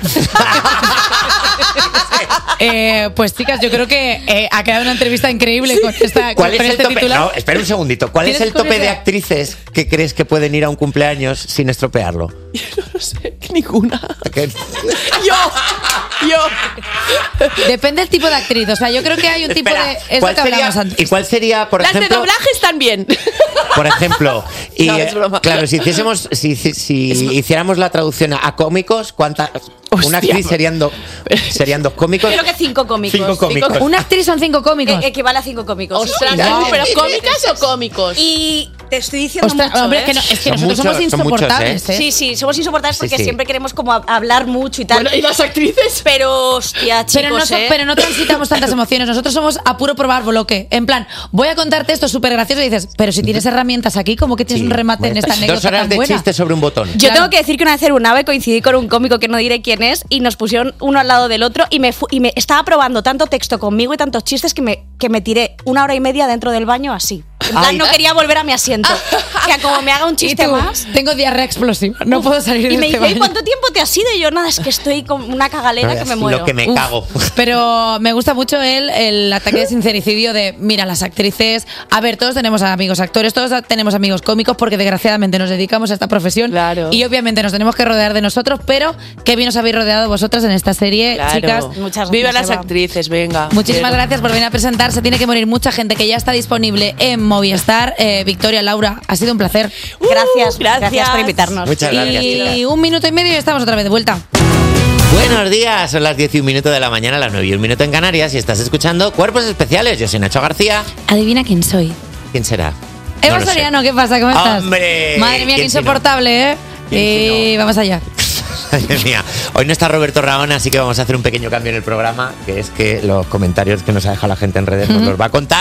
Eh, pues chicas, yo creo que eh, ha quedado una entrevista increíble con, esta, ¿Cuál con es el este tope? titular. No, espera un segundito. ¿Cuál es ¿Tienes el tope de curiosidad? actrices que crees que pueden ir a un cumpleaños sin estropearlo? No lo sé, ninguna. ¿Qué? Yo, yo. Depende del tipo de actriz. O sea, yo creo que hay un tipo Espera, de. Es ¿cuál lo que sería- hablamos antes. ¿Y cuál sería, por Las de ejemplo? doblaje están bien. Por ejemplo, y, No, es broma. claro, si hiciésemos, si, si- si hiciéramos la traducción a, a cómicos, ¿cuántas? Una actriz serían, do- serían dos cómicos. Creo que cinco cómicos. Cinco cómicos. Una actriz son cinco cómicos. Eh, equivale a cinco cómicos. Ostras, Wow. ¿pero cómicas o cómicos? Y te estoy diciendo Ostras, mucho, hombre, ¿eh? que, no, es que Son nosotros muchos, somos son muchos, insoportables, ¿eh? ¿eh? Sí, sí, somos insoportables Sí, porque sí. siempre queremos como hab- hablar mucho y tal. Bueno, ¿y las actrices? Pero, hostia, chicos, Pero no, so- ¿eh? pero no transitamos tantas emociones. Nosotros somos a puro probar bloque. En plan, voy a contarte esto súper gracioso y dices, pero si tienes herramientas aquí, ¿cómo que tienes Sí, un remate en bueno, esta anécdota Dos horas tan de buena? chiste sobre un botón. Yo Claro. tengo que decir que una vez en un ave coincidí con un cómico que no diré quién es y nos pusieron uno al lado del otro y me, fu- y me estaba probando tanto texto conmigo y tantos chistes que me, que me tiré una hora y media dentro del baño así. En plan, Ay. no quería volver a mi asiento. O sea, como me haga un Y chiste tú, más. tengo diarrea explosiva, no puedo salir de Y me este dice, ¿y baño". cuánto tiempo te has ido? Y yo, nada, es que estoy con una cagalera que me muero. Lo que me Uf, cago. Pero me gusta mucho el, el ataque de sincericidio de, mira, las actrices, a ver, todos tenemos amigos actores, todos tenemos amigos cómicos porque desgraciadamente nos dedicamos a esta profesión Claro. y obviamente nos tenemos que rodear de nosotros, pero qué bien os habéis rodeado vosotras en esta serie, Claro. chicas. Muchas Viva gracias, las Eva. actrices, venga. Muchísimas Quiero. gracias por venir a presentar. Se tiene que morir mucha gente que ya está disponible en Movistar. Eh, Victoria, Laura, ha sido un placer. Gracias, gracias, gracias. por invitarnos. Muchas gracias. Y chicas. un minuto y medio y estamos otra vez de vuelta. Buenos días, son las diez y un minuto de la mañana, las nueve y un minuto en Canarias y estás escuchando Cuerpos Especiales. Yo soy Nacho García. Adivina quién soy. ¿Quién será? Eva No lo sé. Soriano, ¿qué pasa? ¿Cómo estás? ¡Hombre! Madre mía, qué ¿Quién si no? insoportable, ¿eh? ¿Quién si Y vamos allá. Madre mía. Hoy no está Roberto Raón, así que vamos a hacer un pequeño cambio en el programa, que es que los comentarios que nos ha dejado la gente en redes nos los va a contar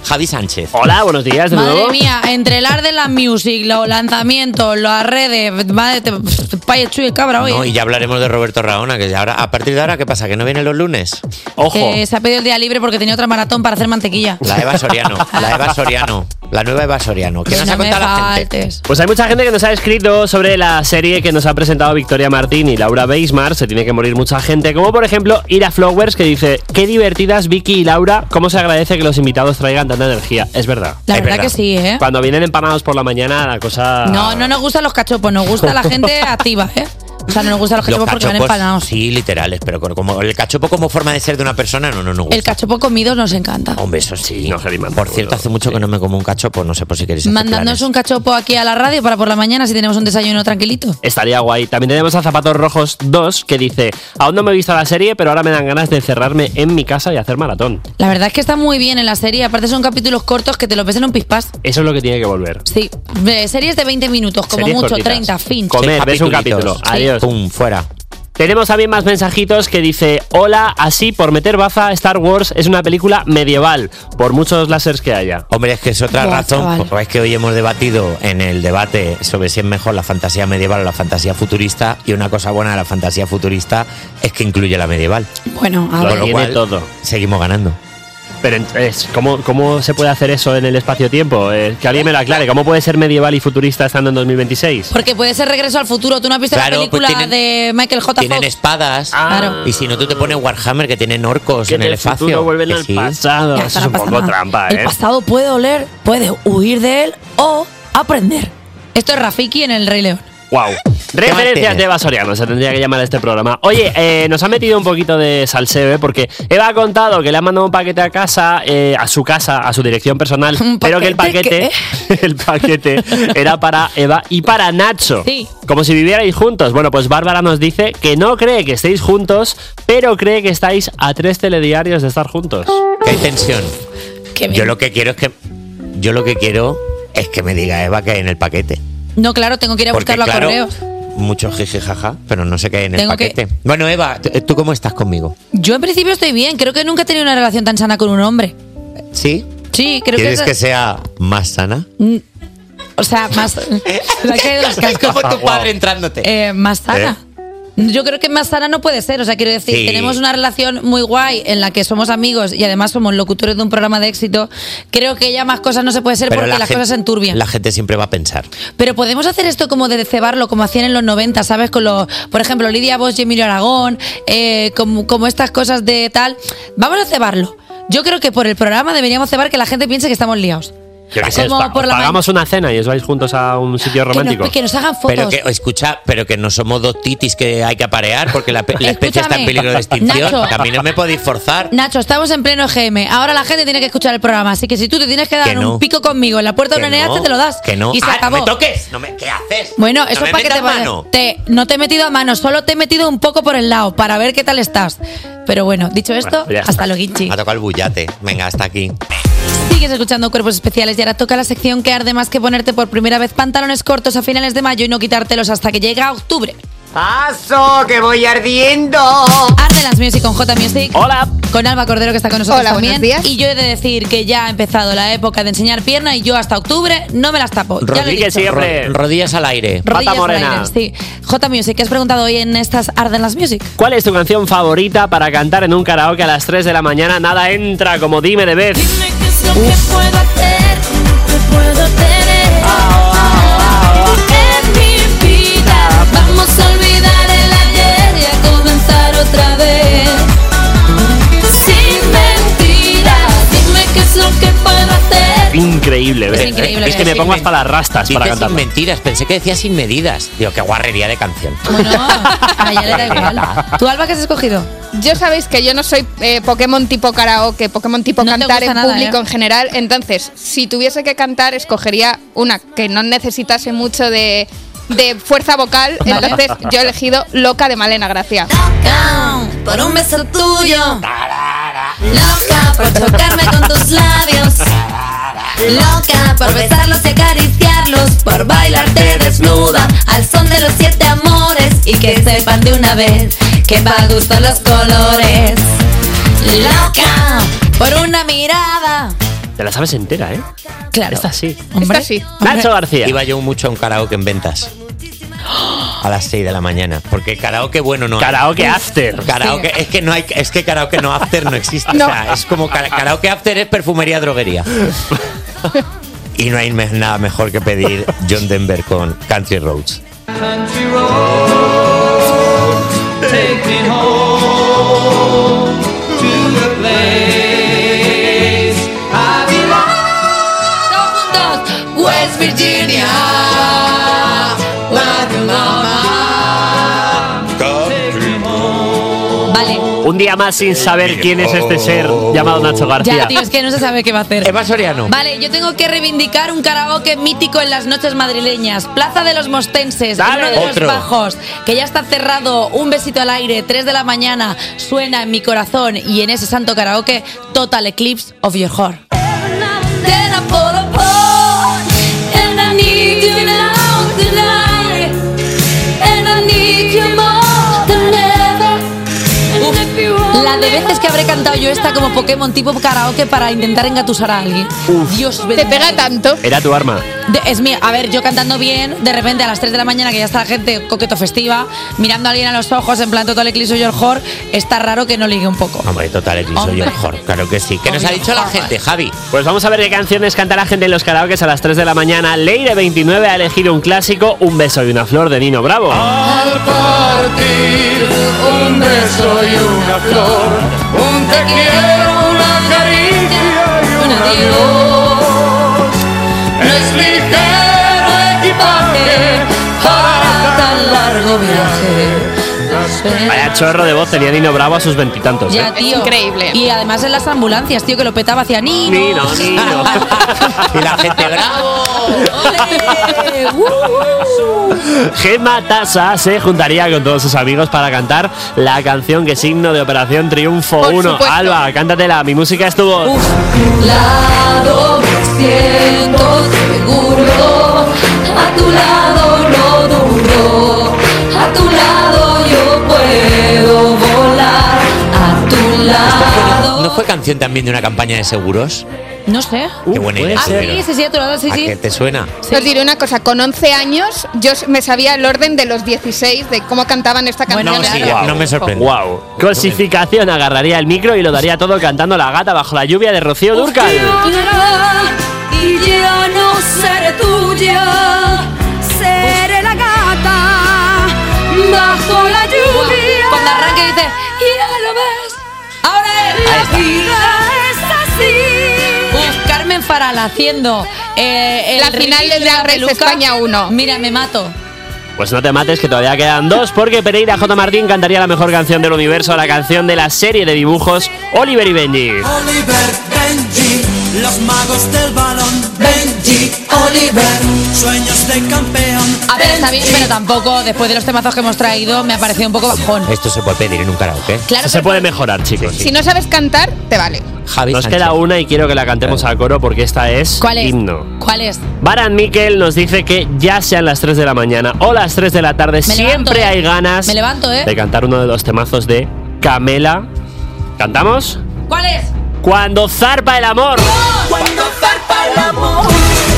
Javi Sánchez. Hola, buenos días de Madre nuevo. mía, entre el de la music, los lanzamientos, las redes, madre, te, paya chuy el cabra hoy. No, ¿eh? y ya hablaremos de Roberto Raona, que ya ahora, a partir de ahora, ¿qué pasa? ¿Que no vienen los lunes? Que se ha pedido el día libre porque tenía otra maratón para hacer mantequilla. La Eva Soriano, la Eva Soriano, la nueva Eva Soriano. ¿Qué Que nos no ha me contado la gente? faltes. Pues hay mucha gente que nos ha escrito sobre la serie que nos ha presentado Victoria Martín y Laura Beismar. Se tiene que morir mucha gente, como por ejemplo Ira Flowers, que dice: qué divertidas Vicky y Laura, cómo se agradece que los invitados traigan tanta energía. Es verdad. La verdad que sí, ¿eh? Cuando vienen empanados por la mañana, la cosa... No, no nos gustan los cachopos, nos gusta la gente activa, ¿eh? O sea, no nos gustan los cachopos porque van empanados. Sí, literales, pero como el cachopo como forma de ser de una persona, no, no nos gusta. El cachopo comido nos encanta. Hombre, eso sí. Por cierto, hace mucho que no me como un cachopo, no sé por si queréis hacer Mandadnos planes. un cachopo aquí a la radio para por la mañana si tenemos un desayuno tranquilito. Estaría guay. También tenemos a Zapatos Rojos dos, que dice: aún no me he visto la serie, pero ahora me dan ganas de encerrarme en mi casa y hacer maratón. La verdad es que está muy bien en la serie, aparte son capítulos cortos que te los ves en un pispás. Eso es lo que tiene que volver. Sí, eh, series de veinte minutos, como Series mucho, cortitas. treinta, fin. Comer, ves un capítulo. Adiós. Pum, fuera. Tenemos también más mensajitos que dice: hola, así por meter baza, Star Wars es una película medieval, por muchos láseres que haya. Hombre, es que es otra Buah, razón, chaval. porque es que hoy hemos debatido en el debate sobre si es mejor la fantasía medieval o la fantasía futurista, y una cosa buena de la fantasía futurista es que incluye la medieval. Bueno, a Lo ver. tiene cual, todo. Seguimos ganando. Pero entonces, ¿cómo, ¿cómo se puede hacer eso en el espacio-tiempo? Eh, que alguien me lo aclare. ¿Cómo puede ser medieval y futurista estando en dos mil veintiséis? Porque puede ser Regreso al Futuro. ¿Tú no has visto Claro, la película pues tienen- de Michael J. Tienen Fox? espadas. Claro. Y si no, tú te pones Warhammer, que tienen orcos Que en el del espacio. futuro vuelven Que al sí. pasado. Ya, Eso no es un pasa poco nada. trampa, El ¿eh? pasado puede oler, puede huir de él o aprender. Esto es Rafiki en El Rey León. Wow. Referencias tienes? de Eva Soriano, se tendría que llamar a este programa. Oye, eh, nos ha metido un poquito de salseo, ¿eh? Porque Eva ha contado que le ha mandado un paquete a casa, eh, a su casa, a su dirección personal, pero que el paquete, el paquete era para Eva y para Nacho. Sí. Como si vivierais juntos. Bueno, pues Bárbara nos dice que no cree que estéis juntos, pero cree que estáis a tres telediarios de estar juntos. Que hay tensión. Qué bien. Yo lo que quiero es que. Yo lo que quiero es que me diga Eva que hay en el paquete. No, claro, tengo que ir a Porque, buscarlo a claro, correos. mucho jiji jaja, pero no sé qué hay en el Tengo que- paquete. Bueno, Eva, ¿tú tú cómo estás conmigo? Yo en principio estoy bien. Creo que nunca he tenido una relación tan sana con un hombre. ¿Sí? Sí, creo que... ¿Quieres es- que sea más sana? Mm, O sea, más... La que de los cascos. Como tu padre entrándote. Eh, más sana. Yo creo que más sana no puede ser. O sea, quiero decir, Sí. tenemos una relación muy guay en la que somos amigos y además somos locutores de un programa de éxito. Creo que ya más cosas no se puede ser Pero porque la las gente- cosas se enturbian. La gente siempre va a pensar. Pero podemos hacer esto como de cebarlo, como hacían en los noventa, ¿sabes? Con los, por ejemplo, Lidia Bosch y Emilio Aragón, eh, como, como estas cosas de tal. Vamos a cebarlo. Yo creo que por el programa deberíamos cebar que la gente piense que estamos liados. Yo qué sé, Como os pa- por os la pagamos una cena y os vais juntos a un sitio Que romántico. nos, que nos hagan fotos. Pero que, escucha, pero que no somos dos titis que hay que aparear porque la, pe- la especie está en Escúchame, peligro de extinción. Nacho. Que a mí no me podéis forzar. Nacho, estamos en pleno G M. Ahora la gente tiene que escuchar el programa. Así que si tú te tienes que dar Que no. un pico conmigo en la puerta de Que una N H, no, te lo das. Que no. Y se Ah, acabó. no me toques. No me, ¿qué haces? Bueno, No eso me es para que te metas vayas. mano. Te, no te he metido a mano, solo te he metido un poco por el lado para ver qué tal estás. Pero bueno, dicho esto, Bueno, ya está. hasta luego, Guinchi. Me ha tocado el bullate. Venga, hasta aquí. Sigues escuchando Cuerpos Especiales y ahora toca la sección que arde más que ponerte por primera vez pantalones cortos a finales de mayo y no quitártelos hasta que llega octubre. ¡Paso, que voy ardiendo! Arde Dance Music con J Music. Hola. Con Alba Cordero, que está con nosotros Hola, también. buenos días. Y yo he de decir que ya ha empezado la época de enseñar pierna y yo hasta octubre no me las tapo. Ya lo he Rodríguez dicho. siempre. Ro- rodillas al aire. Rodillas Pata al morena. aire, sí. J Music, ¿qué has preguntado hoy en estas Arden las Music? ¿Cuál es tu canción favorita para cantar en un karaoke a las tres de la mañana? Nada entra, como dime de vez. Dime qué es lo que puedo hacer, que puedo tener en mi vida. Vamos a olvidar el ayer y a comenzar otra vez. Sin mentiras, dime qué es lo que puedo hacer. Increíble, ¿ves? Es increíble, Es que me sí. pongo hasta las rastas para Dices cantar. sin mentiras. Pensé que decía sin medidas. Digo, qué guarrería de canción. Bueno, a ella le da igual. ¿Tú, Alba, qué has escogido? Yo sabéis que yo no soy eh, Pokémon tipo karaoke, Pokémon tipo No te cantar gusta en nada, público ¿eh? en general. Entonces, si tuviese que cantar, escogería una que no necesitase mucho de, de fuerza vocal. Vale. Entonces, yo he elegido Loca de Malena Gracia. Loca por un beso tuyo, loca por chocarme con tus labios, loca por besarlos y acariciarlos, por bailarte desnuda al son de los siete amores y que sepan de una vez que pa' gusto los colores. Loca Por una mirada Te la sabes entera, ¿eh? Claro. Esta sí. Esta sí. Nacho García. Iba yo mucho a un karaoke en Ventas. A las seis de la mañana. Porque karaoke bueno no hay. Karaoke after. Karaoke, es que no hay, es que karaoke no after no existe. No. O sea, es como kara- karaoke after es perfumería droguería. Y no hay me- nada mejor que pedir John Denver con Country Roads. Country road, take me home to the place I belong. Todos juntos, West Virginia. Vale. Un día más sin saber quién es este ser llamado Nacho García. Ya, tío, es que no se sabe qué va a hacer. Eva Soriano. Vale, yo tengo que reivindicar un karaoke mítico en las noches madrileñas. Plaza de los Mostenses, Dale. uno de Otro. los bajos, que ya está cerrado. Un besito al aire, tres de la mañana, suena en mi corazón. Y en ese santo karaoke, Total Eclipse of Your Heart. Then I fall apart, and I need you now tonight, and I need you more than ever. And if you La de veces que habré cantado yo esta como Pokémon tipo karaoke para intentar engatusar a alguien. Dios Te pega tanto. Era tu arma. De- es mía, a ver, yo cantando bien, de repente a las tres de la mañana, que ya está la gente coqueto festiva, mirando a alguien a los ojos, en plan Total Eclipse of Your Heart, está raro que no ligue un poco. Hombre, Total Eclipse of Your Heart. Claro que sí. ¿Qué nos ha dicho la gente, Javi? Pues vamos a ver qué canciones canta la gente en los karaokes a las tres de la mañana. Leire veintinueve ha elegido un clásico, Un beso y una flor de Nino Bravo. Al partir, un beso y una flor, un te quiero, una caricia y un adiós. Es ligero equipaje para tan largo viaje. Vaya chorro de voz tenía Nino Bravo a sus veintitantos. Ya, ¿eh? tío. Increíble. Y además en las ambulancias, tío, que lo petaba hacia Nino. Nino, Nino. Y la gente, ¡bravo! ¡Ole! ¡Uh, uh! Gemma Tasa se juntaría con todos sus amigos para cantar la canción que es signo de Operación Triunfo Por uno. supuesto. Alba, cántatela, mi música es tu voz. Uf. lado me siento seguro, a tu lado no duro, a tu lado yo puedo volar, a tu lado. ¿No fue canción también de una campaña de seguros? No sé. Qué buena idea. Ah, sí, pero- sí, sí, a tu lado, sí, ¿A sí. qué te suena? Os diré una cosa, con once años yo me sabía el orden de los dieciséis de cómo cantaban esta canción. Bueno, No, sí, claro. no me sorprende. Wow. Cosificación agarraría el micro y lo daría todo cantando La gata bajo la lluvia de Rocío Dúrcal. Y ya no seré tuya, seré la gata bajo la lluvia. Cuando arranca y dice, ya lo ves, ahora es La vida es así. Uf, Carmen Farala haciendo eh, el La final remix del de la Drag Race peluca. España uno. Mira, me mato. Pues no te mates, que todavía quedan dos, porque Pereira J. Martín cantaría la mejor canción del universo, la canción de la serie de dibujos Oliver y Benji. Oliver, Benji, los magos del balón. Benji, Oliver, sueños de campeón. A ver, está bien, pero tampoco, después de los temazos que hemos traído, me ha parecido un poco bajón. Esto se puede pedir en un karaoke. Claro, Eso se puede mejorar, chicos. Si no sabes cantar, te vale. Javi Nos Sánchez. queda una y quiero que la cantemos a coro porque esta es ¿Cuál es? himno. ¿Cuál es? Baran Miquel nos dice que ya sean las tres de la mañana o las tres de la tarde, Me siempre levanto, ¿eh? hay ganas Me levanto, ¿eh? de cantar uno de los temazos de Camela. ¿Cantamos? ¿Cuál es? Cuando zarpa el amor. Cuando zarpa el amor,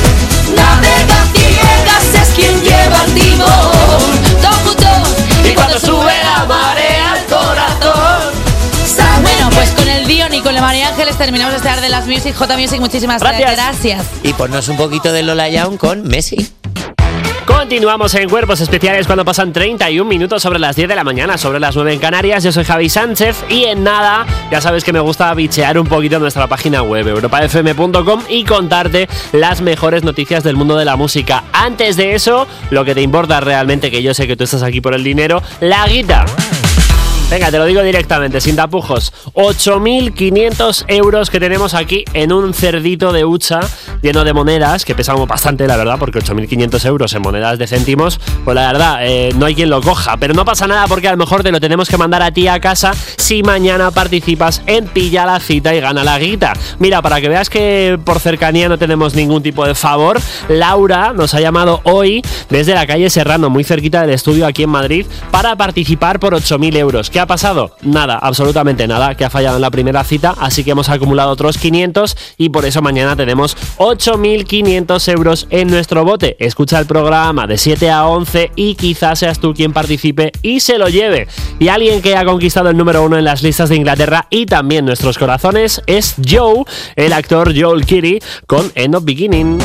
navega ciegas es quien lleva el timón. Todos juntos. Y cuando sube la marea al corazón, Bueno, pues con el Dion y con la María Ángeles terminamos este Ar de las Music. J Music, muchísimas Gracias. gracias. Y ponnos un poquito de Lola Young con Messi. Continuamos en Cuerpos Especiales cuando pasan treinta y un minutos sobre las diez de la mañana, sobre las nueve en Canarias. Yo soy Javi Sánchez y en nada, ya sabes que me gusta bichear un poquito en nuestra página web europa f m punto com y contarte las mejores noticias del mundo de la música. Antes de eso, lo que te importa realmente, que yo sé que tú estás aquí por el dinero, la guita. Venga, te lo digo directamente, sin tapujos. ocho mil quinientos euros que tenemos aquí en un cerdito de hucha lleno de monedas, que pesamos bastante, la verdad, porque ocho mil quinientos euros en monedas de céntimos, pues la verdad, eh, no hay quien lo coja. Pero no pasa nada porque a lo mejor te lo tenemos que mandar a ti a casa si mañana participas en Pilla la Cita y Gana la Guita. Mira, para que veas que por cercanía no tenemos ningún tipo de favor, Laura nos ha llamado hoy desde la calle Serrano, muy cerquita del estudio aquí en Madrid, para participar por ocho mil euros. ¿Qué ¿Qué ha pasado? Nada, absolutamente nada, que ha fallado en la primera cita, así que hemos acumulado otros quinientos y por eso mañana tenemos ocho mil quinientos euros en nuestro bote. Escucha el programa de siete a once y quizás seas tú quien participe y se lo lleve. Y alguien que ha conquistado el número uno en las listas de Inglaterra y también nuestros corazones es Joe, el actor Joel Keaty, con End of Beginning.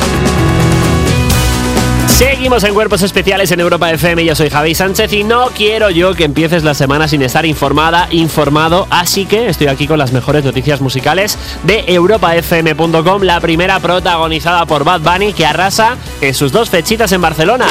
Seguimos en Cuerpos Especiales en Europa F M. Yo soy Javi Sánchez y no quiero yo que empieces la semana sin estar informada, informado, así que estoy aquí con las mejores noticias musicales de europa f m punto com, la primera protagonizada por Bad Bunny, que arrasa en sus dos fechitas en Barcelona.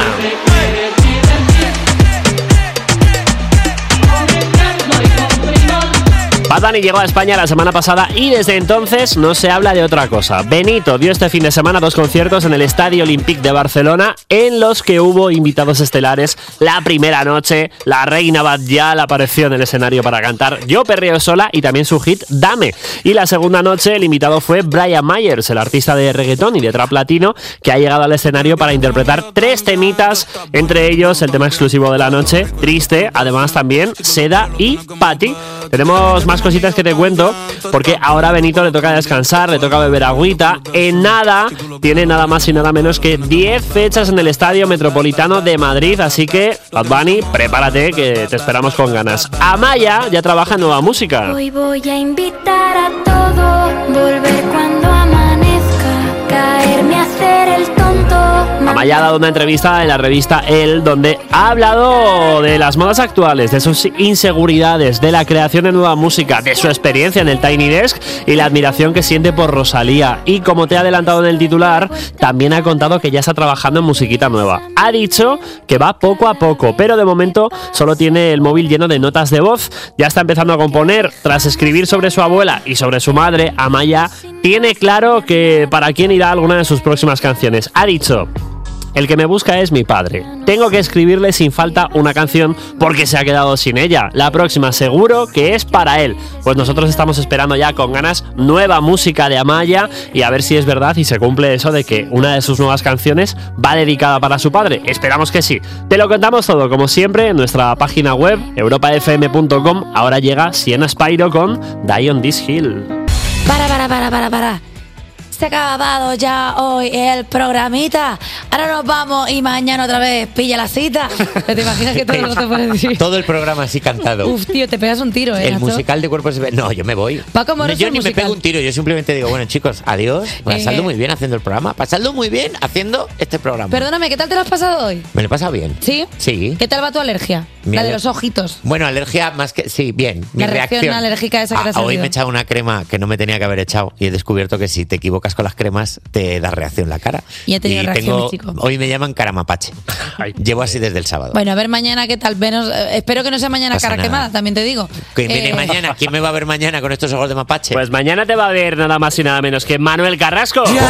Bad Bunny llegó a España la semana pasada y desde entonces no se habla de otra cosa. Benito dio este fin de semana dos conciertos en el Estadio Olímpic de Barcelona en los que hubo invitados estelares. La primera noche, la reina Bad Gyal apareció en el escenario para cantar Yo Perreo Sola y también su hit Dame. Y la segunda noche el invitado fue Brian Myers, el artista de reggaetón y de trap latino que ha llegado al escenario para interpretar tres temitas, entre ellos el tema exclusivo de la noche, Triste, además también Seda y Patti. Tenemos más cositas que te cuento, porque ahora a Benito le toca descansar, le toca beber agüita. En nada, tiene nada más y nada menos que diez fechas en el Estadio Metropolitano de Madrid, así que, Bad Bunny, prepárate que te esperamos con ganas. Amaya ya trabaja en nueva música. Hoy voy a invitar a todo, volver cuando amanezca, caerme a hacer el tonto. Amaya ha dado una entrevista en la revista Elle donde ha hablado de las modas actuales, de sus inseguridades, de la creación de nueva música, de su experiencia en el Tiny Desk y la admiración que siente por Rosalía. Y como te he adelantado en el titular, también ha contado que ya está trabajando en musiquita nueva. Ha dicho que va poco a poco, pero de momento solo tiene el móvil lleno de notas de voz. Ya está empezando a componer. Tras escribir sobre su abuela y sobre su madre, Amaya tiene claro que para quién irá alguna de sus próximas canciones. Ha dicho: el que me busca es mi padre. Tengo que escribirle sin falta una canción porque se ha quedado sin ella. La próxima seguro que es para él. Pues nosotros estamos esperando ya con ganas nueva música de Amaya y a ver si es verdad y se cumple eso de que una de sus nuevas canciones va dedicada para su padre. Esperamos que sí. Te lo contamos todo, como siempre, en nuestra página web europa f m punto com. Ahora llega Sienna Spyro con Die on This Hill. Para, para, para, para, para. Se ha acabado ya hoy el programita. Ahora nos vamos y mañana otra vez pilla la cita. ¿Te imaginas que todo lo te puedes decir? Todo el programa así cantado. Uf, tío, te pegas un tiro, ¿eh? El Nacho? musical de Cuerpos Especiales. No, yo me voy. Paco Moroso, no, yo ni musical. me pego un tiro, yo simplemente digo, bueno, chicos, adiós. Pasadlo Eh. muy bien haciendo el programa. Pasadlo muy bien haciendo este programa. Perdóname, ¿qué tal te lo has pasado hoy? Me lo he pasado bien. ¿Sí? Sí. ¿Qué tal va tu alergia? Mi La de aler- los ojitos. Bueno, alergia más que... Sí, bien. Mi La reacción reacción. alérgica esa que te ha Ah, hoy salido. me he echado una crema que no me tenía que haber echado y he descubierto que si te equivocas con las cremas te da reacción la cara. Y he tenido reacción, tengo- mi chico. Hoy me llaman caramapache. Llevo así desde el sábado. Bueno, a ver mañana qué tal. Menos, eh, espero que no sea mañana Pasa cara nada. quemada, también te digo. ¿Quién viene Eh, mañana? ¿Quién me va a ver mañana con estos ojos de mapache? Pues mañana te va a ver nada más y nada menos que Manuel Carrasco. Pues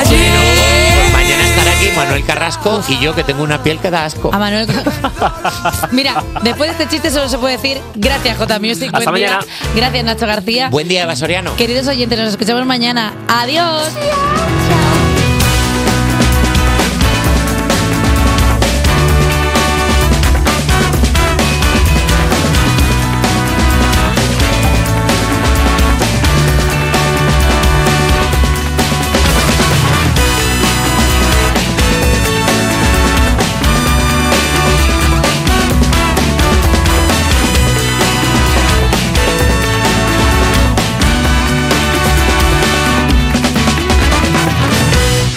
mañana estará aquí Manuel Carrasco y yo que tengo una piel que da asco. A Manuel. Mira, después de este chiste solo se puede decir gracias, J Music. Hasta Buen día. mañana. Gracias, Nacho García. Buen día, Eva Soriano. Queridos oyentes, nos escuchamos mañana. Adiós.